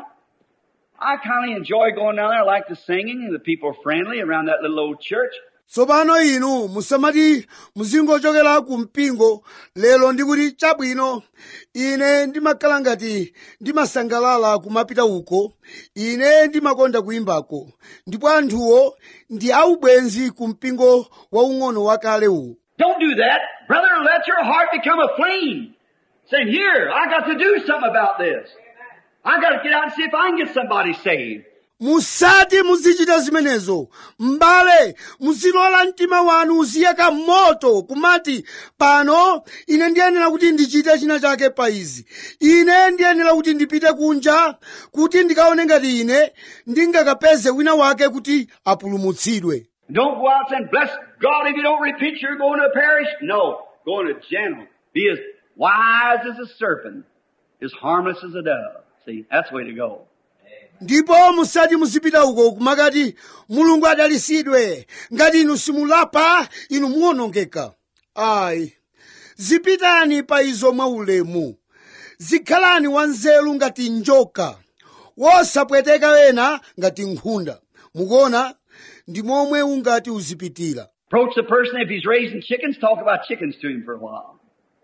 I kind of enjoy going down there. I like the singing and the people are friendly around that little old church. Tsopano inu musamati muzingochokera ku mpingo lero ndikuti chabwino, ine ndimakhala ngati ndimasangalala kumapita uko, ine ndimakonda kuyimbako, ndipo anthuwo ndi aubwenzi ku mpingo waung'ono wakale uwu. Don't do that. Brother, let your heart become a flame. Saying, here, I got to do something about this. I got to get out and see if I can get somebody saved. Musati muzichita zimenezo. M'bale, muzilola mtima wanu uziyaka moto kumati, pano ine ndiyenera kuti ndichite china chake pa izi. Ine ndiyenera kuti ndipite kunja kuti ndikaone ngati ine ndingakapeze wina wake kuti apulumutsidwe. Don't go out saying, bless God, if you don't repent, you're going to perish. No, go in a gentle. Be as wise as a serpent, as harmless as a dove. See, that's the way to go. Ndipo musati muzipita uko kumakati Mulungu adalitsidwe, ngati inu simulapa inu muwonongeka. Ayi, zipitani pa izo mwaulemu. Zikhalani wanzeru ngati njoka, wosapweteka wena ngati nkhunda. Mukuona, ndi momwe ungati uzipitira. Approach the person, if he's raising chickens, talk about chickens to him for a while.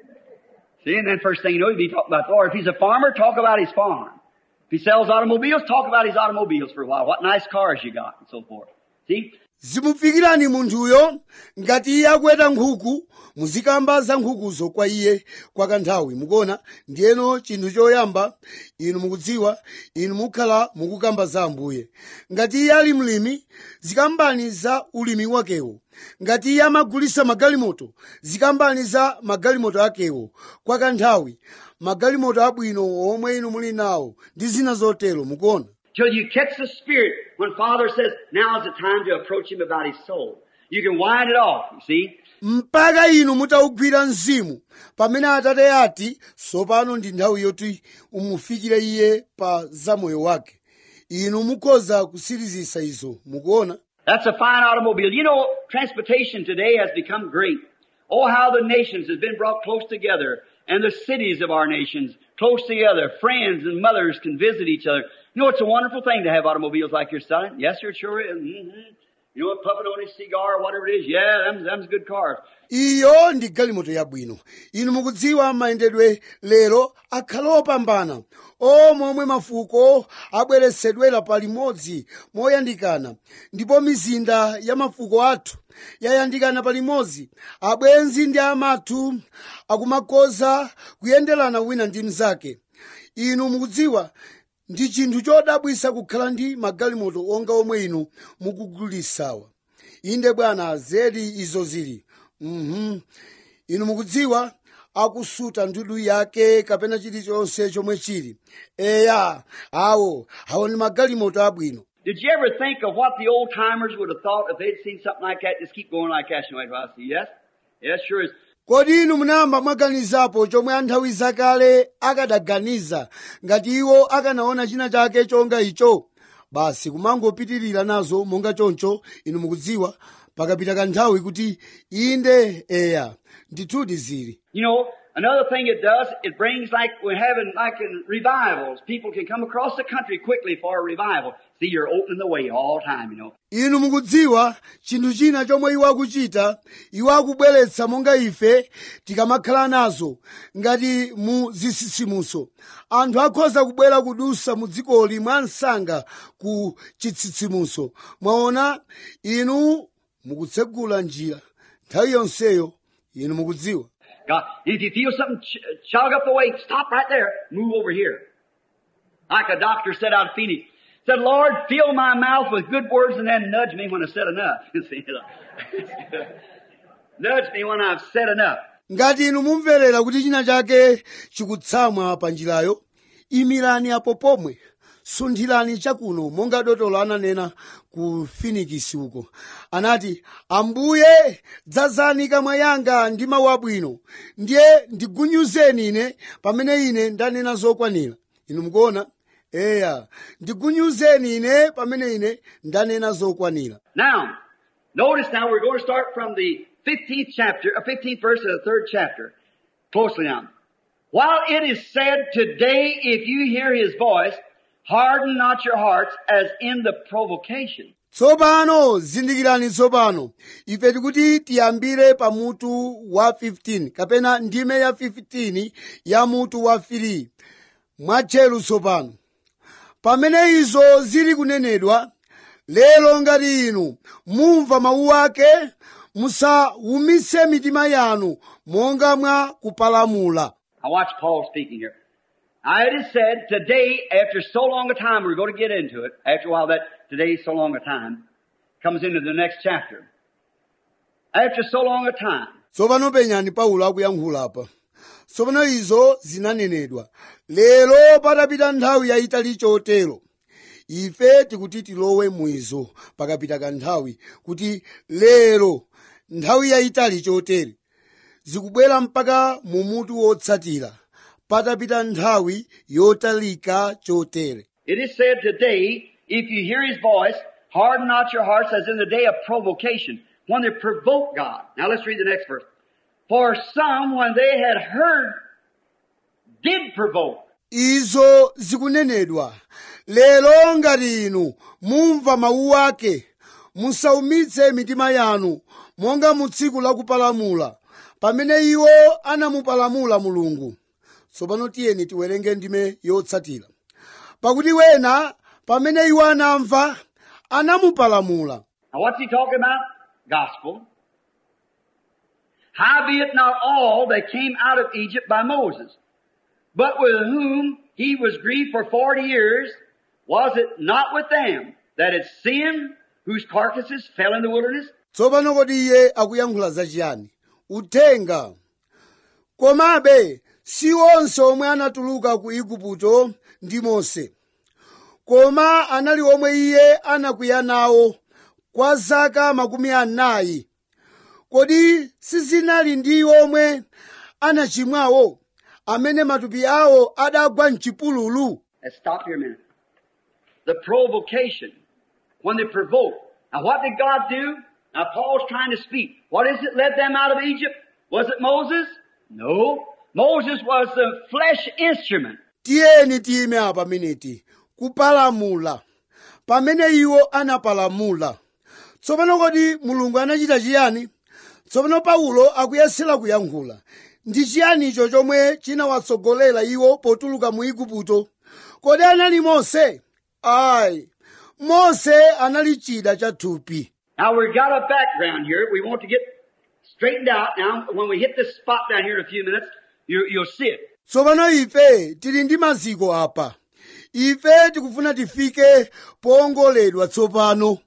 See, and then first thing you know, he'll be talking about the Lord. If he's a farmer, talk about his farm. If he sells automobiles, talk about his automobiles for a while. What nice cars you got, and so forth. See? Zimufikirani munthuyo, ngati iye akweta nkhuku, muzikamba za nkhukuzo kwa iye kwa kanthawi. Mukuona, ndiyeno chinthu choyamba, inu mukudziwa, inu mukhala mukukamba za Ambuye. Ngati iye ali mlimi, zikambani za ulimi wakewo. Ngati iye amagulitsa magalimoto, zikambani za magalimoto akewo kwa kanthawi. Magalimoto abwino omwe inu muli nawo ndi zina zotero, mukuona. Till you catch the Spirit when Father says, now's the time to approach him about his soul. You can wind it off, you see. Mpaka inu mutaugwira mzimu, pamene Atate ati, tsopano ndi nthawi yoti umufikire iye pa zamoyo wake. Inu mukhoza kusirizisa izo, mukuona. That's a fine automobile. You know, transportation today has become great. Oh, how the nations have been brought close together, and the cities of our nations close together. Friends and mothers can visit each other. You know, it's a wonderful thing to have automobiles like you're selling. Yes, sir, it sure is. Mm-hmm. You know, puffing on his cigar or whatever it is. Yeah, them's good cars. Iyo ndi galimoto yabwino. Inu mukudziwa mayendedwe lero akhala opambana. Momwe mafuko abweretsedwera palimodzi moyandikana. Ndipo mizinda ya mafuko athu yayandikana palimodzi. Abwenzi ndi amathu akumakoza kuyenderana wina ndi mnzake. Inu mukudziwa, ndi chinthu chodabwisa kukhala ndi magalimoto onga omwe inu mukugulisawa. Inde bwana, zedi izo zili. Inu mukudziwa, akusuta ndudu yake kapena chilichonse chomwe chili. Eya, awo ndi magalimoto abwino. Did you ever think of what the old timers would have thought if they'd seen something like that? Just keep going like that. You know, I see. Yes? Yes, sure is. Kodi inu munayamba mwaganizapo chomwe anthawi zakale akadaganiza ngati iwo akanaona china chake chonga icho? Basi kumangopitirira nazo monga choncho, inu mukudziwa, pakapita kanthawi kuti inde eya ndithudi zili. You know, another thing it does, it brings like we're having like in revivals. People can come across the country quickly for a revival. See, you're opening the way all the time, you know. Inu mukudziwa, chinthu china chomwe iwo akuchita, iwo akubweretsa monga ife tikamakhala nazo ngati mu zitsitsimutso. Anthu akhoza kubwera kudusa mu dzikoli mwansanga ku chitsitsimutso. Mwaona, inu mukutsegula njira. Nthawi yonseyo, inu mukudziwa. God, if you feel something chug up the way, stop right there. Move over here. Like a doctor said out of Phoenix. Said, Lord, fill my mouth with good words and then nudge me when I've said enough. Nudge me when I've said enough. Ngati inu mumverera kuti china chake chikutsamwa pa njirayo, imirani apo pomwe. Sunthirani chakuno monga dotolo ananena ku Phoenix uko. Anati, Ambuye, dzazani kamwa yanga ndi mawu abwino. Ndiye ndigunyuzeni ine pamene ine ndanena zokwanira. Inu mukuona? Eya, ndigunyuzeni ine pamene ine ndanena zokwanira. Now, notice now we're going to start from the 15th verse of the 3rd chapter. Closely now. While it is said today, if you hear his voice, harden not your hearts as in the provocation. Tsopano, zindikirani tsopano. Ife tikuti tiyambire pa mutu wa 15, kapena ndime ya 15 ya mutu wa 3. Mwatcheru tsopano. Pamene izo zili kunenedwa, lero ngati inu mumva mawu ake, musawumitse mitima yanu monga mwa kupalamula. Now watch Paul speaking here. Now it is said today, after so long a time, we're going to get into it. After a while, that today so long a time comes into the next chapter. After so long a time. Tsopano penyani Paulo akuyankhula apa. Tsopano izo zinanenedwa. Lero patapita nthawi yayitali chotero. Ife tikuti tilowe mwizo pakapita kanthawi kuti lero nthawi yayitali chotere. Zikubwera mpaka mu mutu wotsatira. Patapita nthawi yotalika chotere. It is said today, if you hear his voice, harden not your hearts as in the day of provocation, when they provoke God. Now let's read the next verse. For some, when they had heard, did provoke. Izo zikunenedwa. Lero ngati inu mumva mawu ake, musaumitse mitima yanu monga mu tsiku la kupalamula, pamene iwo anamupalamula Mulungu. Tsopano tiyeni tiwerenge ndime yotsatira. Pakuti wena, pamene iwo anamva, anamupalamula. Now what's he talking about? Gospel. Howbeit not all that came out of Egypt by Moses, but with whom he was grieved for 40 years, was it not with them that had sinned, whose carcasses fell in the wilderness? Tsopano kodi iye akuyankhula zachiyani? Uthenga. Komabe, si onse omwe anatuluka ku Igupto ndi Mose, koma anali omwe iye anakwiya nawo kwa zaka 40. Kodi sizinali ndi omwe anachimwawo, amene matupi awo adagwa m'chipululu? Let's stop here a minute. The provocation, when they provoke. Now what did God do? Now Paul's trying to speak. What is it led them out of Egypt? Was it Moses? No. Moses was the flesh instrument. Tiyeni tiyime apa miniti. Kupalamula. Pamene iwo anapalamula. Tsopano kodi Mulungu anachita chiyani? Tsopano Paulo akuyesera kuyankhula. Ndi chiyani icho chomwe chinawatsogolera iwo potuluka mu Igupto? Kodi anali Mose? Ayi. Mose anali chida cha thupi. Now we've got a background here. We want to get straightened out. Now when we hit this spot down here in a few minutes, you'll see it. Tsopano ife tili ndi maziko apa. Ife tikufuna tifike poongoledwa tsopano.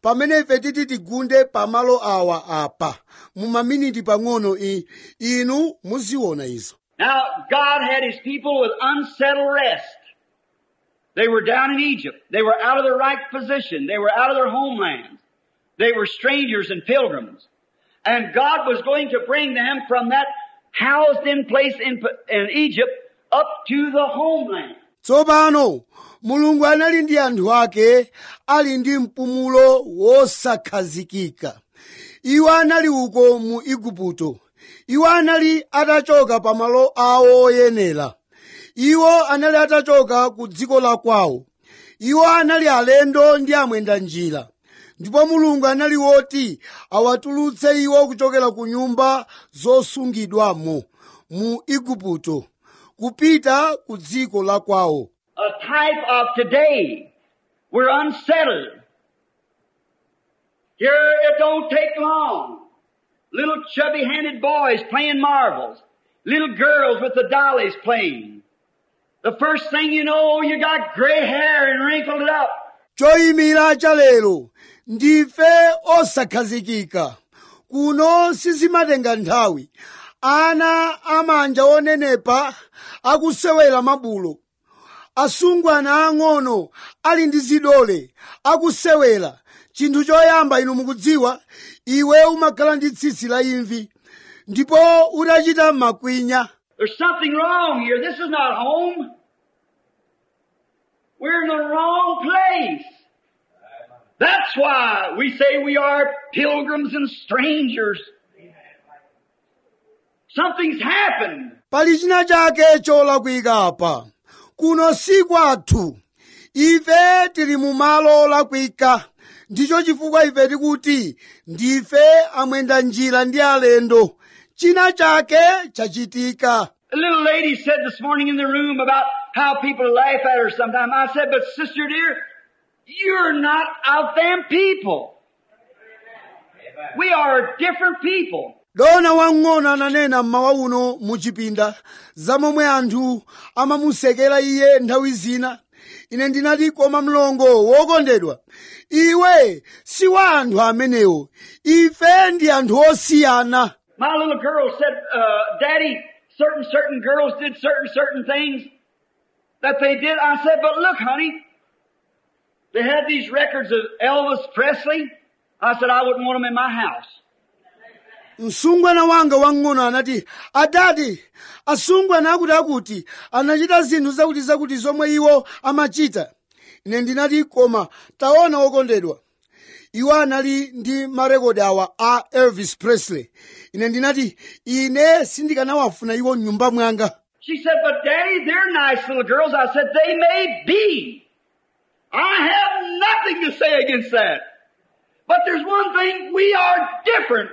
pamene ife titi tigunde pamalo awa apa mu maminiti pang'ono inu muziona izo. Now, God had His people with unsettled rest. They were down in Egypt. They were out of their right position. They were out of their homeland. They were strangers and pilgrims. And God was going to bring them from that housed in place in Egypt up to the homeland. Tsopano Mulungu anali ndi anthu ake ali ndi mpumulo wosakhazikika. Iwo anali uko mu Igupto. Iwo anali atachoka pamalo awo oyenera. Iwo anali atachoka ku dziko la kwawo. Iwo anali alendo ndi amwenda njira. Ndipo Mulungu anali woti awatulutse iwo kuchokera ku nyumba zosungidwamo mu Igupto kupita ku dziko la kwawo. A type of today. We're unsettled. Here it don't take long. Little chubby-handed boys playing marbles. Little girls with the dollies playing. The first thing you know, you got gray hair and wrinkled it up. Choyimira cha lero ndife osakhazikika. Kuno sizimatenga nthawi. Ana amanja onenepa akusewera mabulo. Asungwana ang'ono ali ndi zidole akusewera. Chinthu choyamba inu mukudziwa, iwe umakhala ndi tsitsi la imvi ndipo utachita makwinya. There's something wrong here. This is not home. We're in the wrong place. That's why we say we are pilgrims and strangers. Something's happened. Pali china chake cholakwika apa. Kuno si kwathu. Ife tili mu malo olakwika. Ndicho chifukwa ife tikuti ndife amwenda njira ndi alendo. China chake chachitika. A little lady said this morning in the room about how people laugh at her sometimes. I said, but sister dear, you're not of them people. We are different people. Dona wang'ono ananena mmawa uno muchipinda zamomwe anthu amamusekera iye nthawi zina. Ine ndinati koma mlongo wokondedwa, iwe si wa anthu amenewo. Ife ndi anthu osiyana. My little girl said, Daddy, certain girls did certain things that they did. I said, but look, honey, they had these records of Elvis Presley. I said, I wouldn't want them in my house. Msungwana wanga wang'ono anati, adadi, asungwana akuti anachita zinthu zakuti zomwe iwo amachita. Ine ndinati koma taona wokondedwa. Iwo anali ndi marekodi awa a Elvis Presley. Ine ndinati ine sindikanawafuna iwo nyumba mwanga. She said, but Daddy, they're nice little girls. I said, they may be. I have nothing to say against that. But there's one thing, we are different.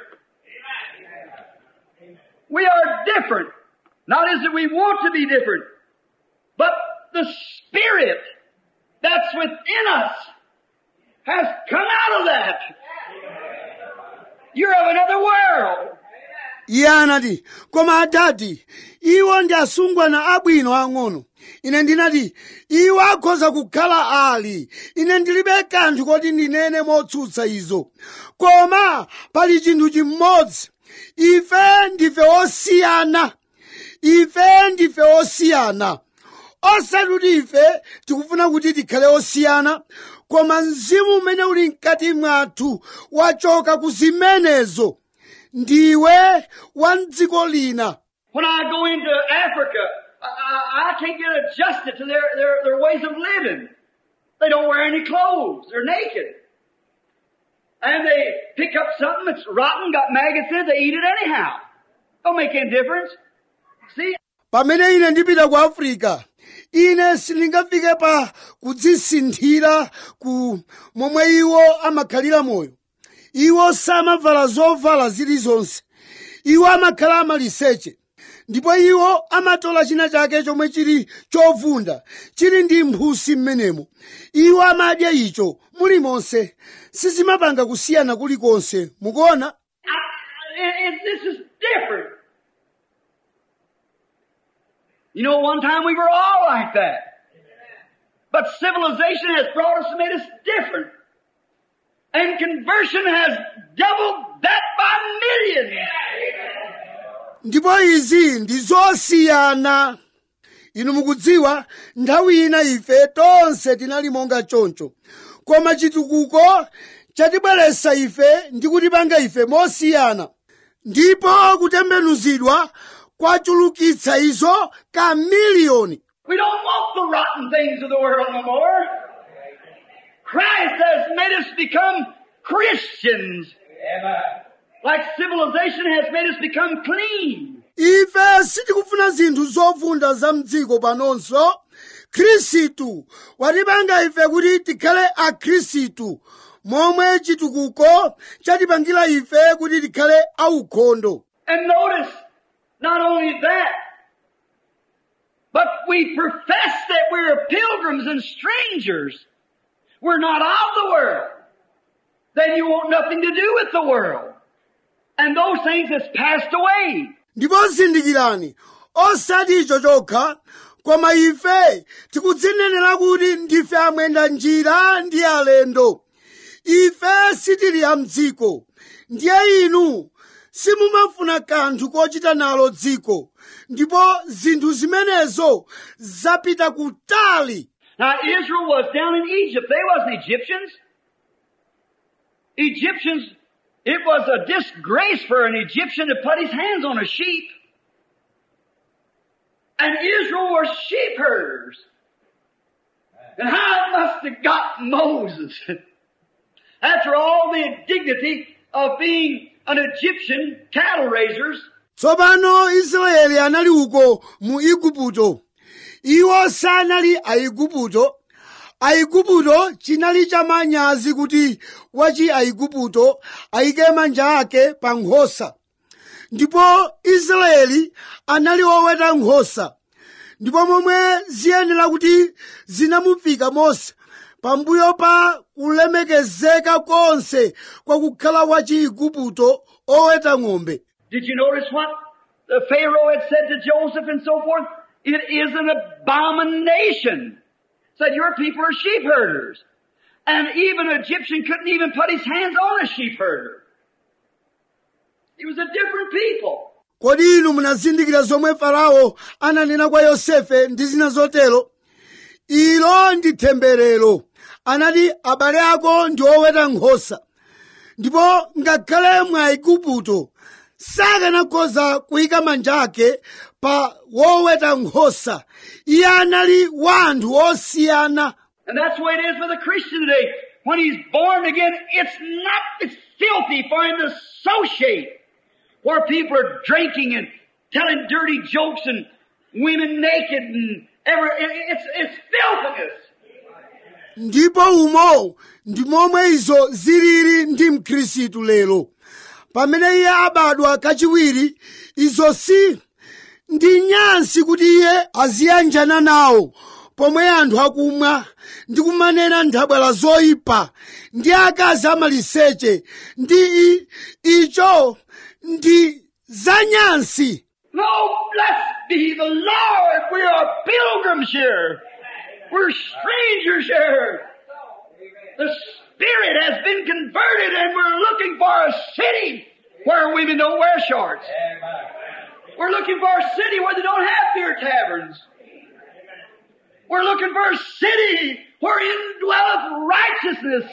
We are different. Not as that we want to be different, but the Spirit that's within us has come out of that. You're of another world. Iye anati, koma adadi, iwo ndi asungwana abwino ang'ono. Ine ndinati, iwo akhoza kukhala ali. Ine ndilibe kanthu koti ndinene motsutsa izo. Koma pali chinthu chimodzi. Ife ndife osiyana. Ife ndife osiyana. Osati ife tikufuna kuti tikhale osiyana, koma mzimu umene uli mkati mwathu wachoka ku zimenezo. Ndiwe wa dziko lina. When I go into Africa, I can't get adjusted to their ways of living. They don't wear any clothes. They're naked. And they pick up something that's rotten, got maggots in it, they eat it anyhow. Don't make any difference. See? Pamene ine ndipita ku Afrika, ine sindingafike pa kudzisinthira ku momwe iwo amakhalira moyo. Iwo samavala zovala zilizonse. Iwo amakhala amaliseche. Ndipo iwo amatola china chake chomwe chili chovunda, chili ndi mphusi mmenemo. Iwo amadya icho mulimonse. Sizimapanga kusiyana kulikonse. Mukuona? This is different. You know, one time we were all like that. But civilization has brought us and made us different. And conversion has doubled that by millions. ndipo izi ndi zosiyana. Inu mukudziwa nthawi ina ife tonse tinali monga choncho, koma chitukuko chatibweretsa ife ndi kutipanga ife mosiyana, ndipo kutembenuzidwa kwachulukitsa izo ka miliyoni. We don't want the rotten things of the world no more. Christ has made us become Christians. Like civilization has made us become clean. Ife sitikufuna zinthu zovunda za mdziko panonso. Khristu watipanga ife kuti tikhale akhristu, momwe chitukuko chatipangira ife kuti tikhale aukhondo. And notice, not only that, but we profess that we're pilgrims and strangers. We're not of the world. Then you want nothing to do with the world. And those things has passed away. Ndipo zindikirani, osati icho chokha, koma ife tikudzinenera kuti ndife amwenda njira ndi alendo. Ife sitili a mdziko. Ndiye inu simumafuna kanthu kochita nalo dziko. Ndipo zinthu zimenezo zapita kutali. Now Israel was down in Egypt. They wasn't Egyptians. Egyptians, it was a disgrace for an Egyptian to put his hands on a sheep. And Israel were sheep herders. And how it must have got Moses. After all the indignity of being an Egyptian cattle raisers. Tsopano Israeli anali uko mu Igupto. Iwo sanali Aigupto. Aigupto chinali chamanyazi kuti wachi Aigupto ayike manja ake pa nkhosa. Ndipo Israeli anali oweta nkhosa. Ndipo momwe ziyenera kuti zinamufika Mose pambuyo pa kulemekezeka konse kwa kukhala wachi Igupto oweta ng'ombe. Did you notice what the Pharaoh had said to Joseph and so forth? It is an abomination. Said your people are sheep herders. And even an Egyptian couldn't even put his hands on a sheep herder. He was a different people. Kodi inu munazindikira zomwe Farao ananena kwa Yosefe ndi zina zotero? Ilo ndi temberero. Anati abale ako ndi oweta nkhosa. Ndipo ngakhale mwa Igupto sakanakhoza kuyika manja ake pa woweta nkhosa. Iye anali wanthu osiyana. And that's the way it is with a Christian today. When he's born again, it's filthy for him to associate where people are drinking and telling dirty jokes and women naked and it's filthiness. Ndipo umo ndi momwe izo zilili ndi Mkhristu lero. Pamene iye abadwa kachiwiri, izo si ndi nyansi kuti iye aziyanjana nawo, pomwe anthu akumwa ndi kumanena nthabwala zoyipa ndi akazi amaliseche ndi icho ndi zanyansi. No, blessed be the Lord. We are pilgrims here. We're strangers here. The Spirit has been converted and we're looking for a city where women don't wear shorts. We're looking for a city where they don't have beer taverns. We're looking for a city wherein dwelleth righteousness.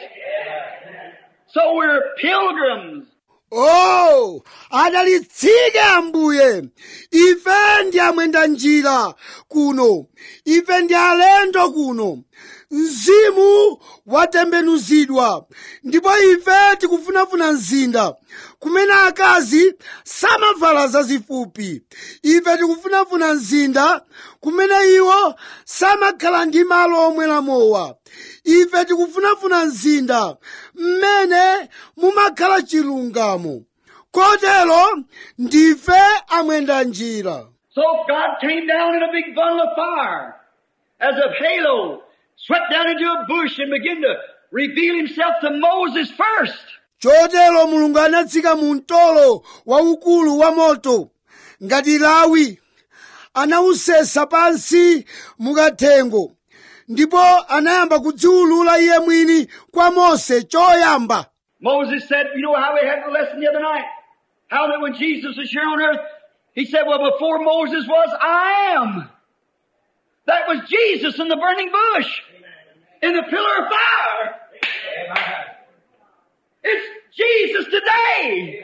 So we're pilgrims. Oh, adalitsike Ambuye. Ife ndi amwenda njira kuno. Ife ndi alendo kuno. Mzimu watembenuzidwa. Ndipo ife tikufunafuna mzinda kumene akazi samavala zazifupi. Ife tikufunafuna mzinda kumene iwo samakhala ndi malo omwera mowa. Ife tikufunafuna mzinda mmene mumakhala chilungamo. Kotero ndife amwenda njira. So God came down in a big bundle of fire as a halo, swept down into a bush and began to reveal himself to Moses first. Chotero Mulungu anatsika mu mtolo waukulu wa moto ngati lawi, anawusesa pansi mukathengo, ndipo anayamba kudziwulula iye mwini kwa Mose choyamba. Moses said, you know how we had the lesson the other night? How that when Jesus was here on earth, he said, well, before Moses was, I am. That was Jesus in the burning bush, in the pillar of fire. Amen. It's Jesus today.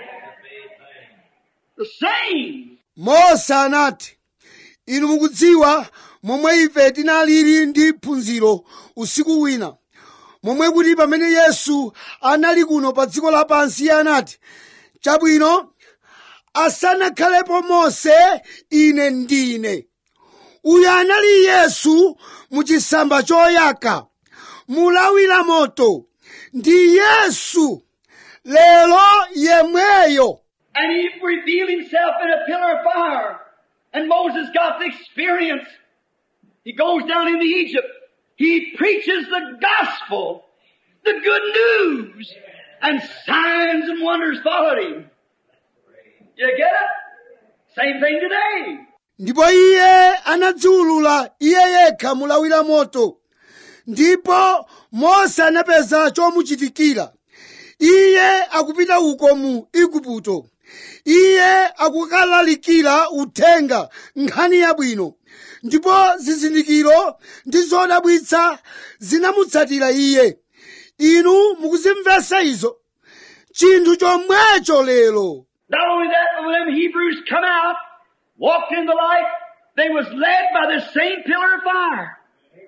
The same. Mose anati, inu mukudziwa momwe ife tinalili ndi phunziro usiku wina, momwe kuti pamene Yesu anali kuno pa dziko lapansi iye anati, chabwino, asanakhalepo Mose, ine ndine. Uyu anali Yesu muchisamba choyaka, mulawi la moto, ndi Yesu lero yemweyo. And he revealed himself in a pillar of fire. And Moses got the experience. He goes down into Egypt. He preaches the gospel, the good news, and signs and wonders followed him. You get it? Same thing today. Ndipo iye anadziwulula iye yekha mulawi la moto. Ndipo Mose anapeza chomuchitikira. Iye akupita uko mu Igupto. Iye akukalalikira uthenga nkhani yabwino. Ndipo zizindikiro ndi zodabwitsa zinamutsatira iye. Inu mukuzimvesa izo. Chinthu chomwecho lero. Not only that, but when them Hebrews come out, walked in the light, they was led by the same pillar of fire.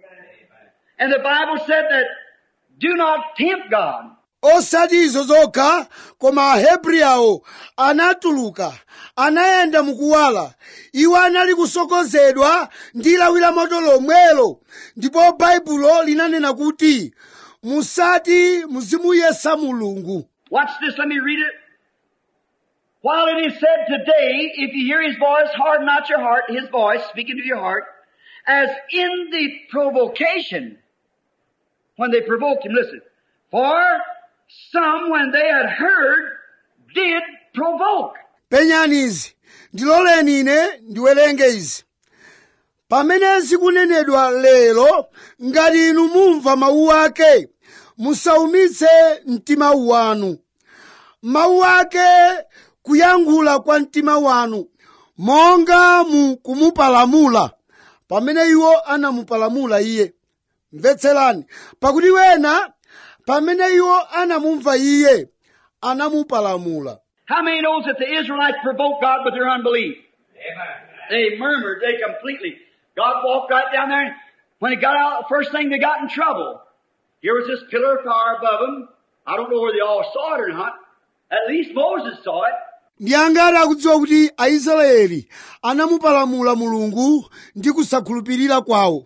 And the Bible said that, do not tempt God. Osati izo zokha, koma Ahebri awo anatuluka, anayenda mukuwala. Iwo anali kusokonzedwa ndi lawi la moto lomwelo. Ndipo Baibulo linanena kuti, musati muzimuyesa Mulungu. Watch this, let me read it. While it is said today, if you hear his voice, harden not your heart, his voice speaking to your heart, as in the provocation, when they provoked him, listen, for some, when they had heard, did provoke. Penyani izi, ndiloleni ine ndiwerenge izi. Pamene zikunenedwa lero, ngati inu mumva mawu ake, musaumitse mtima wanu. Mawu ake kuyankhula kwa mtima wanu, monga mu kumupalamula, pamene iwo anamupalamula iye. Mvetserani, pakuti wena, pamene iwo anamumva iye, anamupalamula. How many knows that the Israelites provoked God with their unbelief? Amen. They murmured, they completely. God walked right down there, and when he got out, the first thing they got in trouble. Here was this pillar of fire above them. I don't know whether they all saw it or not. At least Moses saw it. Ndiyangati akudziwa kuti Aisraeli anamupalamula Mulungu ndi kusakhulupirira kwawo.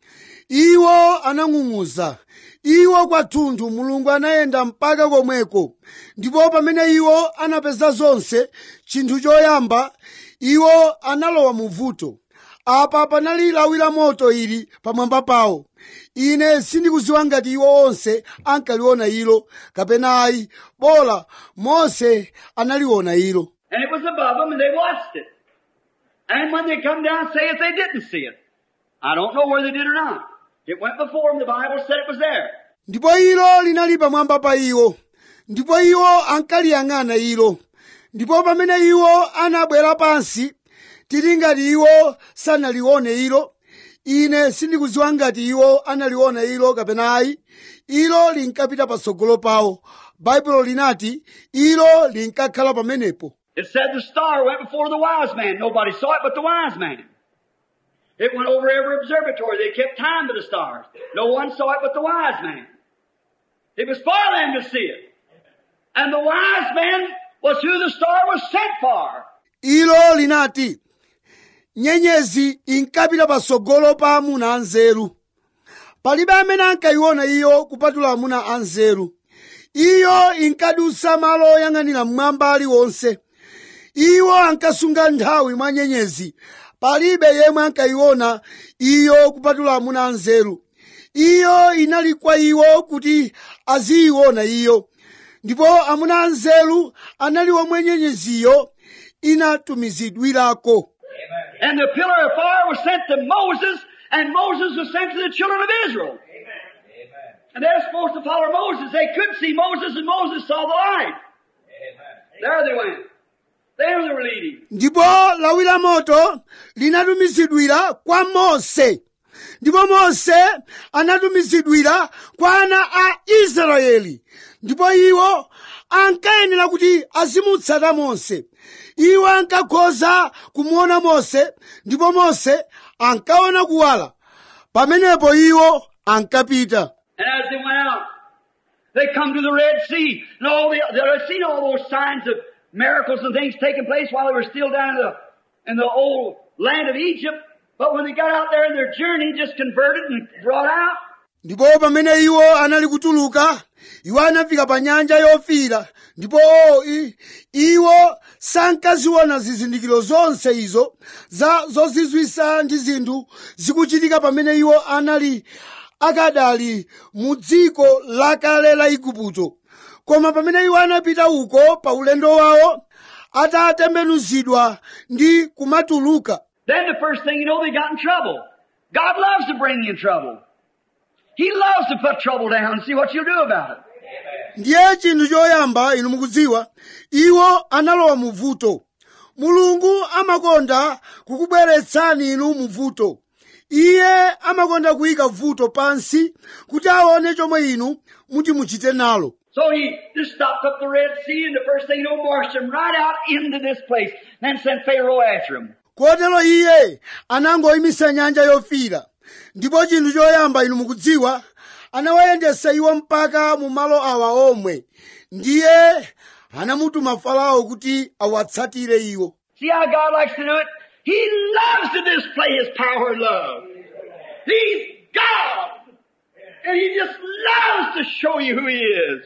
Iwo anang'ung'uza. Iwo kwathunthu Mulungu anayenda mpaka komweko. Ndipo pamene iwo anapeza zonse, chinthu choyamba, iwo analowa mu vuto. Apa panali lawi la moto ili pamwamba pawo. Ine sindikudziwa ngati iwo onse ankaliona ilo, kapena ayi, bola Mose analiona ilo. And it was above them and they watched it. And when they come down, say if they didn't see it. I don't know whether they did or not. It went before them, the Bible said it was there. Ndipo ilo linali pamwamba pa iwo. Ndipo iwo ankaliyang'ana ilo. Ndipo pamene iwo anabwera pansi, tili ngati iwo sanalione ilo. Ine sindikudziwa ngati iwo analiona ilo kapena ayi. Ilo linkapita patsogolo pawo. Baibulo linati ilo linkakhala pamenepo. It said the star went before the wise man. Nobody saw it but the wise man. It went over every observatory. They kept time to the stars. No one saw it but the wise man. It was for them to see it. And the wise man was who the star was sent for. Ilo linati, nyenyezi inkapita patsogolo pa amuna anzeru. Palibe amene ankayiona iyo kupatula amuna anzeru. Iyo inkadusa malo oyang'anira mmwamba aliwonse. Iwo ankasunga nthawi mwa nyenyezi. Palibe yemwe ankayiona iyo kupatula amuna anzeru. Iyo inali kwa iwo kuti aziyiona iyo. Ndipo amuna anzeru anali omwe nyenyeziyo inatumizidwirako. And the pillar of fire was sent to Moses And Moses was sent to the children of Israel. And they're supposed to follow Moses. They could see Moses, and Moses saw the light. There they went. There they were leading. ndipo lawi la moto linatumizidwira kwa Mose, ndipo Mose anatumizidwira kwa ana a Israeli, ndipo iwo ankayenera kuti azimutsata Mose. Iwo ankakhoza kumuona Mose, ndipo Mose ankaona kuwala. Pamenepo iwo ankapita. And as they went out, they come to the Red Sea. And they had seen all those signs of miracles and things taking place while they were still down in the old land of Egypt. But when they got out there in their journey, just converted and brought out. Ndipo pamene iwo anali kutuluka, iwo anafika pa nyanja yofiira, ndipo iwo sankaziona zizindikiro zonse izo zozizwisa ndi zinthu zikuchitika pamene iwo akadali mu dziko lakale la Igupto. Koma pamene iwo anapita uko pa ulendo wawo, atatembenuzidwa ndi kumatuluka, then the first thing you know, they got in trouble. God loves to bring you in trouble. He loves to put trouble down and see what you'll do about it. ndiye chinthu choyamba inu mukudziwa, iwo analowa mu vuto. Mulungu amakonda kukubweretsani inu mu vuto. Iye amakonda kuyika vuto pansi kuti aone chomwe inu muti muchite nalo. So he just stopped up the Red Sea, and the first thing you know, marched him right out into this place. Then sent Pharaoh after him. Kotero iye anangoyimisa nyanja yofiira, ndipo chinthu choyamba inu mukudziwa, anawayendesa iwo mpaka mu malo awa omwe. Ndiye anamutuma Farao kuti awatsatire iwo. See how God likes to do it? He loves to display His power and love. He's God. And He just loves to show you who He is.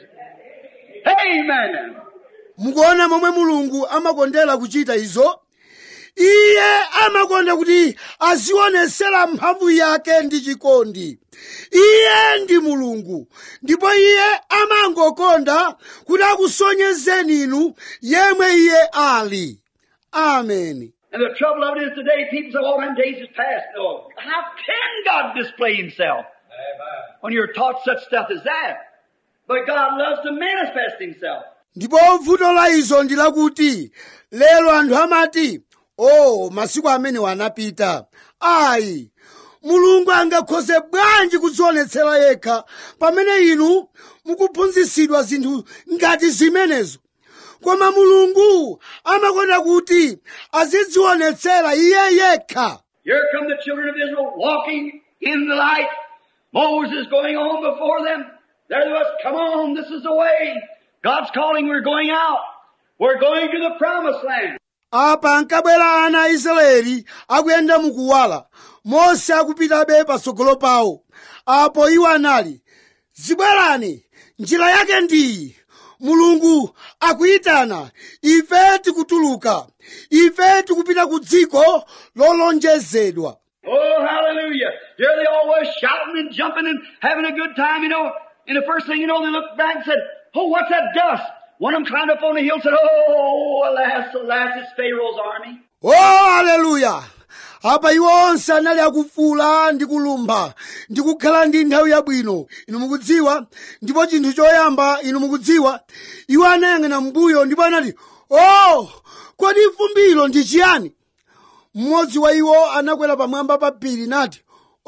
Amen. Mukuona momwe Mulungu amakondera kuchita izo? Iye amakonda kuti azionesera mphamvu yake ndi chikondi. Iye ndi Mulungu, ndipo iye amangokonda kuti akusonyezeni inu yemwe iye ali. Amen. And the trouble of it is today, people say, oh, them days is past. No. How can God display Himself? When you're taught such stuff as that. But God loves to manifest Himself. Ndipo vuto la izo ndi lakuti, lero anthu amati, masiku amene wanapita. Ayi, Mulungu angakhoze bwanji kudzionetsera yekha pamene inu mukuphunzitsidwa zinthu ngati zimenezo. Koma Mulungu amakonda kuti azidzionetsera iye yekha. Here come the children of Israel walking in the light. Moses going on before them. There they was, come on, this is the way. God's calling, we're going out. We're going to the promised land. Apa ankabwera ana a Israeli akuyenda mukuwala, Mose akupitabe patsogolo pawo. Apo iwo anali, zibwerani, njira yake ndiyi. Mulungu akuyitana, ife tikutuluka, ife tikupita ku dziko lolonjezedwa. Oh, hallelujah. There they all was shouting and jumping and having a good time, you know. And the first thing you know, they looked back and said, oh, what's that dust? One of them climbed up on the hill and said, oh, alas, alas, it's Pharaoh's army. Oh, hallelujah. Apa iwo onse anali akufuula ndi kulumba ndi kukhala ndi nthawi yabwino. Inu mukudziwa, ndipo chinthu choyamba inu mukudziwa, iwo anayang'ana mbuyo ndipo anati, kodi fumbilo ndi chiyani? Mmodzi wa iwo anakwera pamwamba pa phiri nati,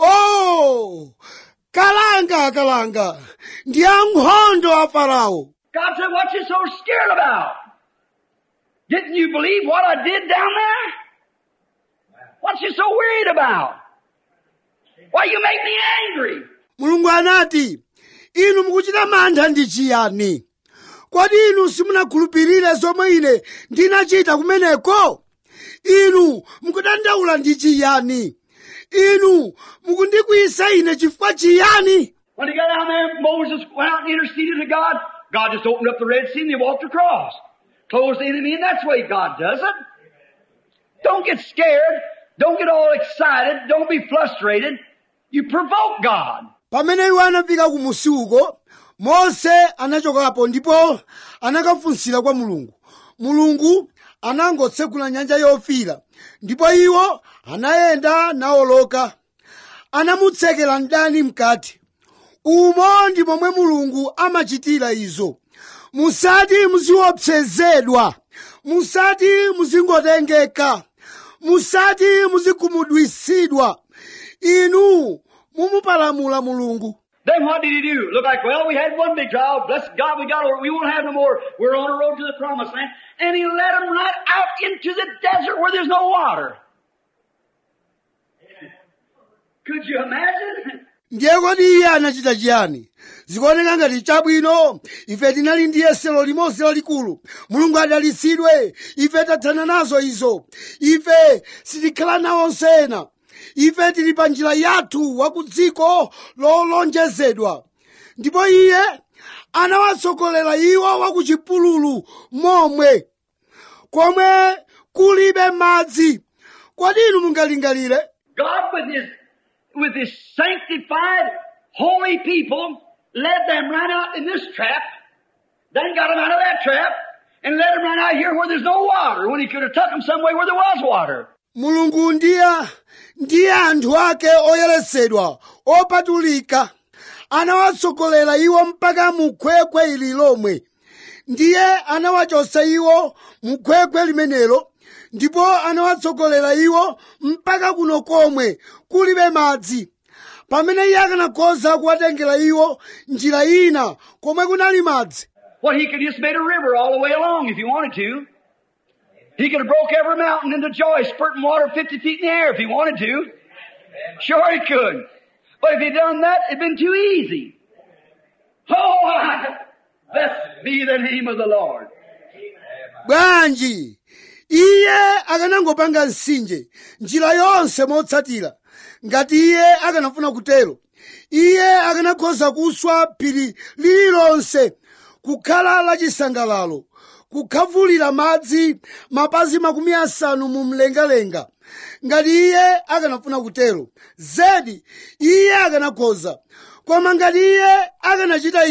kalanga, ndi ankhondo a Farao. God said, what you so scared about? Didn't you believe what I did down there? What you so worried about? Why you make me angry? Mulungu anati, inu mukuchita mantha ndi chiyani? Kodi inu simunakhulupirire zomwe ine ndinachita kumeneko? Inu mukudandaula ndi chiyani? Inu mukundikwiyisa ine chifukwa chiyani? When he got down there, Moses went out and interceded to God. God just opened up the Red Sea and they walked across. Closed the enemy, and that's the way God does it. Don't get scared. Don't get all excited. Don't be frustrated. You provoke God. Pamene iwo anafika ku musi uko, Mose anachokapo ndipo anakafunsira kwa Mulungu. Mulungu anangotsekula nyanja yofiira, ndipo iwo anayenda nawoloka. anamutsekera mdani mkati. Umo ndi momwe Mulungu amachitira izo. Musati muziopsezedwa, musati muzingotengeka, musati muzikhumudwisidwa. Inu mumupalamula Mulungu. Then what did he do? Look like, well, we had one big trial. Bless God, we won't have no more. We're on a road to the promised land. And he led them right out into the desert where there's no water. Could you imagine? Ndiye kodi iye anachita chiyani? Zikuoneka ngati chabwino. Ife tinali ndi yesero limodzi lalikulu. Mulungu adalitsidwe. Ife tathana nazo izo. Ife sitikhala nawo nsena. Ife tili pa njira yathu wa ku dziko lolonjezedwa. Ndipo iye anawatsogolera iwo wa ku chipululu momwe komwe kulibe madzi. Kodi inu mungalingalire? God with his sanctified, holy people led them right out in this trap, then got them out of that trap, and led them right out here where there's no water, when he could have took them somewhere where there was water. Mulungu ndiye anthu ake oyeretsedwa, opatulika. Anawatsogolera iwo mpaka mukhwekhwe ili lomwe. Ndiye anawachotsa iwo mukhwekhwe limenelo, ndipo anawatsogolera iwo mpaka kuno komwe kulibe madzi. Pamene iye akanakhoza kuwatengera iwo njira ina komwe kunali madzi. Well, he could just made a river all the way along if he wanted to. He could have broke every mountain into joy, spurting water 50 feet in the air if he wanted to. Sure he could. But if he'd done that, it'd been too easy. Oh, blessed be the name of the Lord. Bwanji, iye akanangopanga mtsinje njira yonse motsatira. Ngati iye akanafuna kutero, iye akanakhoza kuswa phiri lililonse kukhala lachisangalalo, kukhavulira madzi mapazi 50 mu mlengalenga. Ngati iye akanafuna kutero, zedi iye akanakhoza. Koma ngati iye akanachita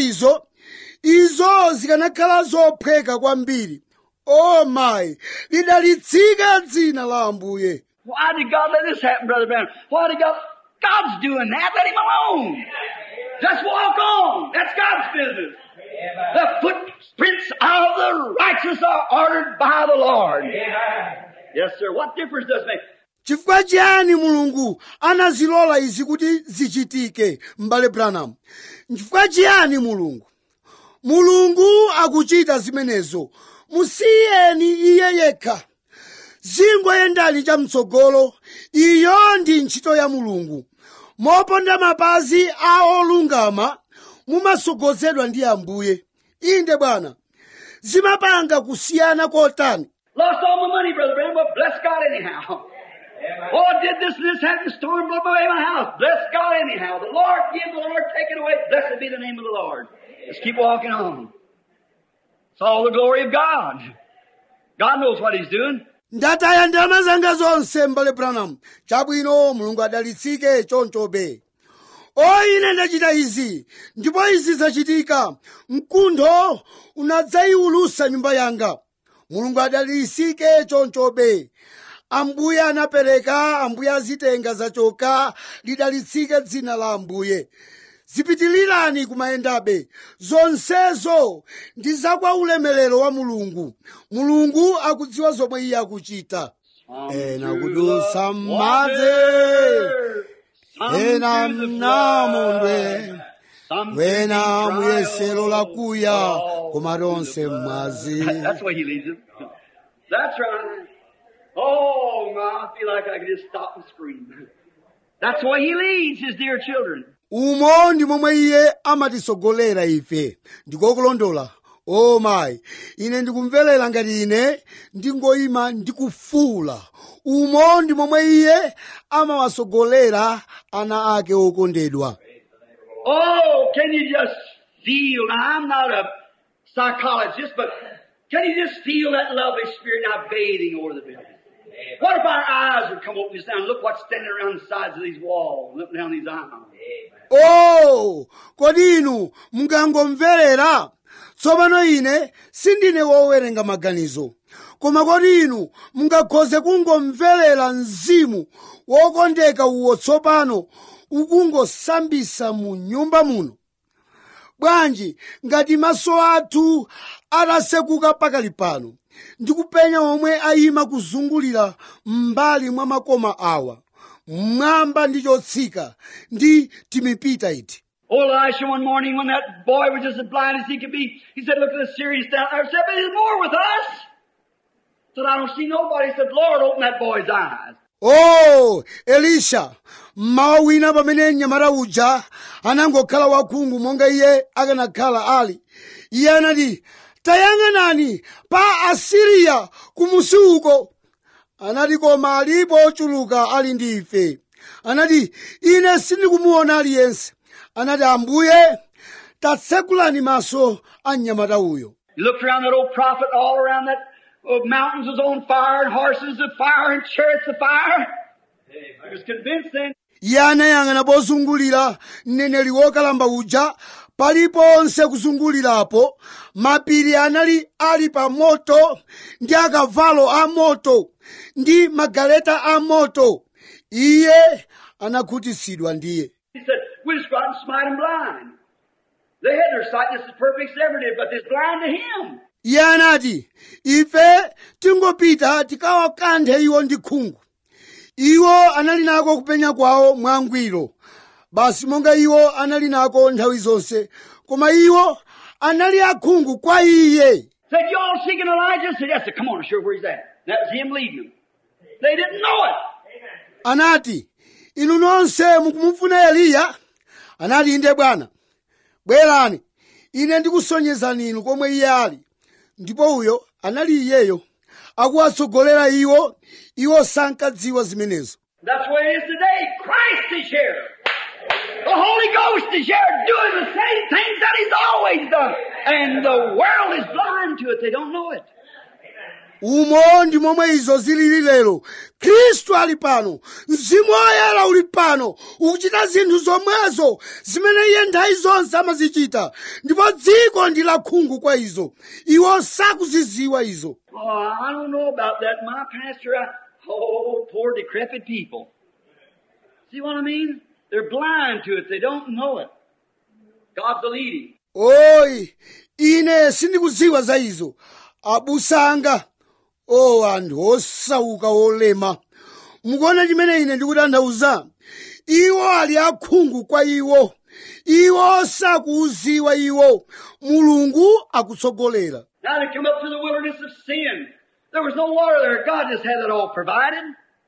izo zikanakhala zophweka kwambiri. Oh my, lidalitsike dzina la Ambuye. Why did God let this happen, Brother Branham? Why did God's doing that? Let him alone. Just walk on. That's God's business. The footprints of the righteous are ordered by the Lord. Yes, sir. What difference does it make? Chifukwa chiyani Mulungu anazilola izi kuti zichitike, m'bale Branham? Chifukwa chiyani Mulungu akuchita zimenezo? Musiyeni iye yekha. Zingoyendani chamtsogolo. Iyo ndi ntchito ya Mulungu. Moponda mapazi a olungama mumasogozedwa ndi Ambuye. Inde Bwana. Zimapanga kusiyana kotani. Lost all my money, Brother Branham, but bless God anyhow. Oh, did this and this happen, storm blew away my house. Bless God anyhow. The Lord give, the Lord take it away. Blessed be the name of the Lord. Let's keep walking on. It's all the glory of God. God knows what he's doing. Ndataya ndalama zanga zonse, m'bale Branham. Chabwino, Mulungu adalitsike chonchobe. Ine ndachita izi, ndipo izi zachitika. Mkuntho unadzayiwulusa nyumba yanga. Mulungu adalitsike chonchobe. Ambuye anapereka, Ambuye azitenga zachoka, lidalitsike dzina la Ambuye. Zipitilirani kumayendabe. Zonsezo ndi zakwa ulemerero wa Mulungu. Mulungu akudziwa zomwe iye akuchita. Ena kudusa m'madzi, ena mnamondwe, wena muyesero lakuya, koma tonse m'madzi. That's why he leads them. That's right. Oh, my, I feel like I could just stop and scream. That's why he leads his dear children. Umo ndi momwe iye amatisogolera ife. Ndikokulondola. Oh my, ine ndikumverera ngati ine ndingoyima ndikufuula. Umo ndi momwe iye amawasogolera ana ake okondedwa. Oh, can you just feel? Now, I'm not a psychologist, but can you just feel that lovely spirit now bathing over the building? What if our eyes would come open just now and look what's standing around the sides of these walls, look down these aisles? Oh, kodi inu mungangomverera? Tsopano ine sindine wowerenga maganizo. koma kodi inu mungakhoze kungomverera mzimu wokondeka uwo tsopano ukungosambisa mu nyumba muno? Bwanji ngati maso athu atasekuka pakali pano ndi kupenya omwe ayima kuzungulira m'mbali mwa makoma awa, mmwamba ndi chotsika ndi timipita iti. Old Elisha one morning when that boy was just as blind as he could be, he said, look at the Syrians down there. I said, but there's more with us. I said, I don't see nobody. He said, Lord, open that boy's eyes. Oh, Elisha, mmawa wina pamene mnyamata uja anangokhala wakhungu monga iye akanakhala ali. Iye anati, tayang'anani pa Asiriya kumusi uko. Anati koma alipo ochuluka ali ndi ife. Anati, ine sindikumuona aliyense. Anati, Ambuye, tatsekulani maso a mnyamata uyo. He looked around that old prophet, all around that mountains was on fire, and horses of fire, and chariots of fire. He was convinced then. Iye anayang'ana pozungulira mneneri wokalamba uja, paliponse kuzungulirapo, mapiri anali ali pa moto, ndi akavalo a moto, ndi magaleta a moto. Iye anakhutitsidwa ndiye. He said, we'll just go out and smite them blind. They had their sight just as perfect as ever did, but they're blind to him. Iye anati, ife tingopita tikawakanthe iwo ndi khungu. Iwo anali nako kupenya kwawo mwangwiro, basi monga iwo anali nako nthawi zonse, koma iwo anali akhungu kwa iye. Said, you all seeking Elijah? Said, yes. Said, come on, show where he's at. That was him leading them. They didn't know it. Anati, inu nonse mukumufuna Eliya? Anati, inde Bwana. Bwerani, ine ndikusonyezani inu komwe iye ali. Ndipo uyo anali iyeyo, akuwatsogolera iwo, iwo sankadziwa zimenezo. That's the way it is today. Christ is here. The Holy Ghost is here doing the same things that he's always done. And the world is blind to it. They don't know it. Umo ndi momwe izo zilili lero. Khristu ali pano, Mzimu Woyera uli pano, ukuchita zinthu zomwezo zimene iye nthawi zonse amazichita, ndipo dziko ndi lakhungu kwa izo. Iwo sakuziziwa izo. Oh, I don't know about that. My pastor, poor decrepit people. See what I mean? They're blind to it. They don't know it. God's the leading. Oyi, ine sindikuziwa za izo. Abusa anga, anthu osauka olema. Mukuona chimene ine ndikutanthauza? Iwo ali akhungu kwa iwo. Iwo sakuziwa iwo. Mulungu akutsogolera. Now they come up to the wilderness of sin. There was no water there. God just had it all provided.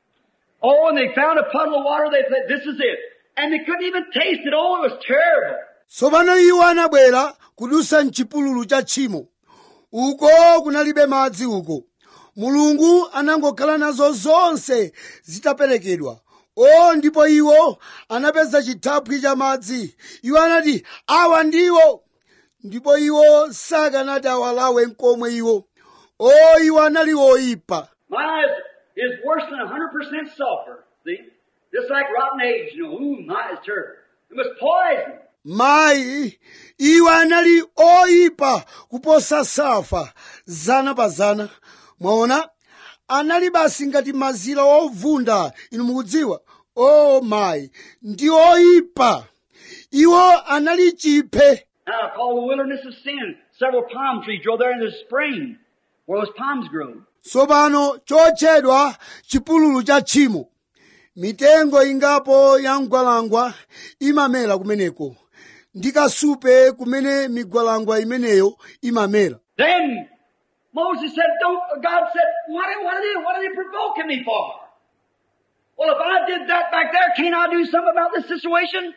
Oh, and they found a puddle of water. They said, this is it. And they couldn't even taste it. Oh, it was terrible. Tsopano iwo anabwera kudusa m'chipululu cha tchimo. Uko kunalibe madzi uko. Mulungu anangokhala nazo zonse zitaperekedwa. Ndipo iwo anapeza chithaphwi cha madzi. Iwo anati, awa ndiwo. Ndipo iwo sakanati awalawe nkomwe iwo. Iwo anali oyipa. Mine is worse than 100% sulfur. See? Just like rotten eggs, you know. Ooh, mine is terrible. It was poison. Mayi, iwo anali oyipa kuposa safa, zana pa zana. Mwaona? Anali basi ngati mazira ovunda, inu mukudziwa. Mayi, ndi oyipa. Iwo anali chiphe. Now, called the wilderness of sin. Several palm trees grow there in the spring, where those palms grow. Tsopano chotchedwa chipululu cha tchimo. Mitengo ingapo ya mgwalangwa imamera kumeneko. Ndikasupe kumene migwalangwa imeneyo imamera. Then Moses said, God said, what are they provoking me for? Well, if I did that back there, can't I do something about this situation?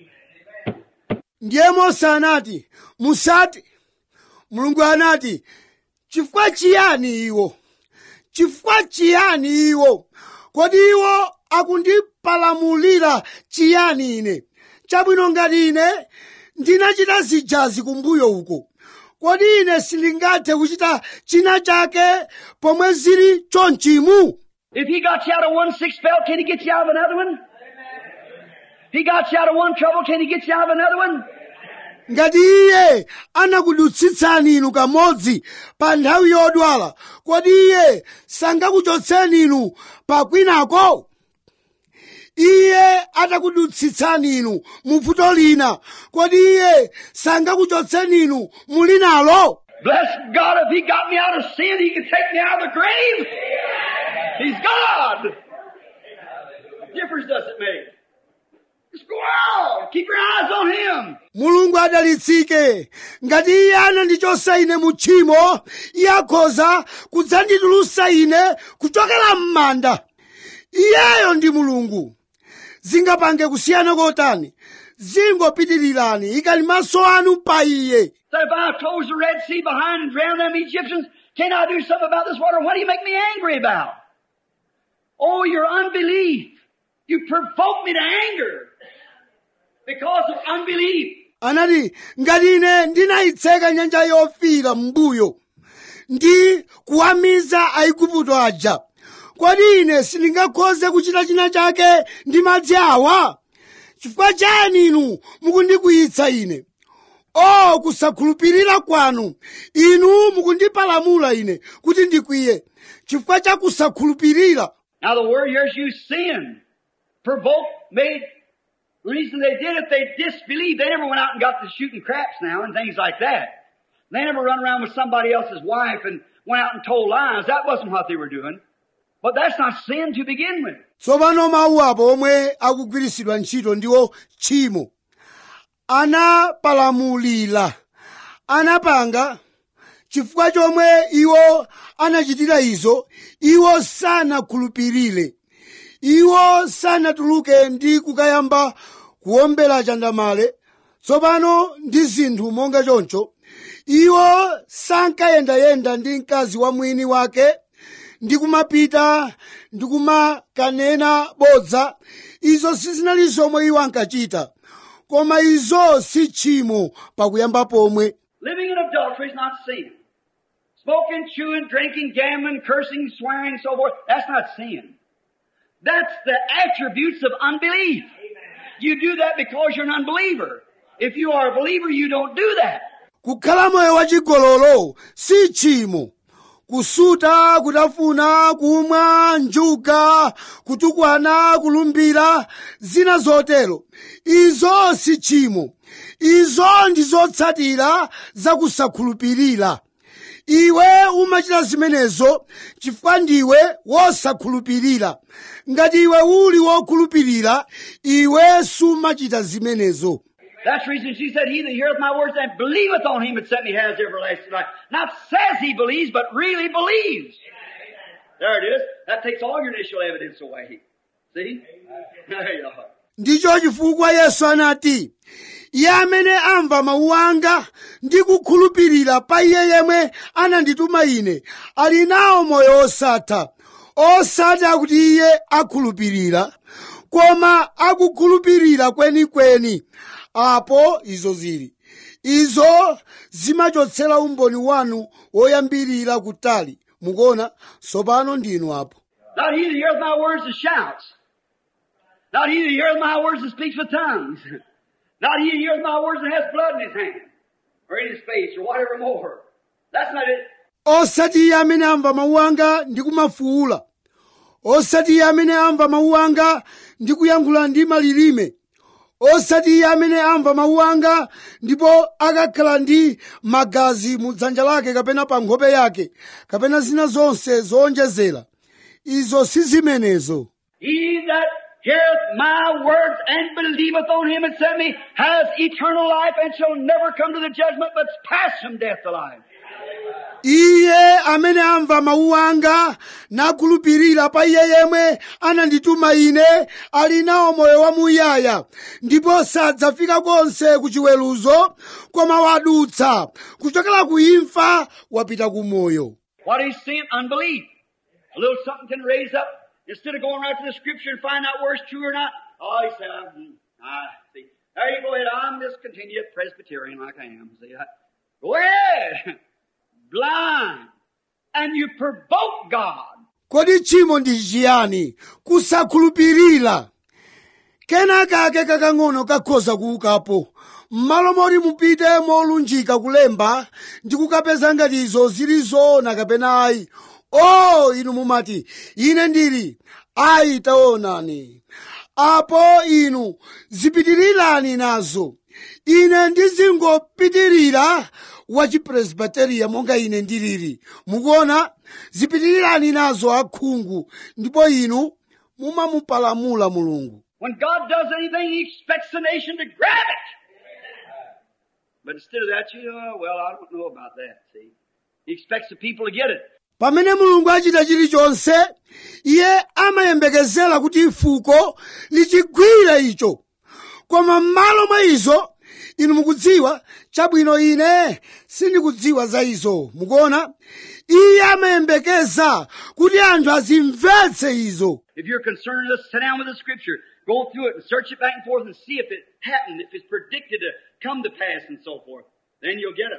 Ndiye Mose anati, musati. Mulungu anati, chifukwa chiyani iwo? Chifukwa chiyani iwo? Kodi iwo akundipalamulira chiyani ine? Chabwino ngati ine ndinachita zijazi kumbuyo uko. Kodi ine sindingathe kuchita china chake pomwe zili chonchimu? If he got you out of one sick spell, can he get you out of another one? He got you out of one trouble, can he get you out of another one? ngati iye anakudutsitsani inu kamodzi pa nthawi yodwala, kodi iye sangakuchotseni inu pa kwinako? Iye atakudutsitsani inu mu vuto lina, kodi iye sangakuchotseni inu muli nalo? Bless God, if He got me out of sin, He can take me out of the grave. He's God. What difference does it make? Just go out. Keep your eyes on Him. Mulungu adalitsike. Ngati iye anandichotsa ine mu tchimo, iye akhoza kudzanditulutsa ine kuchokera m'manda. Iyeyo ndi Mulungu. Zingapange kusiyana kotani? Zingopitirirani, ikani maso anu pa iye. So if I close the Red Sea behind and drown them Egyptians, can I do something about this water? What do you make me angry about? Oh, your unbelief. You provoke me to anger because of unbelief. Anati, ngati ine ndinayitseka nyanja yofiira m'mbuyo ndi kuwamiza Aigupto aja, kodi ine sindingakhoze kuchita china chake ndi madzi awa? Chifukwa chani inu mukundikwiyitsa ine? O kusakhulupirira kwanu, inu mukundipalamula ine kuti ndikwiye chifukwa cha kusakhulupirira. Now the word here is used sin. Provoke, made. The reason they did it, they disbelieved. They never went out and got to shooting craps now and things like that. They never run around with somebody else's wife and went out and told lies. That wasn't what they were doing. But that's not sin to begin with. Tsopano mawu apo omwe akugwiritsidwa ntchito ndiwo tchimo. Anapalamulira, anapanga, chifukwa chomwe iwo anachitira izo, iwo sanakhulupirire. Iwo sanatuluke ndi kukayamba kuombera chandamale. Tsopano ndi zinthu monga choncho, iwo sankayendayenda ndi mkazi wa mwini wake, ndi kumapita ndi kumakanena bodza. Izo sizinali zomwe iwo ankachita. Koma izo si tchimo pakuyamba pomwe. Living in adultery is not sin. Smoking, chewing, drinking, gambling, cursing, swearing, so forth, that's not sin. That's the attributes of unbelief. You do that because you're an unbeliever. If you are a believer, you don't do that. Kukhala moyo wachigololo si tchimo. Kusuta, kutafuna, kumwa, njuga, kutukwana, kulumbira, zina zotero. Izo si tchimo. Izo ndi zotsatira za kusakhulupirira. Iwe umachita zimenezo chifukwa ndiwe wosakhulupirira. Ngati iwe uli wokhulupirira, iwe sumachita zimenezo. That's the reason she said, he that heareth my words and believeth on him that sent me has everlasting life. Not says he believes, but really believes. There it is. That takes all your initial evidence away. See? There you are. Ndicho chifukwa Yesu anati, iye amene amva mawu anga ndi kukhulupirira pa iye yemwe anandituma ine, ali nawo moyo osatha. Osati akuti iye akhulupirira, koma akukhulupirira kwenikweni. Apo izo zili. Izo zimachotsera umboni wanu woyambirira kutali. Mukuona, tsopano ndinu apo. Not he that heareth my words and shouts. Not he that heareth my words and speaks with tongues. Not he that heareth my words and has blood in his hand, or in his face, or whatever more. That's not it. Osati iye amene amva mawu anga ndi kumafuula. Osati iye amene amva mawu anga ndi kuyankhula ndi malilime. Osati iye amene amva mawu anga ndipo akakhala ndi magazi mu dzanja lake kapena pa nkhope yake, kapena zina zonse zowonjezera. Izo si zimenezo. He that heareth my words and believeth on him that sent me has eternal life and shall never come to the judgment, but pass from death to life. Iye amene amva mawu anga nakhulupirira pa iye yemwe anandituma ine ali nawo moyo wamuyaya, ndipo sadzafika konse ku chiweruzo, koma wadutsa kuchokera ku imfa wapita ku moyo. What is sin? Unbelief. A little something can raise up. Instead of going right to the scripture and find out where it's true or not. Oh, he said, I see. There you go ahead. I'm just continued Presbyterian like I am. See, go ahead. Blind. And you provoke God. Kodi tchimo ndi chiyani? Kusakhulupirira. kenakake kakang'ono kakhoza kuukapo m'malo moti mupite molunjika kulemba ndi kukapeza ngati izo zili zoona kapena ayi. Inu mumati ine ndili ayi, taonani apo inu zipitirirani nazo. Ine ndizingopitirira wa chipresbiteriya monga ine ndilili. Mukuona, zipitirirani nazo akhungu ndipo inu mumamupalamula Mulungu. When God does anything, He expects the nation to grab it. But instead of that, well, I don't know about that, see. He expects the people to get it. Pamene Mulungu achita chilichonse, Iye amayembekezera kuti fuko lichigwire icho. Koma m'malo mwa izo, inu mukudziwa, chabwino ine sindikudziwa za izo. Mukuona? Iye amayembekeza kuti anthu azimvetse izo. If you're concerned, just sit down with the Scripture, go through it and search it back and forth and see if it happened, if it's predicted to come to pass and so forth. Then you'll get it.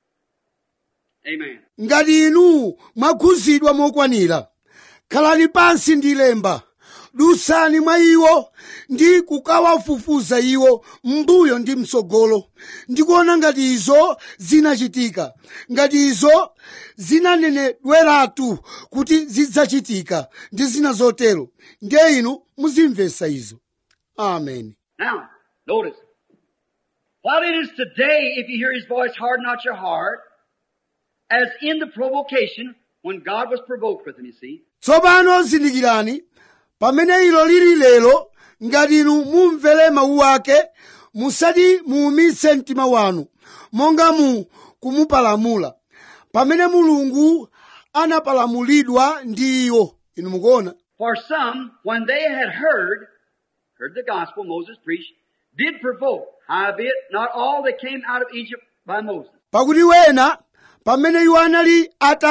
Amen. Ngati inu mwakhuzidwa mokwanira, khalani pansi ndi lemba, dusani mwa iwo ndi kukawafufuza iwo mbuyo ndi msogolo, ndikuona ngati izo zinachitika, ngati izo zinanenedweratu kuti zidzachitika ndi zina zotero, ndiye inu muzimvetsa izo. Amen. Now, notice, what it is today, if you hear His voice, harden not your heart, as in the provocation, when God was provoked with them, you see. Tsopano zindikirani, pamene ilo lili lero, ngati inu mumvere mawu ake, musati muumitse mtima wanu, monga mu kumupalamula. Pamene Mulungu anapalamulidwa ndi iwo, inu mukuona. For some, when they had heard the gospel Moses preached, did provoke, howbeit not all that came out of Egypt by Moses. Pakuti wena, pamene iwo anali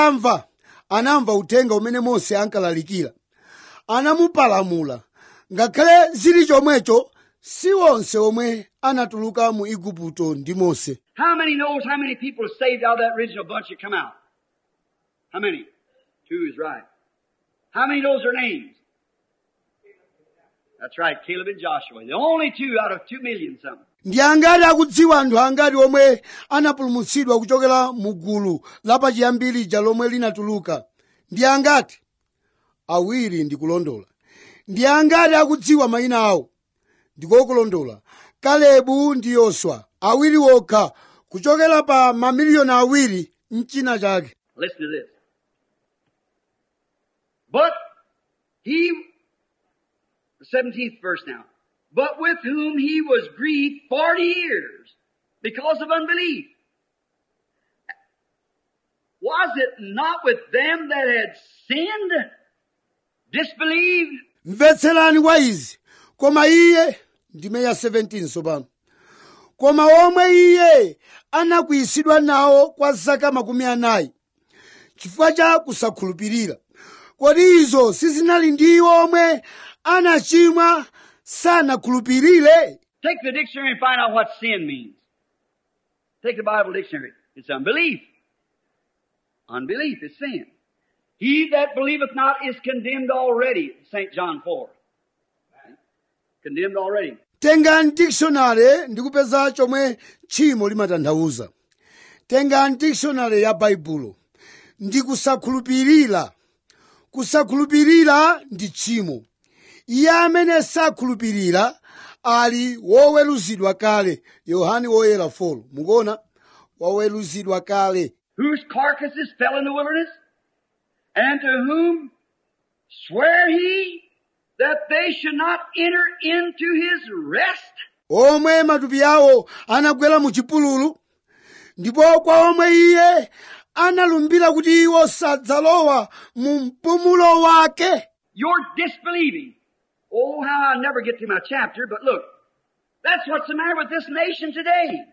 anamva uthenga umene Mose ankalalikira, anamupalamula, ngakhale zili chomwecho, si onse omwe anatuluka mu Igupto ndi Mose. How many knows how many people are saved out of that original bunch that come out? How many? 2 is right. How many knows their names? That's right, Caleb and Joshua. The only 2 out of 2 million something. Ndi angati akudziwa anthu angati omwe anapulumutsidwa kuchokera mu gulu lapachiyambiri lija lomwe linatuluka? Ndi angati? Awiri ndi kulondola. Ndi angati akudziwa mayina awo? Ndikokulondola. Kalebu ndi Yoswa, awiri wokha kuchokera pa mamiliyoni awiri mchina chake. Listen to this. But he, the 17th verse now, but with whom he was grieved 40 years because of unbelief. Was it not with them that had sinned, disbelieved? Mvetserani kwa izi, koma iye, ndime ya 17 sopano, koma omwe iye anakwiyisidwa nawo kwa zaka 40, chifukwa cha kusakhulupirira. Kodi izo sizinali ndi iwo omwe anachimwa sanakhulupirire? Take the dictionary and find out what sin means. Take the Bible dictionary. It's unbelief. Unbelief is sin. He that believeth not is condemned already. St. John 4. Condemned already. Tengani dictionary ndikupeza chomwe tchimo limatanthauza. Tengani dictionary ya Baibulo. Ndi kusakhulupirira. Kusakhulupirira ndi tchimo. Iye amene sakhulupirira ali woweruzidwa kale. Yohane woyera 4. Mukuona? Woweruzidwa kale. Whose carcasses fell in the wilderness, and to whom sware he that they should not enter into his rest? Omwe matupi awo anagwera mu chipululu, ndipo kwa omwe iye analumbira kuti iwo sadzalowa mu mpumulo wake. You're disbelieving. Oh, how I never get to my chapter, but look, that's what's the matter with this nation today.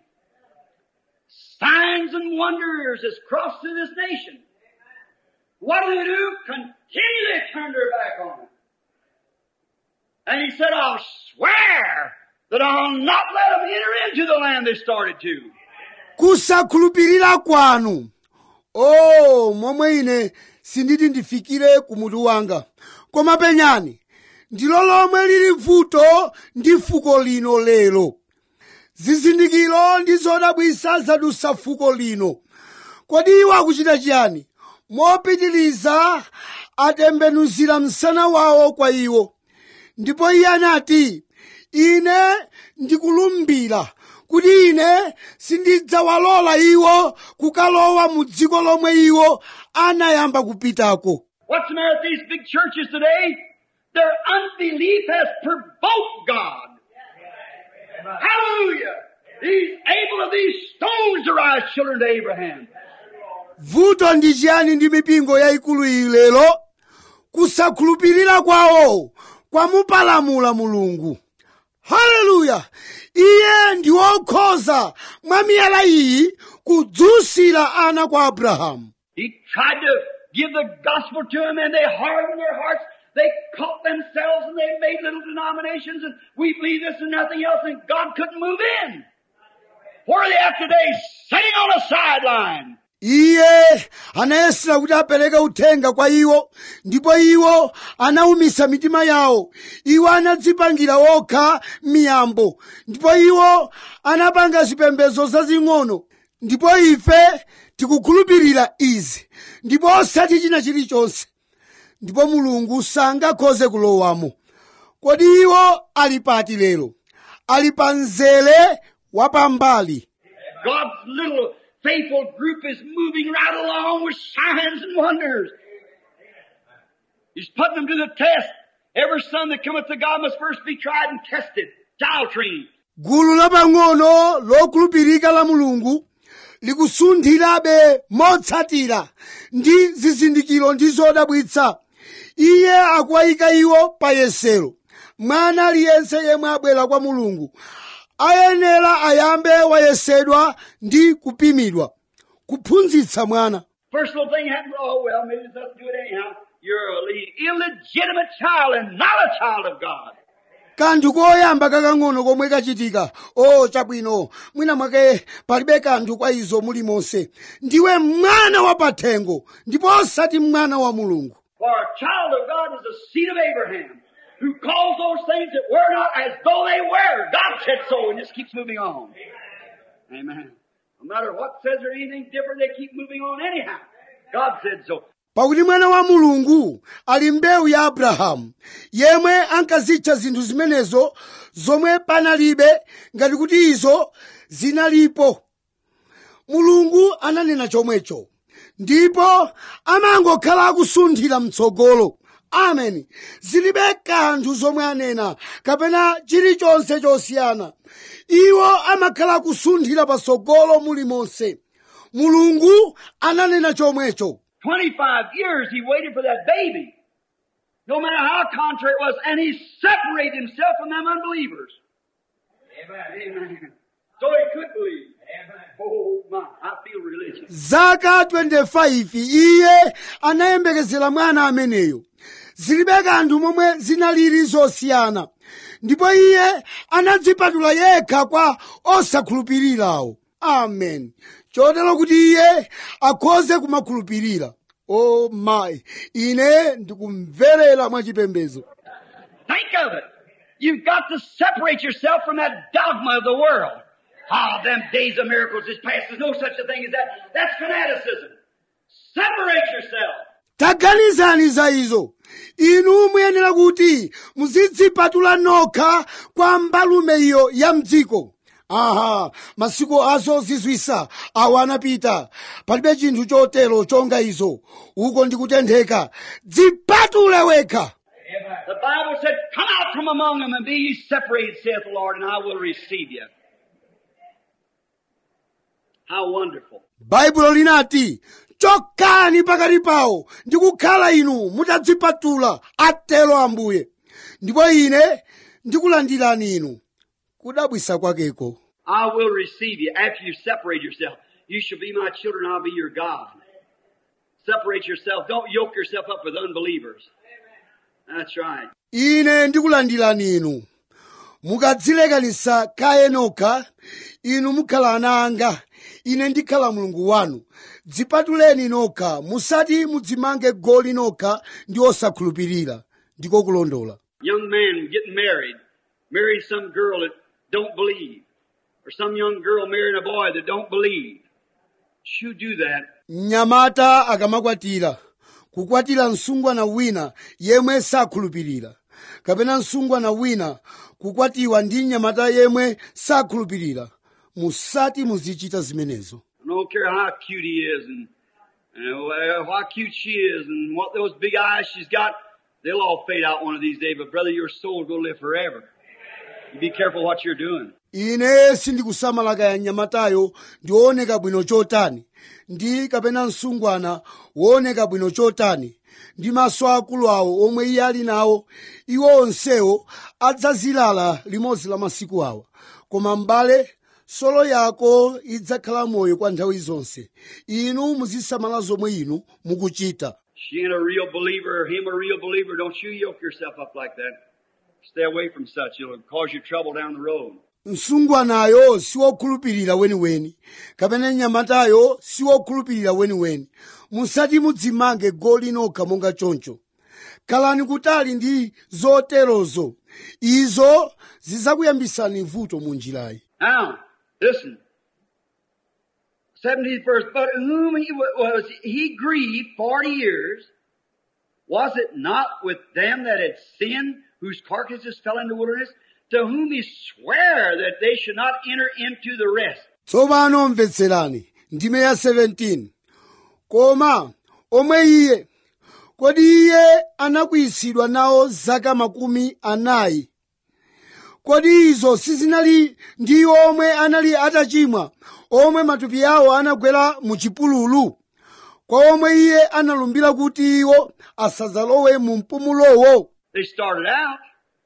Signs and wonders has crossed through this nation. What do? Continually turn their back on it. And he said, I'll swear that I'll not let them enter into the land they started to. Kusakhulupirira kwanu. Momwe ine sinditi ndifikire kumutu wanga. Koma penyani, ndilo lomwe lili vuto ndi fuko lino lero. Zizindikiro ndi zodabwitsa zadutsa fuko lino. Kodi iwo akuchita chiyani? Mopitiliza atembenuzira msana wawo kwa iwo. Ndipo iye anati, ine ndikulumbira kuti ine sindidzawalola iwo kukalowa mu dziko lomwe iwo anayamba kupitako. What's the matter with these big churches today? Their unbelief has provoked God. Hallelujah! He's able of these stones to rise children to Abraham. Vuto ndi chiyani ndi mipingo yayikulu iyi lero? Kusakhulupirira kwawo kwamupalamula Mulungu. Haleluya! Iye ndi wokhoza mwa miyala iyi kudzutsira ana kwa Abrahamu. He tried to give the gospel to them and they hardened their hearts. They caught themselves and they made little denominations and we believe this and nothing else and God couldn't move in. Where are they at today? Sitting on a sideline. Iye anayesera kuti apereke uthenga kwa iwo, ndipo iwo anawumisa mitima yawo. Iwo anadzipangira okha miyambo, ndipo iwo anapanga zipembedzo zazing'ono. Ndipo ife tikukhulupirira izi, ndipo osati china chilichonse. Ndipo Mulungu sangakhoze kulowamo. Kodi iwo ali pati lero? Ali pa mzere wapambali. God's little faithful group is moving right along with signs and wonders. He's putting them to the test. Every son that cometh to God must first be tried and tested, child trained. Gulu lapang'ono lokhulupirika la Mulungu likusunthirabe motsatira ndi zizindikiro ndi zodabwitsa. Iye akuwayika iwo pa yesero. Mwana aliyense yemwe abwera kwa Mulungu ayenera ayambe wayesedwa ndi kupimidwa. Kuphunzitsa mwana. First little thing happened, oh well, maybe it's not to do it anyhow. You're a illegitimate child and not a child of God. Kanthu koyamba kakang'ono komwe kachitika, chabwino, mwina mwake palibe kanthu kwa izo mulimonse. Ndiwe mwana wa pathengo, ndipo osati mwana wa Mulungu. For a child of God is the seed of Abraham, who calls those things that were not as though they were. God said so, and just keeps moving on. Amen. No matter what says or anything different, they keep moving on anyhow. God said so. Pakuti mwana wa Mulungu ali mbewu ya Abrahamu, yemwe ankazitcha zinthu zimenezo zomwe panalibe ngati kuti izo zinalipo. Mulungu ananena chomwecho, ndipo amangokhala akusunthira mtsogolo. Amen. Zilibe kanthu zomwe anena kapena chilichonse chosiyana. Iwo amakhala akusunthira patsogolo mulimonse. Mulungu ananena chomwecho. 25 years he waited for that baby. No matter how contrary it was, and he separated himself from them unbelievers. Amen. Amen. So he could believe. Amen. Oh my, I feel religious. Zaka 25 iye anayembekezera mwana ameneyo. Zilibe kanthu momwe zinalili zosiyana. Ndipo iye anadzipatula yekha kwa osakhulupirirawo. Amen. Chotero kuti iye akhoze kumakhulupirira. Oh my, ine ndikumverera mwachipembedzo. Think of it. You've got to separate yourself from that dogma of the world. Them days of miracles is past. There's no such a thing as that. That's fanaticism. Separate yourself. Taganizani za izo. Inu muyenera kuti muzidzipatula nokha kwa mbalume iyo ya mdziko. Masiku azozizwisa awo anapita. Palibe chinthu chotero chonga izo. Uko ndikutentheka. Dzipatule wekha. The Bible said, come out from among them and be ye separated, saith the Lord, and I will receive you. How wonderful. Baibulo linati, chokani pakati pawo, ndikukhala inu mutadzipatula, atero Ambuye. Ndipo ine ndikulandirani inu. Kudabwisa kwakeko. I will receive you. After you separate yourself, you shall be my children, I'll be your God. Separate yourself. Don't yoke yourself up with unbelievers. That's right. Ine ndikulandirani inu. Mukadzilekanisa kaye nokha, inu mukhala ana anga. Ine ndikhala Mulungu wanu. Dzipatuleni nokha, musati mudzimange goli nokha ndi osakhulupirira. Ndiko kulondola. Young man getting marrying some girl that don't believe, or some young girl marrying a boy that don't believe. You do that. mnyamata akamakwatira kukwatira msungwana wina yemwe sakhulupirira kapena msungwana wina kukwatiwa ndi mnyamata yemwe sakhulupirira musati muzichita zimenezo. I don't care how cute he is and how cute she is and what those big eyes she's got, they'll all fade out one of these days. But brother, your soul will live forever. You be careful what you're doing. ine sindikusamala kaya mnyamatayo ndi wooneka bwino chotani ndi kapena msungwana wooneka bwino chotani ndi maso akulu awo omwe iye ali nawo, iwo onsewo adzazilala limodzi la masiku awa. Koma m'bale, solo yako idzakhala moyo kwa nthawi zonse. Inu muzisamala zomwe inu mukuchita. She ain't a real believer, or him a real believer. Don't you yoke yourself up like that. Stay away from such. It'll cause you trouble down the road. msungwanayo siwokhulupirira weniweni kapena mnyamatayo siwokhulupirira weniweni. musati mudzimange goli nokha monga choncho. khalani kutali ndi zoterozo, izo zidzakuyambitsani vuto mu njirayi. Now, listen. 17th verse. But whom he grieved 40 years, was it not with them that had sinned, whose carcasses fell in the wilderness, to whom he sware that they should not enter into the rest? Tsopano mvetserani ndime ya 17. Koma omwe iye, kodi iye anakwiyitsidwa nawo zaka 40? Kodi izo sizinali ndi omwe anali atachimwa, omwe matupi awo anagwera mu chipululu, kwa omwe iye analumbira kuti iwo asadzalowe mu mpumulowo? They started out,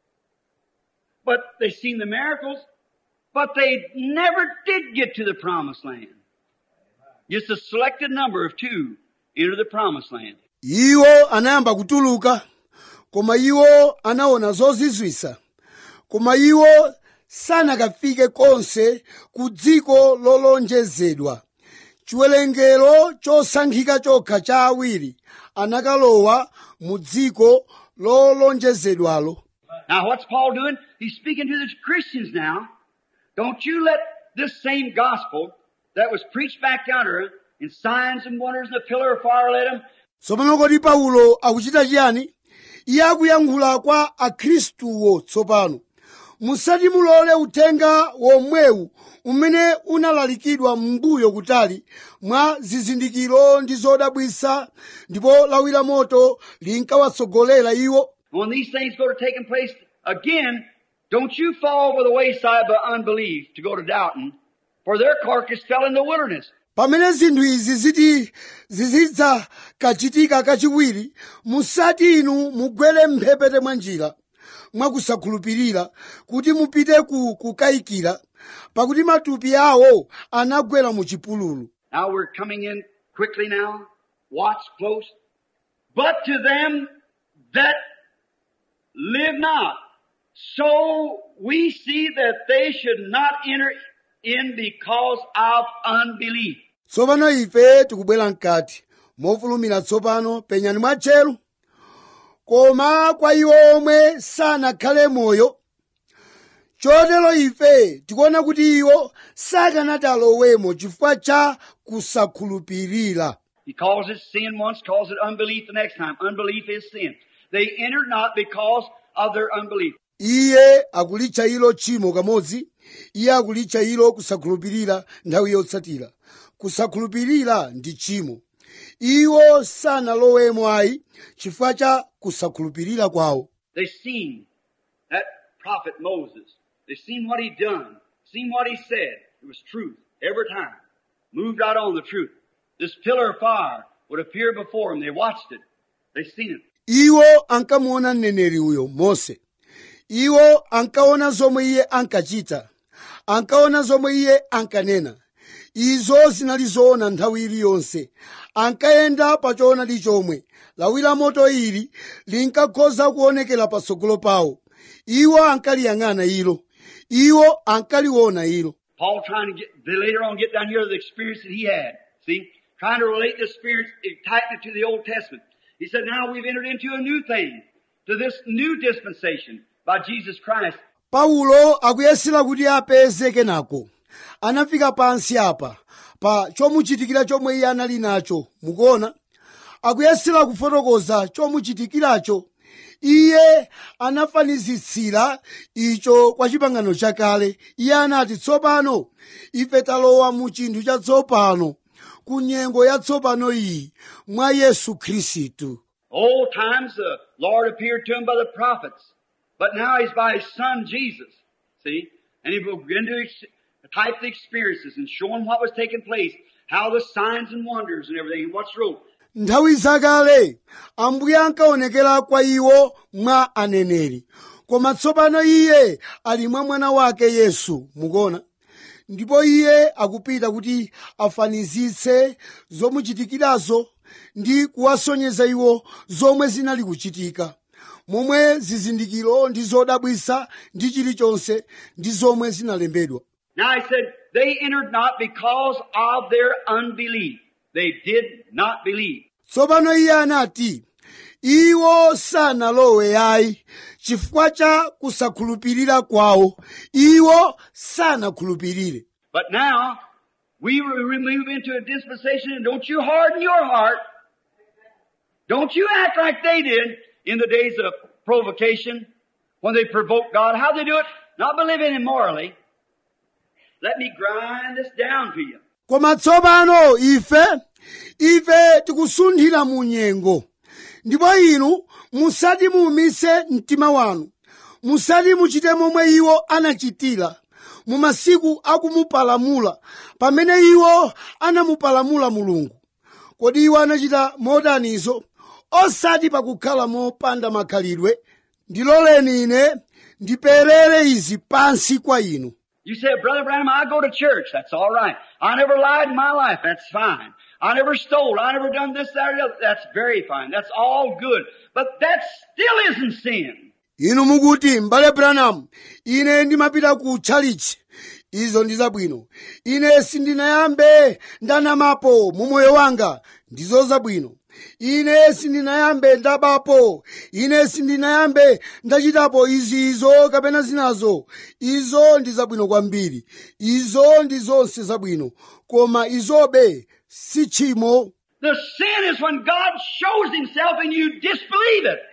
but they seen the miracles, but they never did get to the promised land. Just a selected number of 2 entered the promised land. Iwo anayamba kutuluka, koma iwo anaona zozizwisa, koma iwo sanakafike konse ku dziko lolonjezedwa. Chiwerengero chosankhika chokha cha awiri anakalowa mu dziko lolonjezedwalo. Now what's Paul doing? He's speaking to the Christians now. Don't you let this same gospel that was preached back yonder in signs and wonders and the pillar of fire let him. Tsopano kodi Paulo akuchita chiyani? Iye akuyankhula kwa akhristuwo tsopano. Musati mulole uthenga womwewu umene unalalikidwa m'mbuyo kutali mwa zizindikiro ndi zodabwitsa ndipo lawi la moto linkawatsogolera iwo. When these things go to taking place again, don't you fall over the wayside by unbelief to go to doubting, for their carcass fell in the wilderness. Pamene zinthu izi zizidza kachitika kachiwiri, musati inu mugwere mphepete mwa njira mwakusakhulupirira kuti mupite kukayikira, pakuti matupi awo anagwera mu chipululu. Now we're coming in quickly now. Watch close. But to them that live not, so we see that they should not enter in because of unbelief. Tsopano ife tikubwera mkati mofulumira tsopano, penyani mwatcheru. Koma kwa iwo omwe sanakhale moyo, chotero ife tikuona kuti iwo sakanati alowemo chifukwa cha kusakhulupirira. He calls it sin once, calls it unbelief the next time. Unbelief is sin. They entered not because of their unbelief. Iye akulitcha ilo tchimo kamodzi, iye akulitcha ilo kusakhulupirira nthawi yotsatira. Kusakhulupirira ndi tchimo. Iwo sanalowemo ayi chifukwa cha kusakhulupirira kwawo. They seen that prophet Moses. They seen what he done. Seen what he said. It was truth every time. Moved right on the truth. This pillar of fire would appear before them. They watched it. They seen it. Iwo ankamuona mneneri uyo Mose. Iwo ankaona zomwe iye ankachita. Ankaona zomwe iye ankanena. Izo zinali zoona nthawi iliyonse. Ankayenda pa choonadi chomwe. Lawi la moto ili linkakhoza kuonekera patsogolo pawo. Iwo ankaliyang'ana ilo. Iwo ankaliona ilo. Paul trying to later on get down here to the experience that he had. See? Trying to relate the experience, tighten it to the Old Testament. He said, now we've entered into a new thing. to this new dispensation by Jesus Christ. Paulo akuyesera kuti apeze kenako anafika pansi apa pa chomuchitikira chomwe iye anali nacho mukuona akuyesera kufotokoza chomuchitikiracho iye anafanizitsira icho kwa chipangano chakale iye anati tsopano ife talowa mu chinthu chatsopano ku nyengo yatsopano iyi mwa Yesu Khristu. Old times the Lord appeared to him by the prophets, but now he's by his son Jesus. See? And he began to type the experiences and show him what was taking place, how the signs and wonders and everything, and what's wrote. Nthawi zakale Ambuye ankaonekera kwa iwo mwa aneneri, koma tsopano iye ali mwa mwana wake Yesu mukuona. Ndipo iye akupita kuti afanizitse zomuchitikirazo ndi kuwasonyeza iwo zomwe zinali kuchitika, momwe zizindikiro ndi zodabwitsa ndi chilichonse ndi zomwe zinalembedwa. Now he said, they entered not because of their unbelief. They did not believe. Tsopano iye anati, iwo sanalowe ayi chifukwa cha kusakhulupirira kwawo, iwo sanakhulupirire. But now, we move into a dispensation, and don't you harden your heart. Don't you act like they did in the days of provocation, when they provoked God. How they do it? Not by living immorally. Let me grind this down to you. Koma tsopano ife tikusunthira mu nyengo. Ndipo inu musati muumise mtima wanu. Musati muchite momwe iwo anachitira mu masiku akumupalamula pamene iwo anamupalamula Mulungu. Kodi iwo anachita modanizo osati pakukhala mopanda makhalidwe. Ndiloleni ine ndiperere izi pansi kwa inu. You say, Brother Branham, I go to church. That's all right. I never lied in my life. That's fine. I never stole. I never done this, that, or the other. That's very fine. That's all good. But that still isn't sin. Inu mukuti, Mbale Branham, ine ndimapita ku chalichi. Izo ndi zabwino. Ine sindinayambe ndanamapo mu moyo wanga. Ndizo zabwino. Ine sindinayambe ndabapo. Ine sindinayambe ndachitapo izo kapena zinazo. Izo ndi zabwino kwambiri. Izo ndi zonse zabwino. Koma izobe si tchimo. The sin is when God shows himself and you disbelieve it.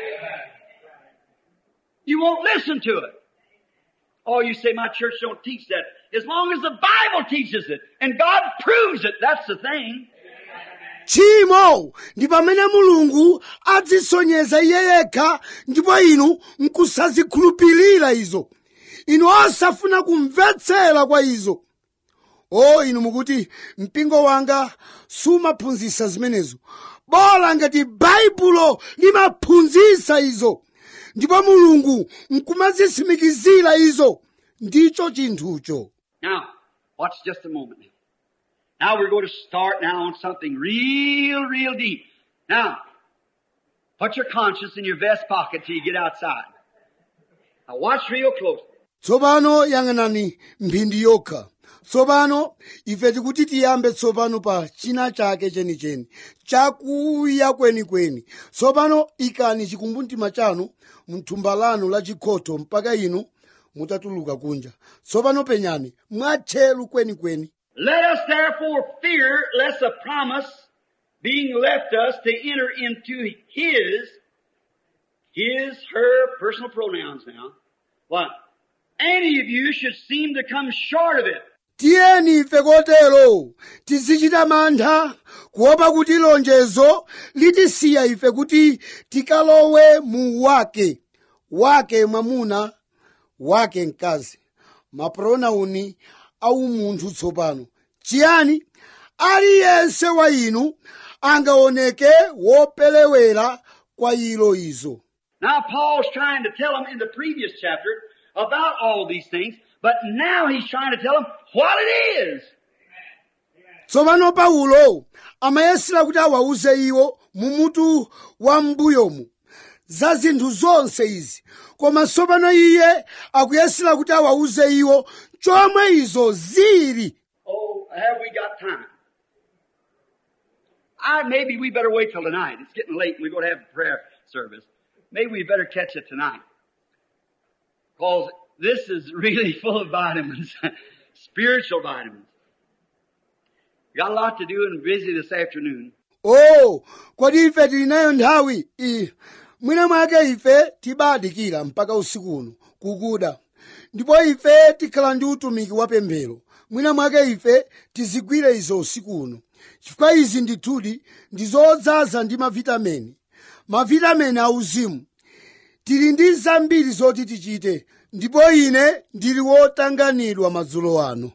You won't listen to it. Oh, you say my church don't teach that. As long as the Bible teaches it and God proves it, that's the thing. Tchimo ndi pamene Mulungu adzisonyeza iye yekha ndipo inu nkusazikhulupirira izo. Inu osafuna kumvetsera kwa izo. Inu mukuti mpingo wanga sumaphunzitsa zimenezo. Bola ngati Baibulo limaphunzitsa izo. Ndipo Mulungu nkumazitsimikizira izo. Ndicho chinthucho. Now, watch just a moment. Now we're going to start now on something real deep. Now, put your conscience in your vest pocket till you get outside. Now watch real close. Tsopano yang'anani mphindi yokha. Tsopano ife tikuti tiyambe tsopano pa china chake chenicheni. Chakuya kwenikweni. Tsopano ikani chikumbumtima chanu mthumba lanu la chikhoto mpaka inu mutatuluka kunja. Tsopano penyani mwatcheru kwenikweni. Let us therefore fear lest a promise being left us to enter into her personal pronouns now. What? Any of you should seem to come short of it. Tiyeni ife kotero tizichita mantha kuopa kuti lonjezo litisiya ife kuti tikalowe mu wake mwamuna wake mkazi mapronauni au munthu tsopano. Chiyani aliyense wa inu angaoneke wopelewera kwa ilo izo. Now Paul's trying to tell them in the previous chapter about all these things, but now he's trying to tell them what it is. Tsopano Paulo amayesera kuti awauze iwo mumutu wa m'mbuyomu za zinthu zonse izi. Koma tsopano iye akuyesera kuti awauze iwo chomwe izo zili. Oh, have we got time? Maybe we better wait till tonight. It's getting late and we're going to have a prayer service. maybe we better catch it tonight. Because this is really full of vitamins. Spiritual vitamins. Got a lot to do and busy this afternoon. Oh, kodi ife tili nayo nthawi mwina mwake ife tibadikira mpaka usiku uno kukuda ndipo ife tikhala ndi utumiki wa pemphero. Mwina mwake ife tizigwire izo usiku uno chifukwa izi ndithudi ndi zodzaza ndi mavitamini auzimu. Tili ndi zambiri zoti tichite ndipo ine ndili wotanganidwa madzulo ano.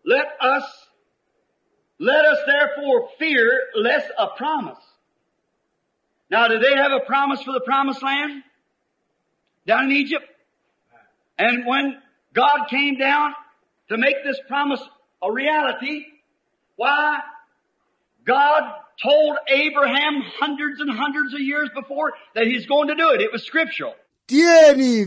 Let us therefore fear lest a promise. Now, did they have a promise for the promised land down in Egypt? And when God came down to make this promise a reality, why, God told Abraham hundreds and hundreds of years before that he's going to do it. It was scriptural. Tiyeni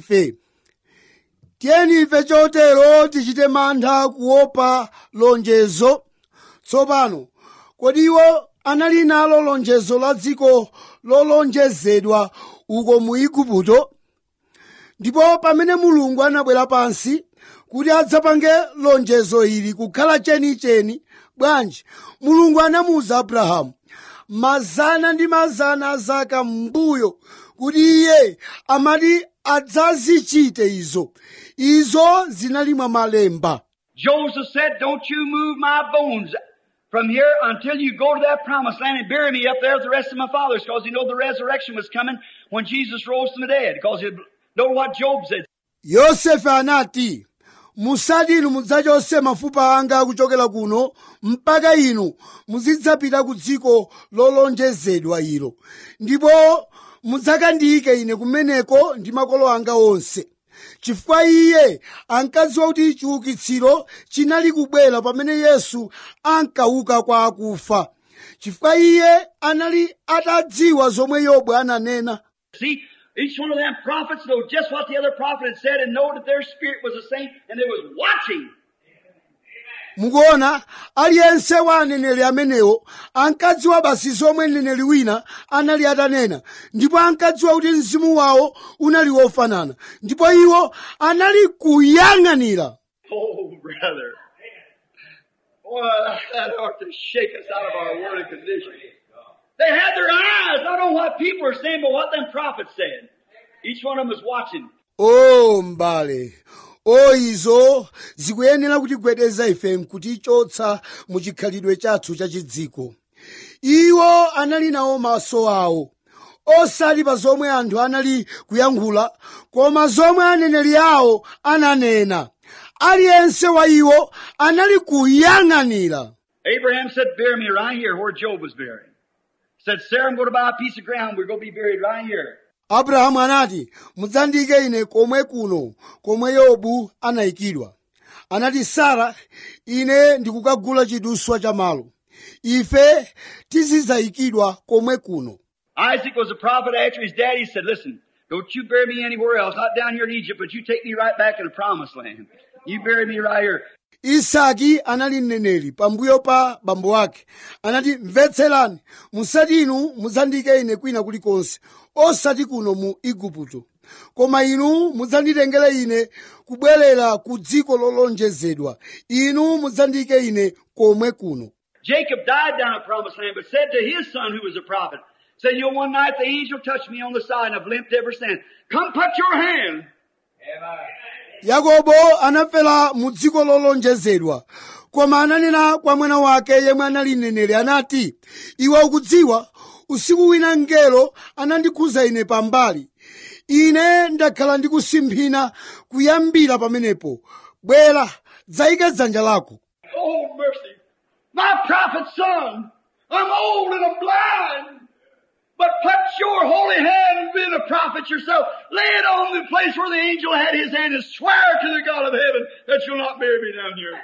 ife chotero tichite mantha kuopa lonjezo. Tsopano, kodi iwo anali nalo lonjezo la dziko lolonjezedwa uko mu Igupto? Ndipo pamene Mulungu anabwera pansi kuti adzapange lonjezo ili kukhala chenicheni, bwanji Mulungu anamuwuza Abrahamu mazana ndi mazana azaka m'mbuyo kuti iye amati adzazichite izo. Izo zinali mwa malemba. Joseph said, don't you move my bones from here until you go to that promised land and bury me up there with the rest of my fathers, because you know the resurrection was coming when Jesus rose from the dead, because you know what Job said. Yosefe anati, musati inu mudzachose mafupa anga kuchokera kuno mpaka inu muzidzapita ku dziko lolonjezedwa ilo, ndipo mudzakandiyike ine kumeneko ndi makolo anga onse. Chifukwa iye ankadziwa kuti chiukitsiro chinali kubwera pamene Yesu ankauka kwa akufa. Chifukwa iye anali atadziwa zomwe Yobu ananena. See, each one of them prophets know just what the other prophet had said and know that their spirit was the same and they was watching. Mukuona, aliyense wa aneneri amenewo ankadziwa basi zomwe mneneri wina anali atanena, ndipo ankadziwa kuti mzimu wawo unali wofanana, ndipo iwo anali kuyang'anira. Oh, brother. Boy, that ought to shake us out of our worldly condition. They had their eyes not on what people were saying, but what them prophets said. Each one of them was watching. Oh, mbale. Izo zikuyenera kutigwedeza ife nkutichotsa mu chikhalidwe chathu chachidziko. Iwo anali nawo maso awo, osati pa zomwe anthu anali kuyankhula, koma zomwe aneneri awo ananena. Aliyense wa iwo anali kuyang'anira. Abraham said, bury me right here where Job was buried. Said, Sarah, I'm going to buy a piece of ground. We're going to be buried right here. Abrahamu anati, mudzandike ine komwe kuno, komwe Yobu anayikidwa. Anati Sara, ine ndikukagula chiduswa cha malo. Ife tizidzayikidwa komwe kuno. Isaac was a prophet after his daddy said, listen, don't you bury me anywhere else, not down here in Egypt, but you take me right back in the promised land. You bury me right here. Isaki anali mneneri pambuyo pa bambo wake. Anati, mvetserani, musati inu mudzandike ine kwina kulikonse, osati kuno mu Igupto, koma inu mudzanditengere ine kubwerera ku dziko lolonjezedwa. Inu mudzandike ine komwe kuno. Jacob died down at promised land, but said to his son who was a prophet, said, you know, one night the angel touched me on the side and I've limped ever since. Come put your hand. Yakobo anafera mu dziko lolonjezedwa, koma ananena kwa mwana wake yemwe anali mneneri, anati, iwe ukudziwa, usiku wina mngelo anandikhuza ine pambali. Ine ndakhala ndikusimphina kuyambira pamenepo. Bwera, dzayike dzanja lako. Oh, mercy. My prophet's son, I'm old and I'm blind. But put your holy hand, being a prophet yourself, lay it on the place where the angel had his hand and swear to the God of heaven that you'll not bury me down here.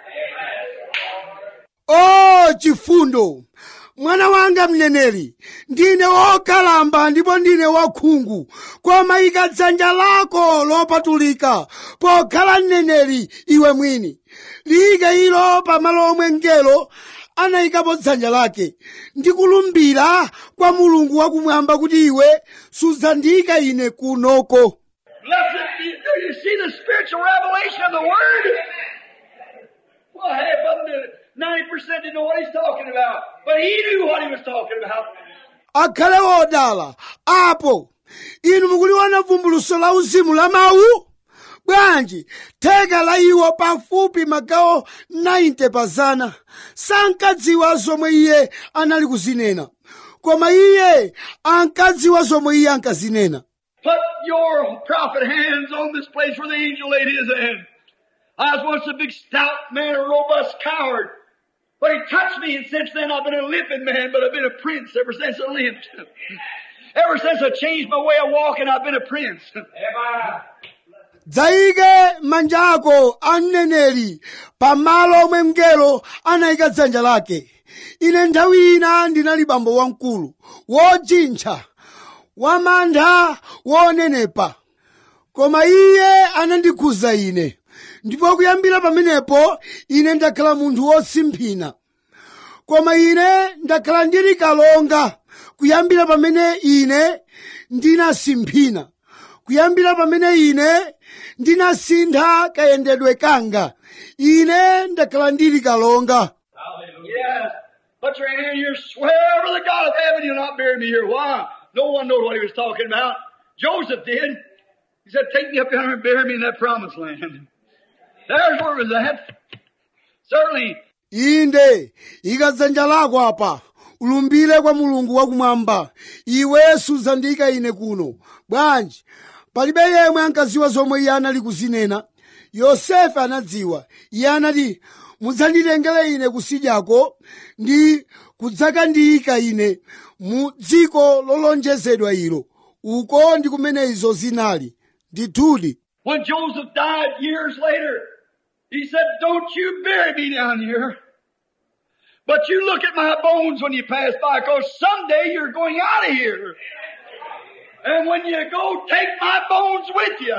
Oh, chifundo! Mwana wanga mneneri, ndine wokalamba ndipo ndine wakhungu, koma ika dzanja lako lopatulika pokhala mneneri iwe mwini. Liyike ilo pamalo omwe mngelo anayikapo dzanja lake ndi kulumbira kwa Mulungu wakumwamba kuti iwe sudzandiyika ine kunoko. Blessed be, do you see the spiritual revelation of the Word? Well, half of them, 90% didn't know what he's talking about. But he knew what he was talking about. Akhale odala apo inu mukuliona vumbuluso la uzimu la mawu. Bwanji theka la iwo pafupi magawo 90% sankadziwa zomwe iye anali kuzinena, koma iye ankadziwa zomwe iye ankazinena. Put your prophet hands on this place where the angel laid his hand. I was once a big stout man, a robust coward. But he touched me, and since then I've been a limping man, but I've been a prince ever since I limped. Ever since I changed my way of walking, I've been a prince. Dzayike manja ako aneneri pamalo omwe mngelo anayika dzanja lake. Ine nthawi ina ndinali bambo wamkulu, wojintcha, wamantha, wonenepa. Koma iye anandikhuza ine. Ndipo kuyambira pamenepo ine ndakhala munthu wosimphina. Koma ine ndakhala ndili kalonga kuyambira pamene ine ndinasimphina. Kuyambira pamene ine ndinasintha kayendedwe kanga, ine ndakhala ndili kalonga. Yes. Put your hand here, swear by the God of heaven you'll not bury me here. Why? No one knows what he was talking about. Joseph did. He said, take me up yonder and bury me in that promised land. There's where it was at. Certainly. Inde, ika dzanja lako apa, ulumbire kwa Mulungu wakumwamba, iwe sudzandiyika ine kuno. Bwanji, palibe yemwe ankadziwa zomwe iye anali kuzinena. Yosefe anadziwa. Iye anati, mudzanditengere ine kusidyako ndi kudzakandiyika ine mu dziko lolonjezedwa ilo. Uko ndi kumene izo zinali. Ndithudi. When Joseph died years later, he said, don't you bury me down here. But you look at my bones when you pass by, because someday you're going out of here. And when you go, take my bones with you.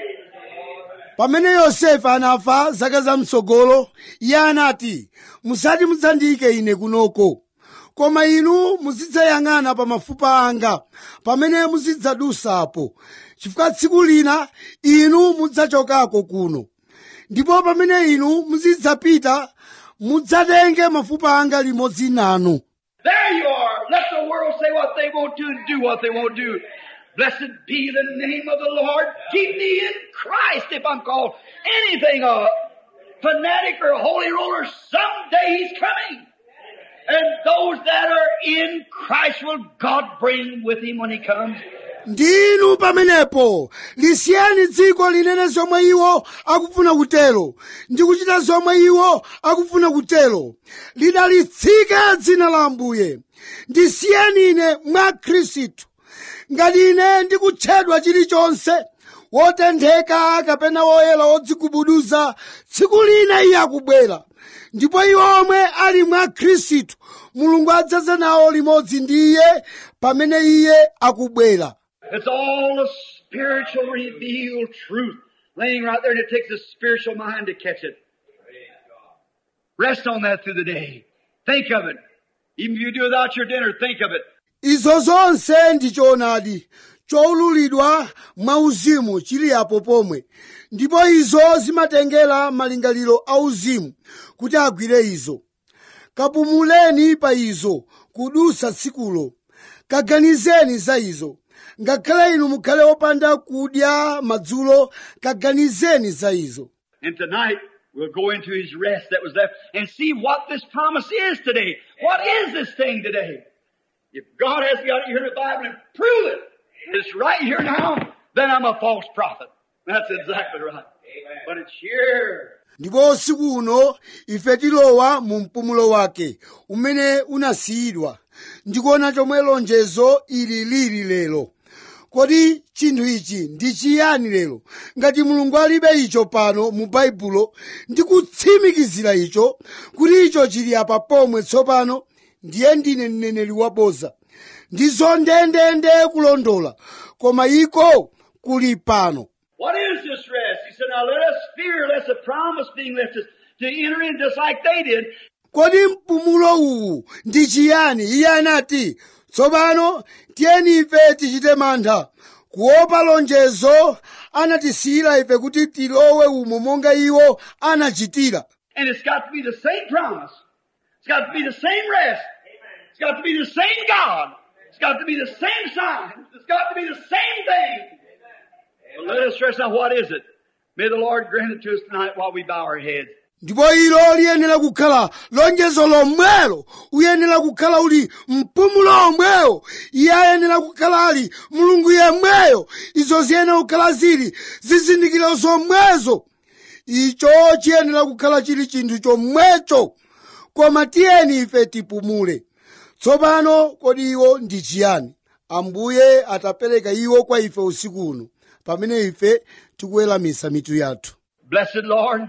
Pamene Yosefe anafa zaka zamtsogolo, iye anati, musati mudzandiyike ine kunoko. Koma inu muzidzayang'ana pa mafupa anga pamene muzidzadusapo, chifukwa tsiku lina inu mudzachokako kuno. Ndipo pamene inu muzidzapita, mudzatenge mafupa anga limodzi nanu. There you are. Let the world say what they want to and do what they won't do. Blessed be the name of the Lord. Keep me in Christ if I'm called anything a fanatic or a holy roller. Someday He's coming. And those that are in Christ will God bring with Him when He comes. Ndinu pamenepo lisiyeni dziko linene zomwe iwo akufuna kutero ndi kuchita zomwe iwo akufuna kutero. Lidalitsike dzina la Ambuye. Ndisiyeni ine mwa Khristu. Ngati ine ndikutchedwa chilichonse, wotentheka kapena woyera wodzigubuduza, tsiku lina iye akubwera. Ndipo iwo omwe ali mwa Khristu, Mulungu adzaza nawo limodzi ndi iye pamene iye akubwera. It's all a spiritual revealed truth laying right there, and it takes a spiritual mind to catch it. Rest on that through the day. Think of it. Even if you do without your dinner, think of it. Izo zonse ndi choonadi choululidwa mwauzimu chili apo pomwe, ndipo izo zimatengera malingaliro auzimu kuti agwire izo. Kapumuleni pa izo kudusa tsikulo. Kaganizeni za izo. Ngakhale inu mukhale opanda kudya madzulo, kaganizeni za izo. And tonight, we'll go into His rest that was left and see what this promise is today. What is this thing today? If God hasn't got it here in the Bible and prove it, it's right here now, then I'm a false prophet. That's exactly right. Amen. But it's here. Ndipo usiku uno ife tilowa mu mpumulo wake umene unasiyidwa. Ndikuona chomwe lonjezo ili lili lero. Kodi chinthu ichi ndi chiyani lero? Ngati Mulungu alibe icho pano mu Baibulo, ndikutsimikizira icho kuti icho chili apa pomwe tsopano, ndiye ndine mneneri waboza. Ndizo ndendende kulondola, koma iko kuli pano. What is this rest? He said, now let us fear lest the promise being left us to enter in just like they did. kodi mpumulo uwu ndi chiyani? Iye anati, tsopano tiyeni ife tichite mantha kuopa lonjezo anatisiyira ife kuti tilowe umo monga iwo anachitira. And it's got to be the same promise. It's got to be the same rest. It's got to be the same God. It's got to be the same sign. It's got to be the same thing. But let us stress out, what is it? May the Lord grant it to us tonight while we bow our heads. Ndipo ilo liyenera kukhala lonjezo lomwelo, uyenera kukhala uli mpumulo omwewo, iye ayenera kukhala ali Mulungu yemweyo, izo ziyenera kukhala zili zizindikiro zomwezo. Icho chiyenera kukhala chili chinthu chomwecho, koma tiyeni ife tipumule. Tsopano kodi iwo ndi chiyani? Ambuye atapereka iwo kwa ife usiku uno, pamene ife tikuweramisa mitu yathu. Blessed Lord,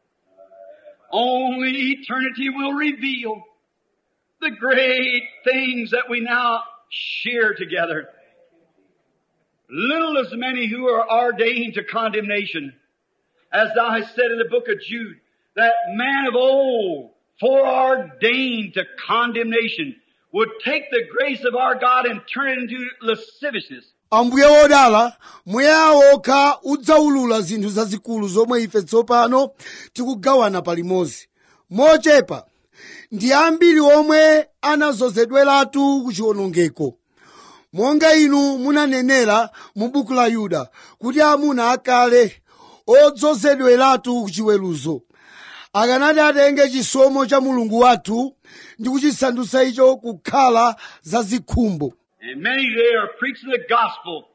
only eternity will reveal the great things that we now share together. Little as many who are ordained to condemnation, as thou hast said in the book of Jude, that man of old, foreordained to condemnation, would take the grace of our God and turn it into lasciviousness. Ambuye wodala, mweya wokha udzaulula zinthu zazikulu zomwe ife tsopano tikugawana palimozi. Mochepa, ndi ambiri omwe anazozedweratu kuchiwonongeko. Monga inu munanenera mu buku la Yuda, kuti amuna akale odzozedweratu kuchiweruzo akanati atenge chisomo cha Mulungu wathu ndi kuchisandutsa icho kukhala zazikhumbo. And many today are preaching the gospel,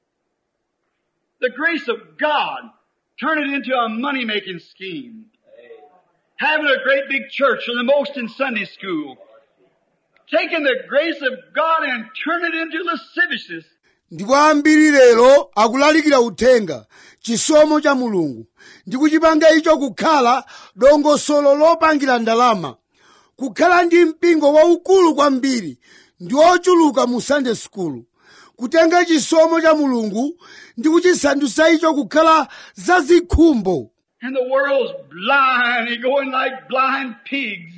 the grace of God, turn it into a money-making scheme. Having a great big church and the most in Sunday school. Taking the grace of God and turn it into lasciviousness. Ndipo ambiri lero akulalikira uthenga, chisomo cha Mulungu, ndi kuchipanga icho kukhala dongosolo lopangira ndalama, kukhala ndi mpingo waukulu kwambiri, ndi ochuluka mu Sunday school, kutenga chisomo cha Mulungu ndi kuchisandutsa icho kukhala zazikhumbo. And the world's blind and going like blind pigs.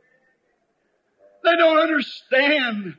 They don't understand.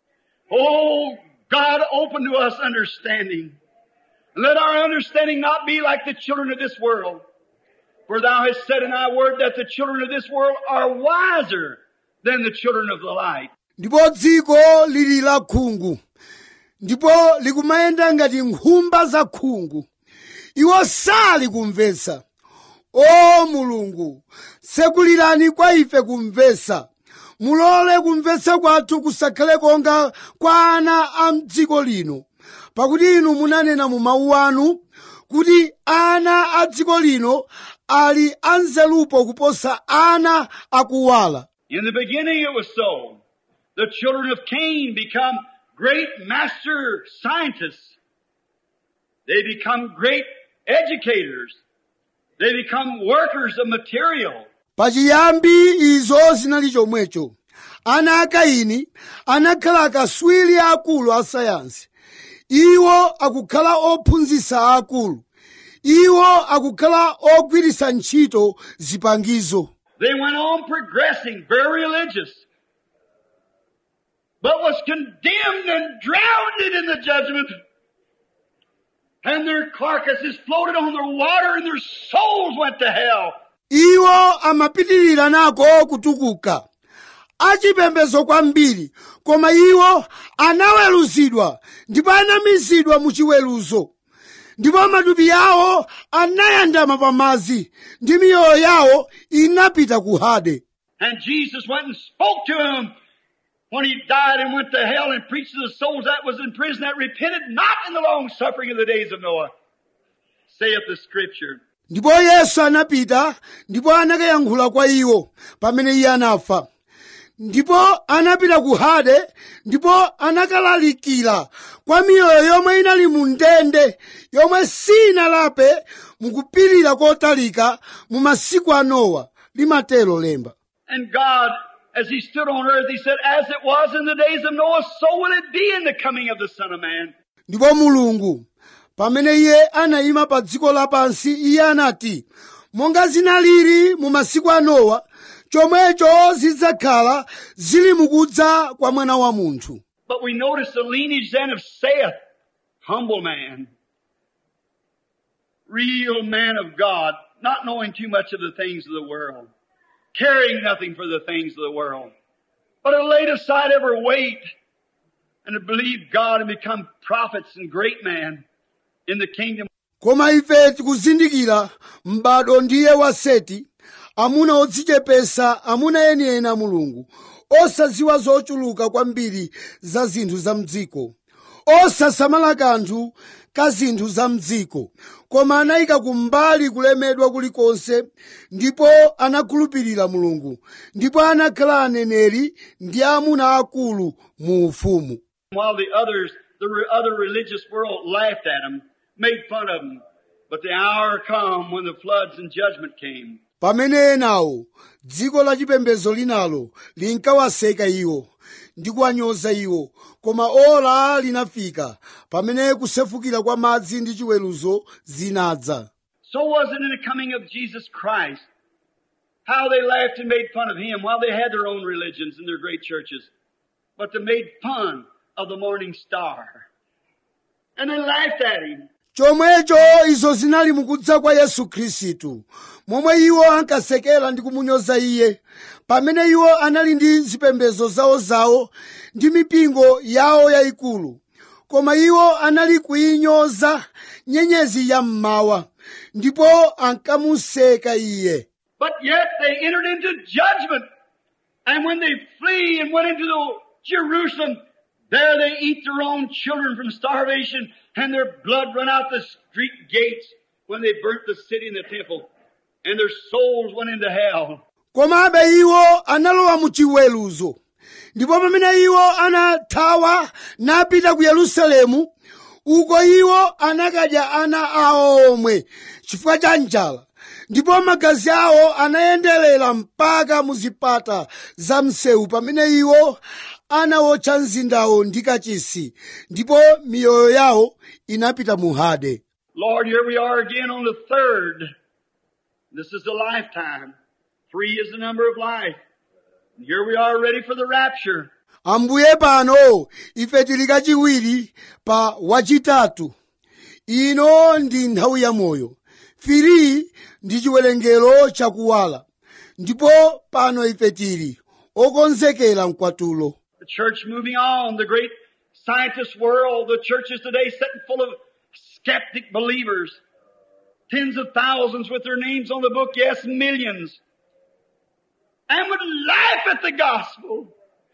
Oh, God, open to us understanding. Let our understanding not be like the children of this world. For thou hast said in thy word that the children of this world are wiser than the children of the light. Ndipo dziko lili la khungu, ndipo likumayenda ngati nkhumba za khungu. Iwo sali kumvetsa. O Mulungu, sekulirani kwa ife kumvetsa. Mulole kumvetsa kwathu kusakhale konga kwa ana a m'dziko lino. Pakuti inu munanena mu mawu anu kuti ana a dziko lino ali anzerupo kuposa ana akuwala. In the beginning it was so. The children of Cain become great master scientists. They become great educators. They become workers of material. Pachiyambi izo zinali chomwecho. Ana a Kaini anakhala akaswiri akulu a sayansi. Iwo akukhala ophunzitsa akulu. Iwo akukhala ogwiritsa ntchito zipangizo. They went on progressing, very religious, but was condemned and drowned in the judgment. And their carcasses floated on the water and their souls went to hell. Iwo amapitirira nako kutukuka. Achipembedzo kwambiri, koma iwo anaweruzidwa ndipo anamizidwa mu chiweruzo. Ndipo matupi yawo anayandama pamadzi, ndi miyoyo yawo inapita ku Hade. And Jesus went and spoke to him when he died and went to hell and preached to the souls that was in prison that repented not in the long suffering of the days of Noah, saith the scripture. Ndipo Yesu anapita, ndipo anakayankhula kwa iwo pamene iye anafa. Ndipo anapita ku Hade, ndipo anakalalikira kwa miyoyo yomwe inali mu ndende, yomwe sinalape mukupirira kotalika mu masiku a Nowa, limatero lemba. And God, as he stood on earth, he said, as it was in the days of Noah, so will it be in the coming of the Son of Man. Ndipo Mulungu, pamene iye anayima pa dziko lapansi, iye anati, monga zinaliri mu masiku a Nowa, chomwecho zidzakhala zili mukudza kwa mwana wa munthu. But we notice the lineage then of Seth, humble man, real man of God, not knowing too much of the things of the world, caring nothing for the things of the world, but have laid aside every weight and have believed God and become prophets and great men in the kingdom. Koma ife tikuzindikira m'bado ndiye wa Seti, amuna odzichepesa, amuna enieni a Mulungu, osadziwa zochuluka kwambiri za zinthu za mdziko, osasamala kanthu ka zinthu za mdziko, koma anayika kumbali kulemedwa kulikonse, ndipo anakhulupirira Mulungu, ndipo anakhala aneneri ndi amuna akulu mu ufumu. While the other religious world laughed at him, made fun of him, but the hour come when the floods and judgment came. Pamene enawo dziko la chipembedzo linalo linkawaseka iwo ndi kuwanyoza iwo, koma ora linafika pamene kusefukira kwa madzi ndi chiweruzo zinadza. So was it in the coming of Jesus Christ, how they laughed and made fun of him while they had their own religions and their great churches, but they made fun of the morning star. And they laughed at him. Chomwecho izo zinali mukudza kwa Yesu Khristu, momwe iwo ankasekera ndi kumunyoza iye, pamene iwo anali ndi zipembedzo zawo ndi mipingo yawo yayikulu, koma iwo anali kuinyoza nyenyezi ya mmawa, ndipo ankamuseka iye. But yet they entered into judgment, and when they flee and went into Jerusalem, there they eat their own children from starvation, and their blood run out the street gates when they burnt the city and the temple, and their souls went into hell. Komabe iwo analowa mu chiweruzo, ndipo pamene iwo anathawa napita ku Yerusalemu, uko iwo anakadya ana awo omwe chifukwa cha njala, ndipo magazi awo anayenderera mpaka mu zipata za msewu pamene iwo anawotcha mzindawo ndi kachisi, ndipo miyoyo yawo inapita mu Hade. Lord, here we are again on the third. This is a lifetime. 3 is the number of life. And here we are ready for the rapture. Ambuye pano ife tili kachiwiri pa wachitatu. Ino ndi nthawi ya moyo. 3 ndi chiwerengero chakuwala. Ndipo pano ife tili okonzekera mkwatulo. The church moving on, the great scientist world, the churches today sitting full of skeptic believers. Tens of thousands with their names on the book, yes, millions. And would laugh at the gospel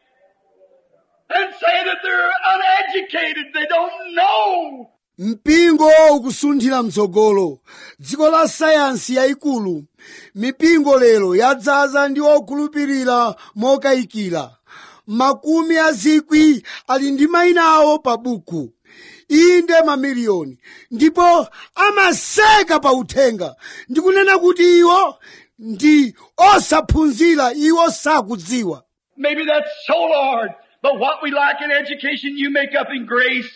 and say that they're uneducated, they don't know. Mpingo ukusunthira mtsogolo, dziko la sayansi yayikulu, mipingo lero yadzaza ndi okhulupirira mokayikira. Makumi azikwi ali ndi mayina awo pa buku, inde mamiliyoni, ndipo amaseka pa uthenga ndi kunena kuti iwo ndi osaphunzira, iwo sakudziwa. Maybe that's so, Lord, but what we lack in education you make up in grace.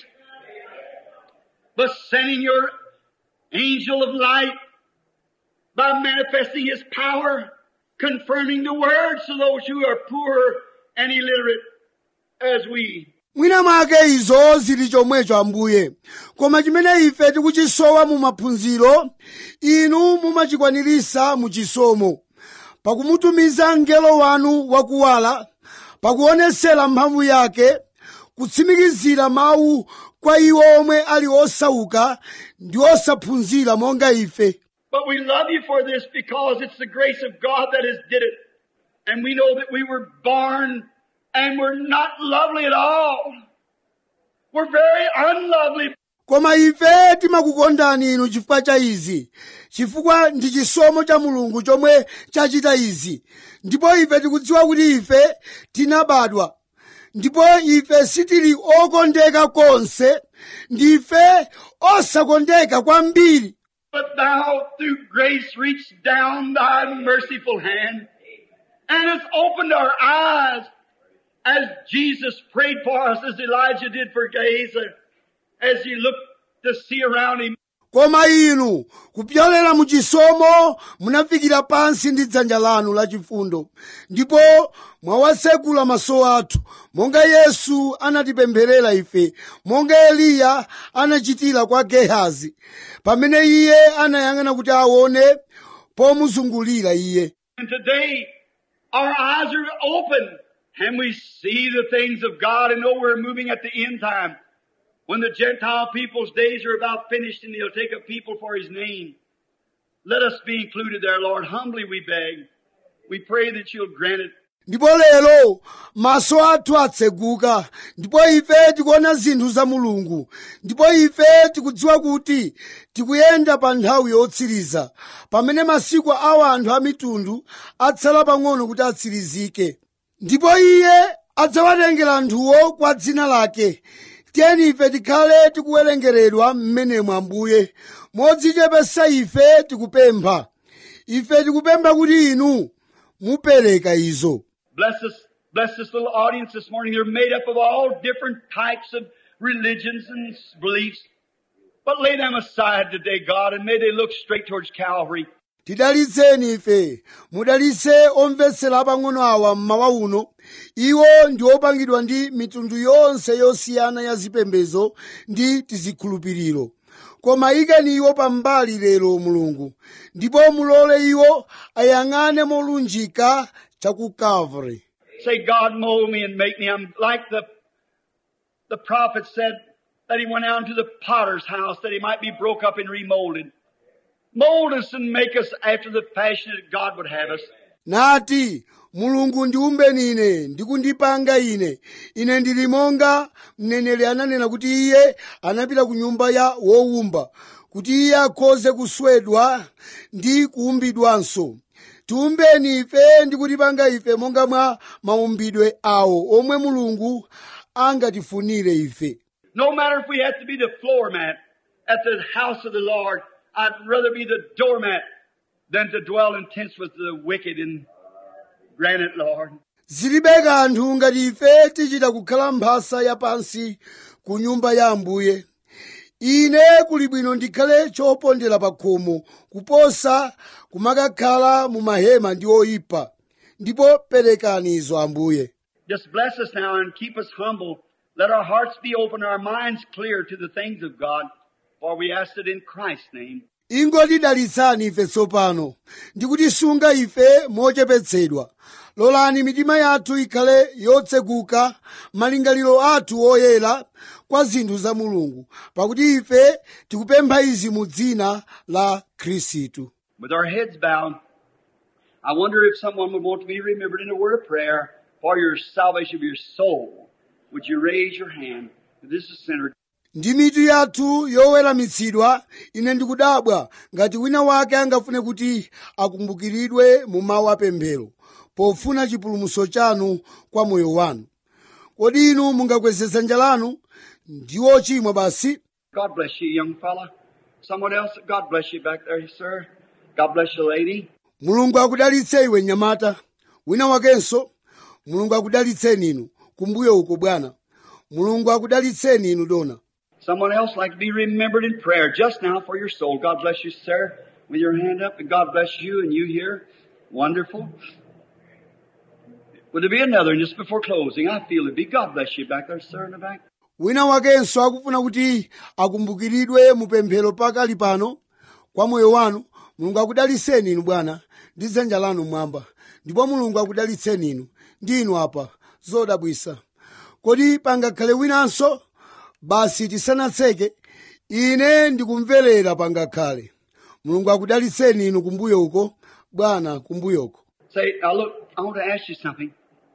But sending your angel of light by manifesting his power, confirming the words to those who are poor and illiterate as we. Mwina mwake izo zili chomwecho Ambuye, koma chimene ife tikuchisowa mu maphunziro, inu mumachikwanirisa mu chisomo, pakumutumiza mngelo wanu wakuwala, pakuonesera mphamvu yake, kutsimikizira mawu kwa iwo omwe ali osauka ndi osaphunzira monga ife. But we love you for this because it's the grace of God that has did it. And we know that we were born and we're not lovely at all. We're very unlovely. Koma ife timakukondani inu chifukwa cha izi, chifukwa ndi chisomo cha Mulungu chomwe chachita izi. Ndipo ife tikudziwa kuti ife tinabadwa, ndipo ife sitili okondeka konse, ndife osakondeka kwambiri. But thou through grace reached down thy merciful hand and hast opened our eyes as Jesus prayed for us, as Elijah did for Gehazi, as he looked to see around him. koma inu kupyolera mu chisomo munafikira pansi ndi dzanja lanu lachifundo ndipo mwawasegula maso athu monga Yesu anatipempherera ife, monga Eliya anachitira kwa Gehazi pamene iye anayang'ana kuti aone pomuzungulira iye. And today, our eyes are open and we see the things of God and know we're moving at the end time. When the Gentile people's days are about finished and He'll take a people for His name. Let us be included there, Lord. Humbly we beg. We pray that You'll grant it. Ndipo lero maso athu atseguka ndipo ife tikuona zinthu za Mulungu ndipo ife tikudziwa kuti tikuyenda pa nthawi yotsiriza pamene masiku a anthu a mitundu atsala pang'ono kuti atsirizike ndipo Iye adzawatengera anthuwo kwa dzina lake. Tiyeni ife tikhale tikuwerengeredwa mmenemu Ambuye. Modzichepesa ife tikupempha kuti inu mupereka izo. Bless this little audience this morning. They're made up of all different types of religions and beliefs. But lay them aside today, God, and may they look straight towards Calvary. Tidalitseni ife, mudalitse omvetsera apang'ono awa mmawa uno. Iwo ndi opangidwa ndi mitundu yonse yosiyana ya zipembedzo ndi tizikhulupiriro. Koma ikani iwo pambali lero Mulungu, ndipo mulole iwo ayang'ane molunjika chaku Calvary. Say, God, mold me and make me. I'm like the prophet said that he went out into the potter's house that he might be broke up and remolded. Mold us and make us after the fashion that God would have us. Nati, Mulungu ndiumbeni ine, ndikundipanga ine. Ine ndili monga mneneri ananena kuti iye anapita ku nyumba ya wowumba, kuti iye akhoze kuswedwa ndi kuumbidwanso. Tiumbeni ife ndi kutipanga ife monga mwa maumbidwe awo omwe Mulungu angatifunire ife. No matter if we have to be the floor mat at the house of the Lord, I'd rather be the doormat than to dwell in tents with the wicked, and grant it, Lord. Zilibe kanthu ngati ife tichita kukhala mphasa ya pansi ku nyumba ya Ambuye. Ine kuli bwino ndikhale chopondera pa khomo kuposa kumakakhala mu mahema ndi oyipa. Ndipo perekani izo Ambuye. Just bless us now and keep us humble. Let our hearts be open, our minds clear to the things of God, for we ask it in Christ's name. Ingodalitsani ife tsopano ndi kutisunga ife mochepetsedwa. Lolani mitima yathu ikhale yotseguka, malingaliro athu oyera kwa zinthu za Mulungu, pakuti ife tikupempha izi mu dzina la Khristu. With our heads bowed, I wonder if someone would want to be remembered in a word of prayer for your salvation of your soul. Would you raise your hand? This is sinner. Ndi mitu yathu yoweramitsidwa, ine ndikudabwa ngati wina wake angafune kuti akumbukiridwe mu mawu apemphero pofuna chipulumutso chanu kwa moyo wanu. Kodi inu mungakweze dzanja lanu? Ndi ochimwa basi. God bless you, young fella. Someone else, God bless you back there, sir. God bless you, lady. Mulungu akudalitse iwe mnyamata. Wina wakenso, Mulungu akudalitseni inu kumbuyo uko bwana. Mulungu akudalitseni inu dona. Someone else like to be remembered in prayer just now for your soul. God bless you, sir, with your hand up, and God bless you and you here. Wonderful. Would there be another? And just before closing, I feel it be. God bless you back there, sir, in the back. Wina wakenso akufuna kuti akumbukiridwe mupemphero pakali pano kwa moyo wanu. Mulungu akudalitseni inu bwana ndi dzanja lanu mwamba. Ndipo Mulungu akudalitseni inu ndi inu apa zodabwisa. Kodi pangakhale winanso? Basi tisanatseke, ine ndikumverera pangakhale. Mulungu akudalitseni inu kumbuyo uko, bwana kumbuyo uko. Say, now look, I want to ask you something.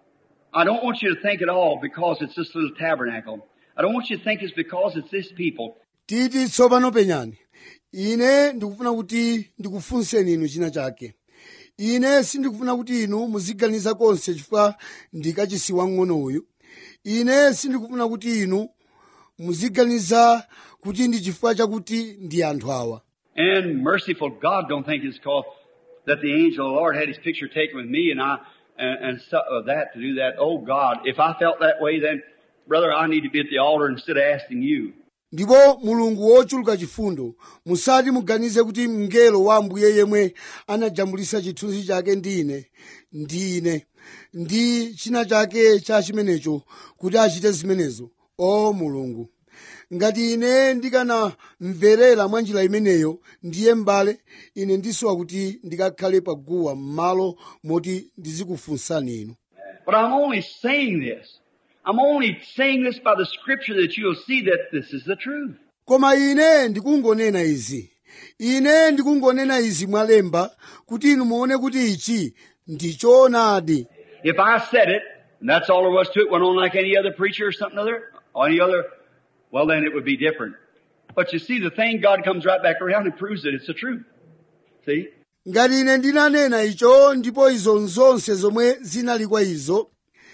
I don't want you to think at all because it's this little tabernacle. I don't want you to think it's because it's this people. Titi tsopano penyani. Ine ndikufuna kuti ndikufunseni inu china chake. Ine sindikufuna kuti inu muziganiza konse chifukwa ndikachisi wang'ono uyu. Ine sindikufuna kuti inu muziganiza kuti ndi chifukwa chakuti ndi anthu awa. And merciful God don't think it's called that the angel of the Lord had his picture taken with me and that to do that. Oh God, if I felt that way, then brother, I need to be at the altar instead of asking you. ndipo mulungu wochuluka chifundo, musati muganize kuti mngelo wa ambuye yemwe anajambulisa chithunzi chake ndi china chake cha chimenecho kuti achite zimenezo. O mulungu, ngati ine ndikanamverera mwa njira imeneyo, ndiye m'bale ine ndisowa kuti ndikakhale paguwa m'malo moti ndizikufunsani inu. But I'm only saying this. I'm only saying this by the scripture that you'll see that this is the truth. Koma ine ndikungonena izi mwalemba kuti inu muone kuti ichi ndi choonadi. If I said it, and that's all there was to it, went on like any other preacher or something other, or any other, well then it would be different. But you see, the thing, God comes right back around and proves that it's the truth. See? Ngati ine ndinanena icho ndipo izo zonse zomwe zinali kwa izo,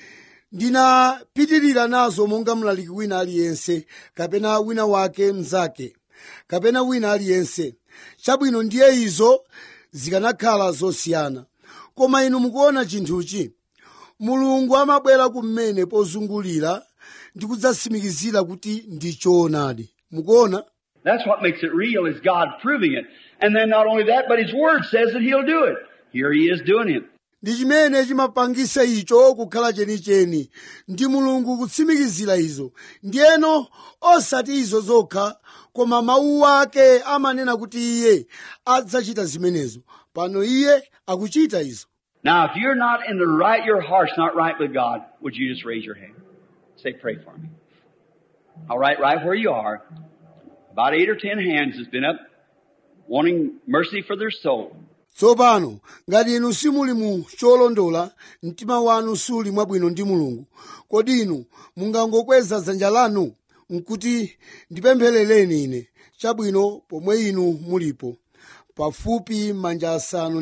ndinapitirira nazo monga mlaliki wina aliyense, kapena wina wake mnzake, kapena wina aliyense. Chabwino ndiye izo zikanakhala zosiyana. Koma inu mukuona chinthuchi, mulungu amabwera kumene pozungulira ndi kudzatsimikizira kuti ndi choonadi. Mukuona? That's what makes it real, is God proving it. And then not only that, but His Word says that He'll do it. Here He is doing it. Ndi chimene chimapangisa icho kukhala chenicheni, ndi mulungu kutsimikizira izo. Ndiyeno osati izo zokha, koma mawu ake amanena kuti iye adzachita zimenezo. Pano iye akuchita izo. Now, if you're not in the right, your heart's not right with God, would you just raise your hand? Say, pray for me. All right where you are. About 8 or 10 hands has been up, wanting mercy for their soul. Tsopano, ngati inu simuli mu cholondola, mtima wanu suli mwabwino ndi mulungu, kodi inu mungangokweza dzanja lanu nkuti ndipempherereni ine? Chabwino pomwe inu mulipo. Pafupi manja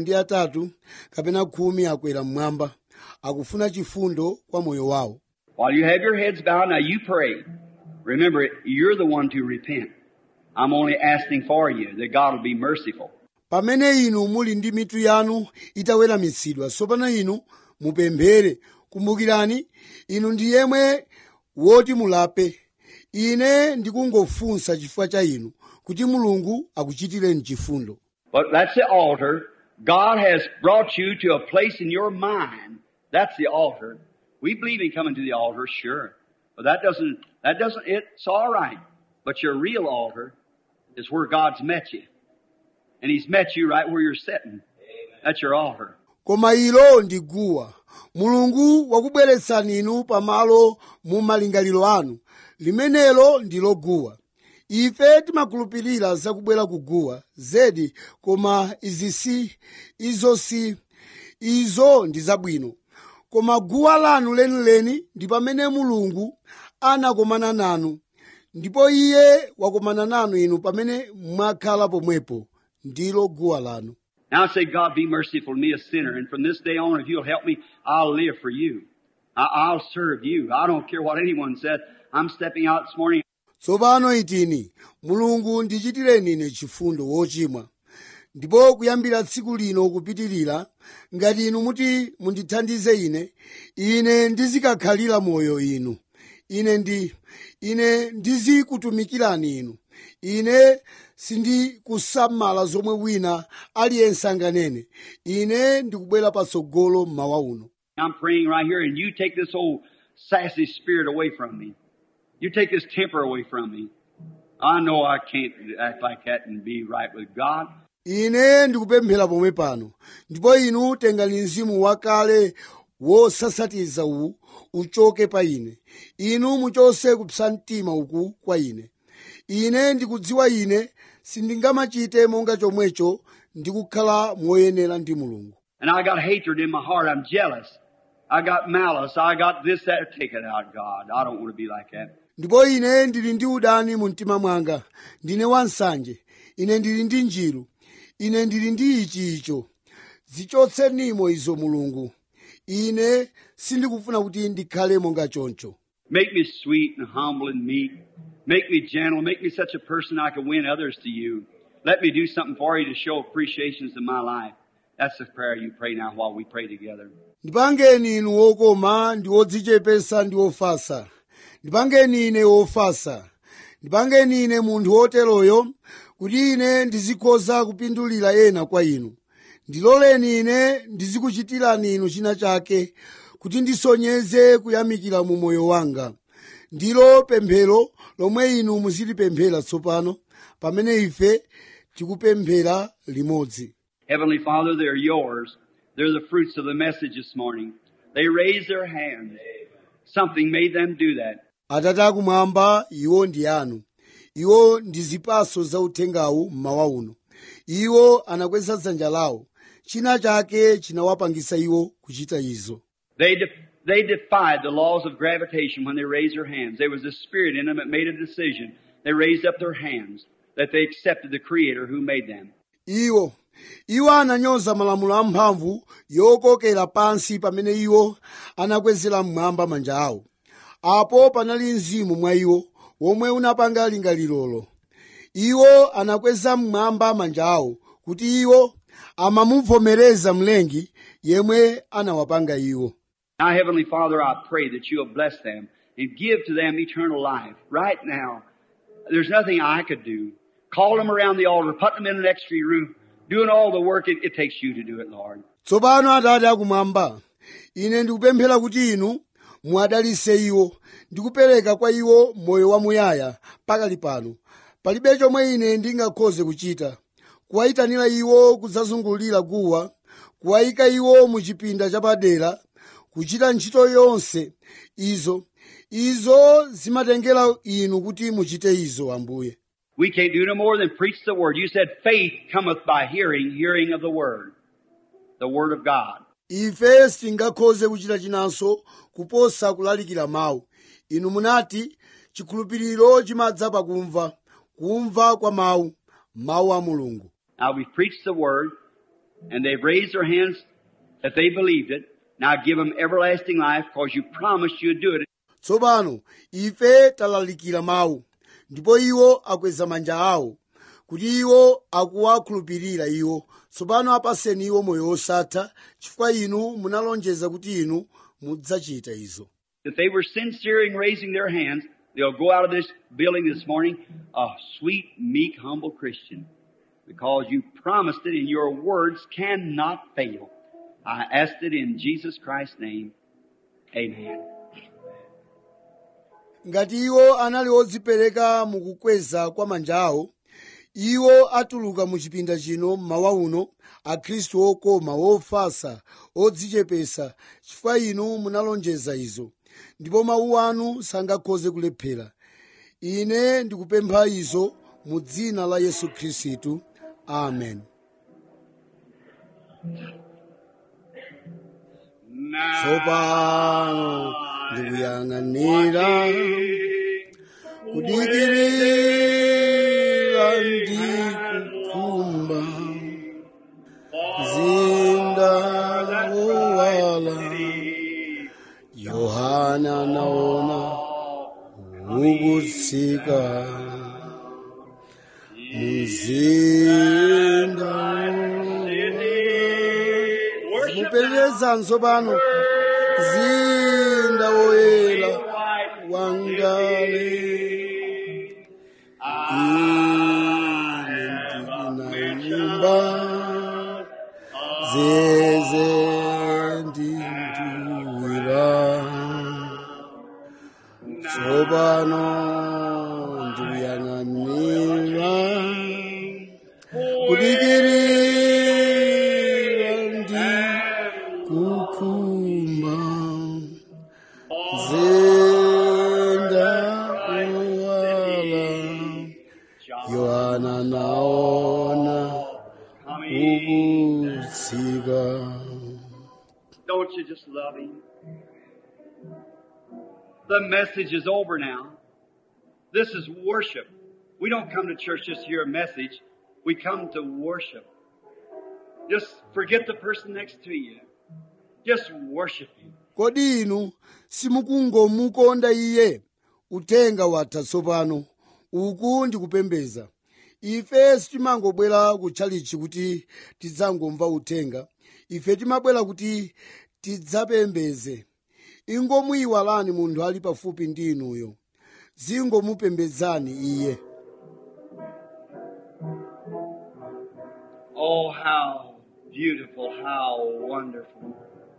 8 kapena 10 akwera mmwamba, akufuna chifundo kwa moyo wawo. While you have your heads bowed, now you pray. Remember, you're the one to repent. I'm only asking for you that God will be merciful. Pamene inu muli ndi mitu yanu itaweramitsidwa, tsopano inu mupemphere. Kumbukirani, inu ndi yemwe woti mulape. Ine ndikungofunsa chifukwa cha inu, kuti mulungu akuchitireni chifundo. But that's the altar. God has brought you to a place in your mind. That's the altar. We believe in coming to the altar, sure. But it's all right. But your real altar is where God's met you. And He's met you right where you're sitting. That's your altar. Koma ilo ndi guwa. Mulungu wakubweretsani inu pamalo mu malingaliro anu. Limenelo ndilo guwa. Ife timakhulupirira zakubwera kuguwa zedi, koma izo ndi zabwino. Koma guwa lanu lenileni ndi pamene mulungu anakomana nanu, ndipo iye wakomana nanu inu pamene mwakhala pomwepo, ndilo guwa lanu. Now say, God, be merciful to me, a sinner, and from this day on, if you'll help me, I'll live for you. I'll serve you. I don't care what anyone says. I'm stepping out this morning. Tsopano itini, mulungu ndichitireni ine chifundo wochimwa. Ndipo kuyambira tsiku lino kupitirira, ngati inu muti mundithandize ine ndizikakhalira moyo inu. Ine ndizikutumikirani inu. Ine sindikusamala zomwe wina aliyense anganene. Ine ndikubwera patsogolo mmawa uno. I'm praying right here, and you take this old sassy spirit away from me. You take this temper away from me. I know I can't act like that and be right with God. Ine ndikupemphera pomwe pano, ndipo inu tengani mzimu wakale wosasatiza uwu uchoke pa ine. Inu muchose kupsa mtima uku kwa ine. Ine ndikudziwa ine sindingamachite monga chomwecho ndikukhala moyenera ndi mulungu. And I got hatred in my heart. I'm jealous. I got malice. I got this, that. Take it out, God. I don't want to be like that. Ndipo ine ndili ndi udani mu mtima mwanga. Ndine wansanje. Ine ndili ndi njiru. Ine ndili ndi icho. Zichotsenimo izo mulungu. Ine sindikufuna kuti ndikhale monga choncho. Make me sweet and humble and meek. Make me gentle. Make me such a person I can win others to you. Let me do something for you to show appreciations in my life. That's the prayer you pray now while we pray together. Ndipangeni inu wokoma ndi wodzichepesa ndi wofasa. Ndipangeni ine wofasa. ndipangeni ine munthu woteroyo kuti ine ndizikhoza kupindulira ena kwa inu. Ndiloleni ine ndizikuchitirani inu china chake kuti ndisonyeze kuyamikira mu moyo wanga. Ndilo pemphero lomwe inu muzilipemphera tsopano pamene ife tikupemphera limodzi. Heavenly Father, they're yours. They're the fruits of the message this morning. They raised their hands. Something made them do that. Atate akumwamba, iwo ndi anu. Iwo ndi zipatso za uthengawu mmawa uno. Iwo anakweza dzanja lawo. China chake chinawapangisa iwo kuchita izo. They defied the laws of gravitation when they raised their hands. There was a spirit in them that made a decision. They raised up their hands that they accepted the Creator who made them. Iwo ananyoza malamulo amphamvu yokokera pansi pamene iwo anakwezera mmwamba manja awo. Apo panali mzimu mwa iwo womwe unapanga lingalirolo. Iwo anakweza mmwamba manja awo kuti iwo amamuvomereza mlengi yemwe anawapanga iwo. Now, Heavenly Father, I pray that you'll bless them and give to them eternal life. Right now, there's nothing I could do. Call them around the altar, put them in an extra room, doing all the work it takes you to do it, Lord. Tsopano Atate akumwamba, ine ndikupemphera kuti inu muwadalitse iwo, ndikupereka kwa iwo moyo wamuyaya pakali pano. Palibe chomwe ine ndingakhoze kuchita. Kuwayitanira iwo kudzazungulira guwa, kuwayika iwo mu chipinda chapadera, kuchita ntchito yonse. Izo zimatengera inu kuti muchite izo, Ambuye. We can't do no more than preach the Word. You said faith cometh by hearing, hearing of the Word of God. Ife sitingakhoze kuchita chinanso kuposa kulalikira mawu. Inu munati chikhulupiriro chimadza pakumva, kumva kwa mawu a Mulungu. Now we've preached the Word, and they've raised their hands that they believed it. Now give them everlasting life, because you promised you'd do it. Tsopano ife talalikira mawu, ndipo iwo akweza manja awo kuti iwo akuwakhulupirira iwo. Tsopano apaseni iwo moyo wosatha, chifukwa inu munalonjeza kuti inu mudzachita izo. If they were sincere in raising their hands, they'll go out of this building this morning a sweet, meek, humble Christian, because you promised it and your words cannot fail. I asked it in Jesus Christ's name. Amen. Ngati iwo anali odzipereka mukukweza kwa manja awo, iwo atuluka mu chipinda chino mmawa uno akhristu okoma, ofasa, odzichepesa, chifukwa inu munalonjeza izo, ndipo mawu anu sangakhoze kulephera. Ine ndikupempha izo mu dzina la Yesu Khristu. Amen. Tsopano ndikuyang'anira kudikirira ndikukhumba mzinda wowala. Yohana naona ukutsika mzinda. Mupeleza tsopano mzinda woyera wangale. Ine ndina nyumba zeze ndinduwira. Tsopano ndikuyang'anira kudikirira ndikukhumba mzinda wowala. Yohana naona ukutsika. Don't you just love Him? The message is over now. This is worship. We don't come to church just to hear a message. We come to worship. Just forget the person next to you. Just worship Him. Kodi inu simukungomukonda Iye? Uthenga watha tsopano. Uku ndikupembeza. Ife sitimangobwera kutchalichi kuti tidzangomva uthenga. Ife timabwera kuti tidzapembeze. Ingomuyiwalani munthu ali pafupi ndi inuyo. zingomupembedzani iye. Oh, how beautiful, how wonderful.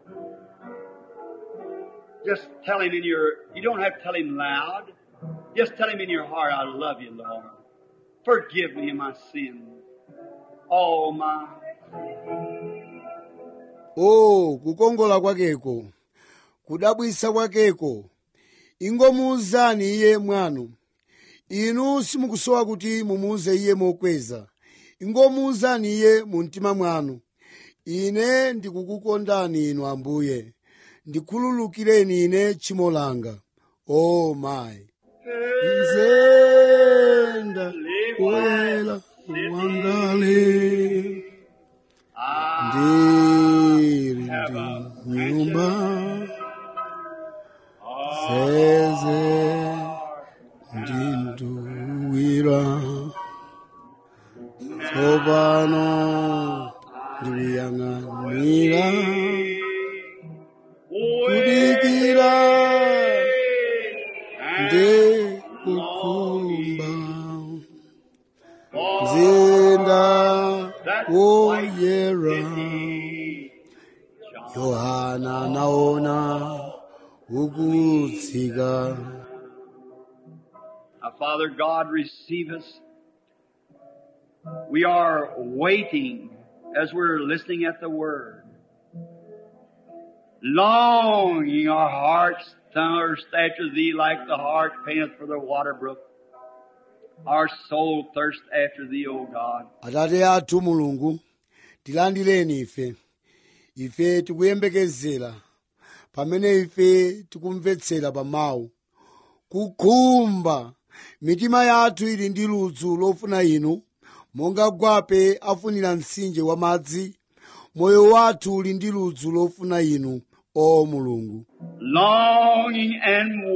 Just tell him you don't have to tell him loud. Just tell him in your heart, I love you, Lord. Forgive me my sins. Oh, my. Oh, kukongola kwakeko, kudabwisa kwakeko, ingomuuzani iye mwanu. Inu simukusowa kuti mumuuze iye mokweza. Ingomuuzani iye mu mtima mwanu. Ine ndikukukondani inu Ambuye. Ndikhululukireni ine tchimo langa. Oh my. Nzenda kuwela wangale. Ndiri nyumba. Zeze ndinduwira. Sobano ndiyang'anira. Kudikira nde kukumba nzinda woyera Yohana naona ukutsika. Father God, receive us. We are waiting as we're listening at the Word. Longing our hearts thirst after Thee like the hart panteth for the water brook. Our soul thirsts after Thee, O God. Atate athu Mulungu, tilandireni ife. Ife tikuyembekezera pamene ife tikumvetsera pa mawu. Kukhumba mitima yathu ili ndi ludzu lofuna inu, monga gwape afunira mtsinje wa madzi. Moyo wathu uli ndi ludzu lofuna inu, o Mulungu. Longing and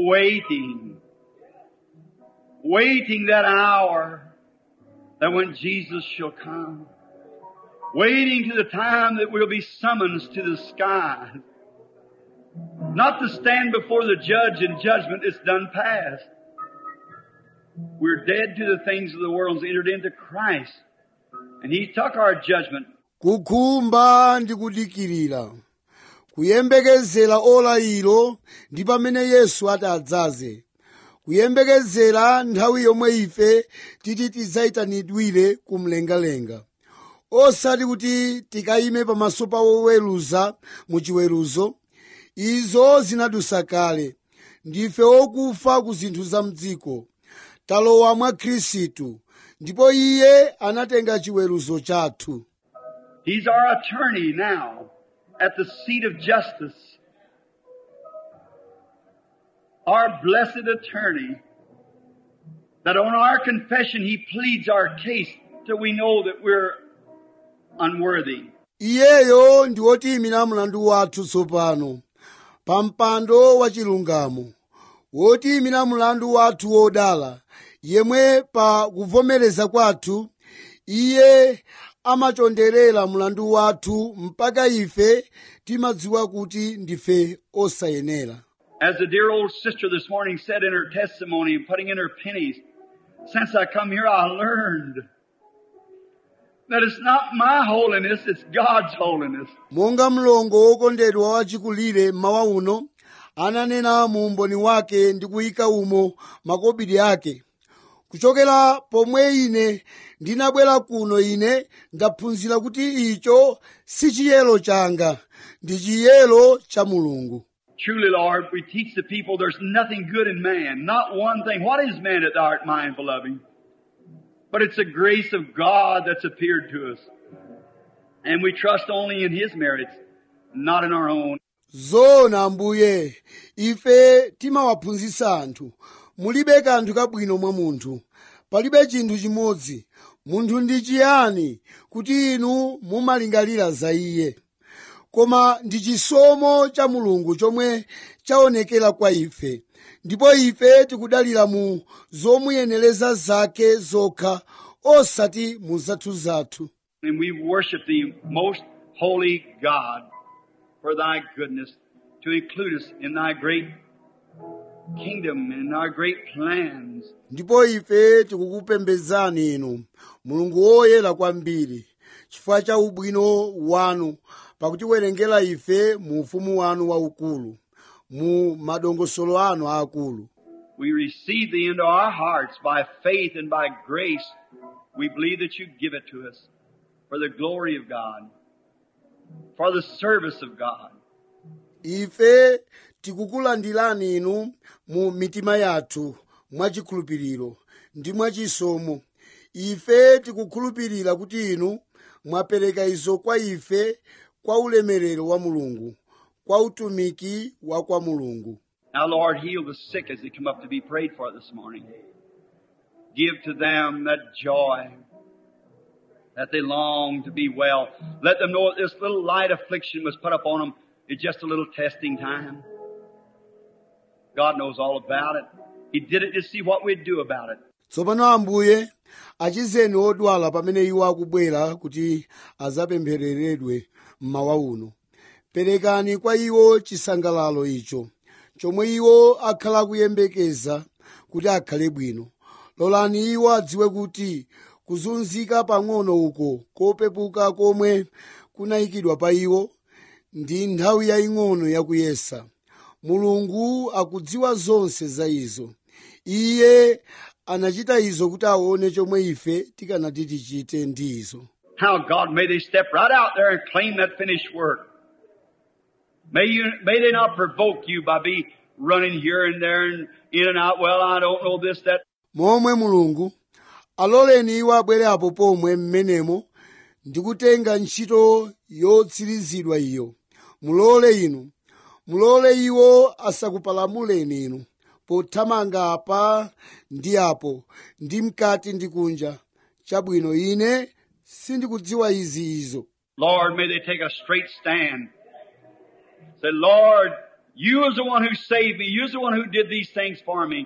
waiting that hour that when Jesus shall come. Waiting to the time that we'll be summoned to the sky. Not to stand before the judge in judgment that's done past. We're dead to the things of the world and entered into Christ. And He took our judgment. Kukhumba ndi kudikirira. Kuyembekezera ola ilo ndi pamene Yesu adzaze. Kuyembekezera nthawi yomwe ife titi tidzayitanidwire kumlengalenga. Osati kuti tikayime pamaso pa woweruza mu chiweruzo. Izo zinadusa kale. Ndife okufa ku zinthu za mdziko. Talowa mwa Khristu, ndipo iye anatenga chiweruzo chathu. He's our attorney now at the seat of justice. Our blessed attorney, that on our confession He pleads our case till we know that we're unworthy. Iyeyo ndi wotiyimira mlandu wathu tsopano pa mpando wa chilungamo, wotiyimira mlandu wathu wodala, yemwe pa kuvomereza kwathu iye amachonderera mlandu wathu mpaka ife timadziwa kuti ndife osayenera. As the dear old sister this morning said in her testimony, putting in her pennies, since I come here I learned that it's not my holiness, it's God's holiness. Monga mlongo wokondedwa wachikulire mmawa uno ananena mu umboni wake ndi kuyika umo makobidi ake. Kuchokera pomwe ine ndinabwera kuno, ine ndaphunzira kuti icho si chiyero changa, ndi chiyero cha Mulungu. Truly, Lord, we teach the people there's nothing good in man, not one thing. What is man that thou art mindful of him? But it's the grace of God that's appeared to us. And we trust only in His merits, not in our own. Zona Ambuye, ife timawaphunzitsa anthu. Mulibe kanthu kabwino mwa munthu. Palibe chinthu chimodzi. Munthu ndi chiyani kuti inu mumalingalira za iye. Koma ndi chisomo cha Mulungu chomwe chaonekera kwa ife. Ndipo ife tikudalira mu zomuyenereza zake zokha, osati mu zathu zathu. And we worship Thee, most holy God, for Thy goodness to include us in Thy great kingdom and our great plans. Ndipo ife tikukupembedzani inu, Mulungu woyera kwambiri, chifukwa cha ubwino wanu, pakutiwerengera ife mu ufumu wanu waukulu, mu madongosolo anu akulu. We receive thee into our hearts by faith and by grace. We believe that you give it to us for the glory of God, for the service of God. Ife tikukulandirani inu mu mitima yathu mwachikhulupiriro ndi mwachisomo. Ife tikukhulupirira kuti inu mwapereka izo kwa ife kwa ulemerero wa Mulungu, kwa utumiki wa kwa Mulungu. Now, Lord, heal the sick as they come up to be prayed for this morning. Give to them that joy, that they long to be well. Let them know that this little light affliction was put upon them. It's just a little testing time. God knows all about it. He did it to see what we'd do about it. Tsopano Ambuye, achizeni odwala pamene iwo akubwera kuti azapemphereredwe mmawa uno. Perekani kwa iwo chisangalalo icho, chomwe iwo akhala kuyembekeza kuti akhale bwino. Lolani iwo adziwe kuti kuzunzika pang'ono uko kopepuka komwe kunayikidwa pa iwo ndi nthawi yaying'ono yakuyesa. Mulungu akudziwa zonse za izo. Iye anachita izo kuti aone chomwe ife tikanati tichite ndi izo. How, God, may they step right out there and claim that finished work. May they not provoke you by be running here and there and in and out. Well, I don't know this, that. Momwe Mulungu, aloleni iwo abwere apo pomwe mmenemo ndi kutenga ntchito yotsirizidwa iyo. Mulole iwo asakupalamuleni inu, pothamanga apa ndi apo, ndi mkati ndi kunja. Chabwino ine sindikudziwa izo. Lord, may they take a straight stand. Say, Lord, you is the one who saved me. You're the one who did these things for me.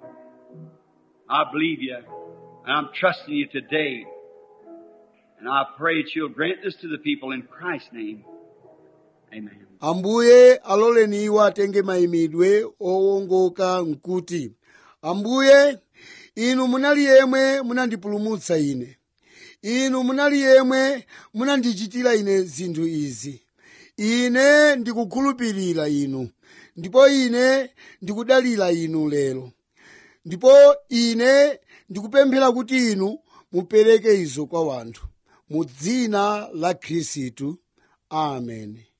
I believe you, and I'm trusting you today. And I pray that you'll grant this to the people in Christ's name. Amen. Ambuye aloleni iwo atenge mayimidwe owongoka nkuti, Ambuye, inu munali yemwe munandipulumutsa ine. Inu munali yemwe munandichitira ine zinthu izi. Ine ndikukhulupirira inu, ndipo ine ndikudalira inu lero. Ndipo ine ndikupemphera kuti inu mupereke izo kwa wanthu. Mu dzina la Khristu. Amen.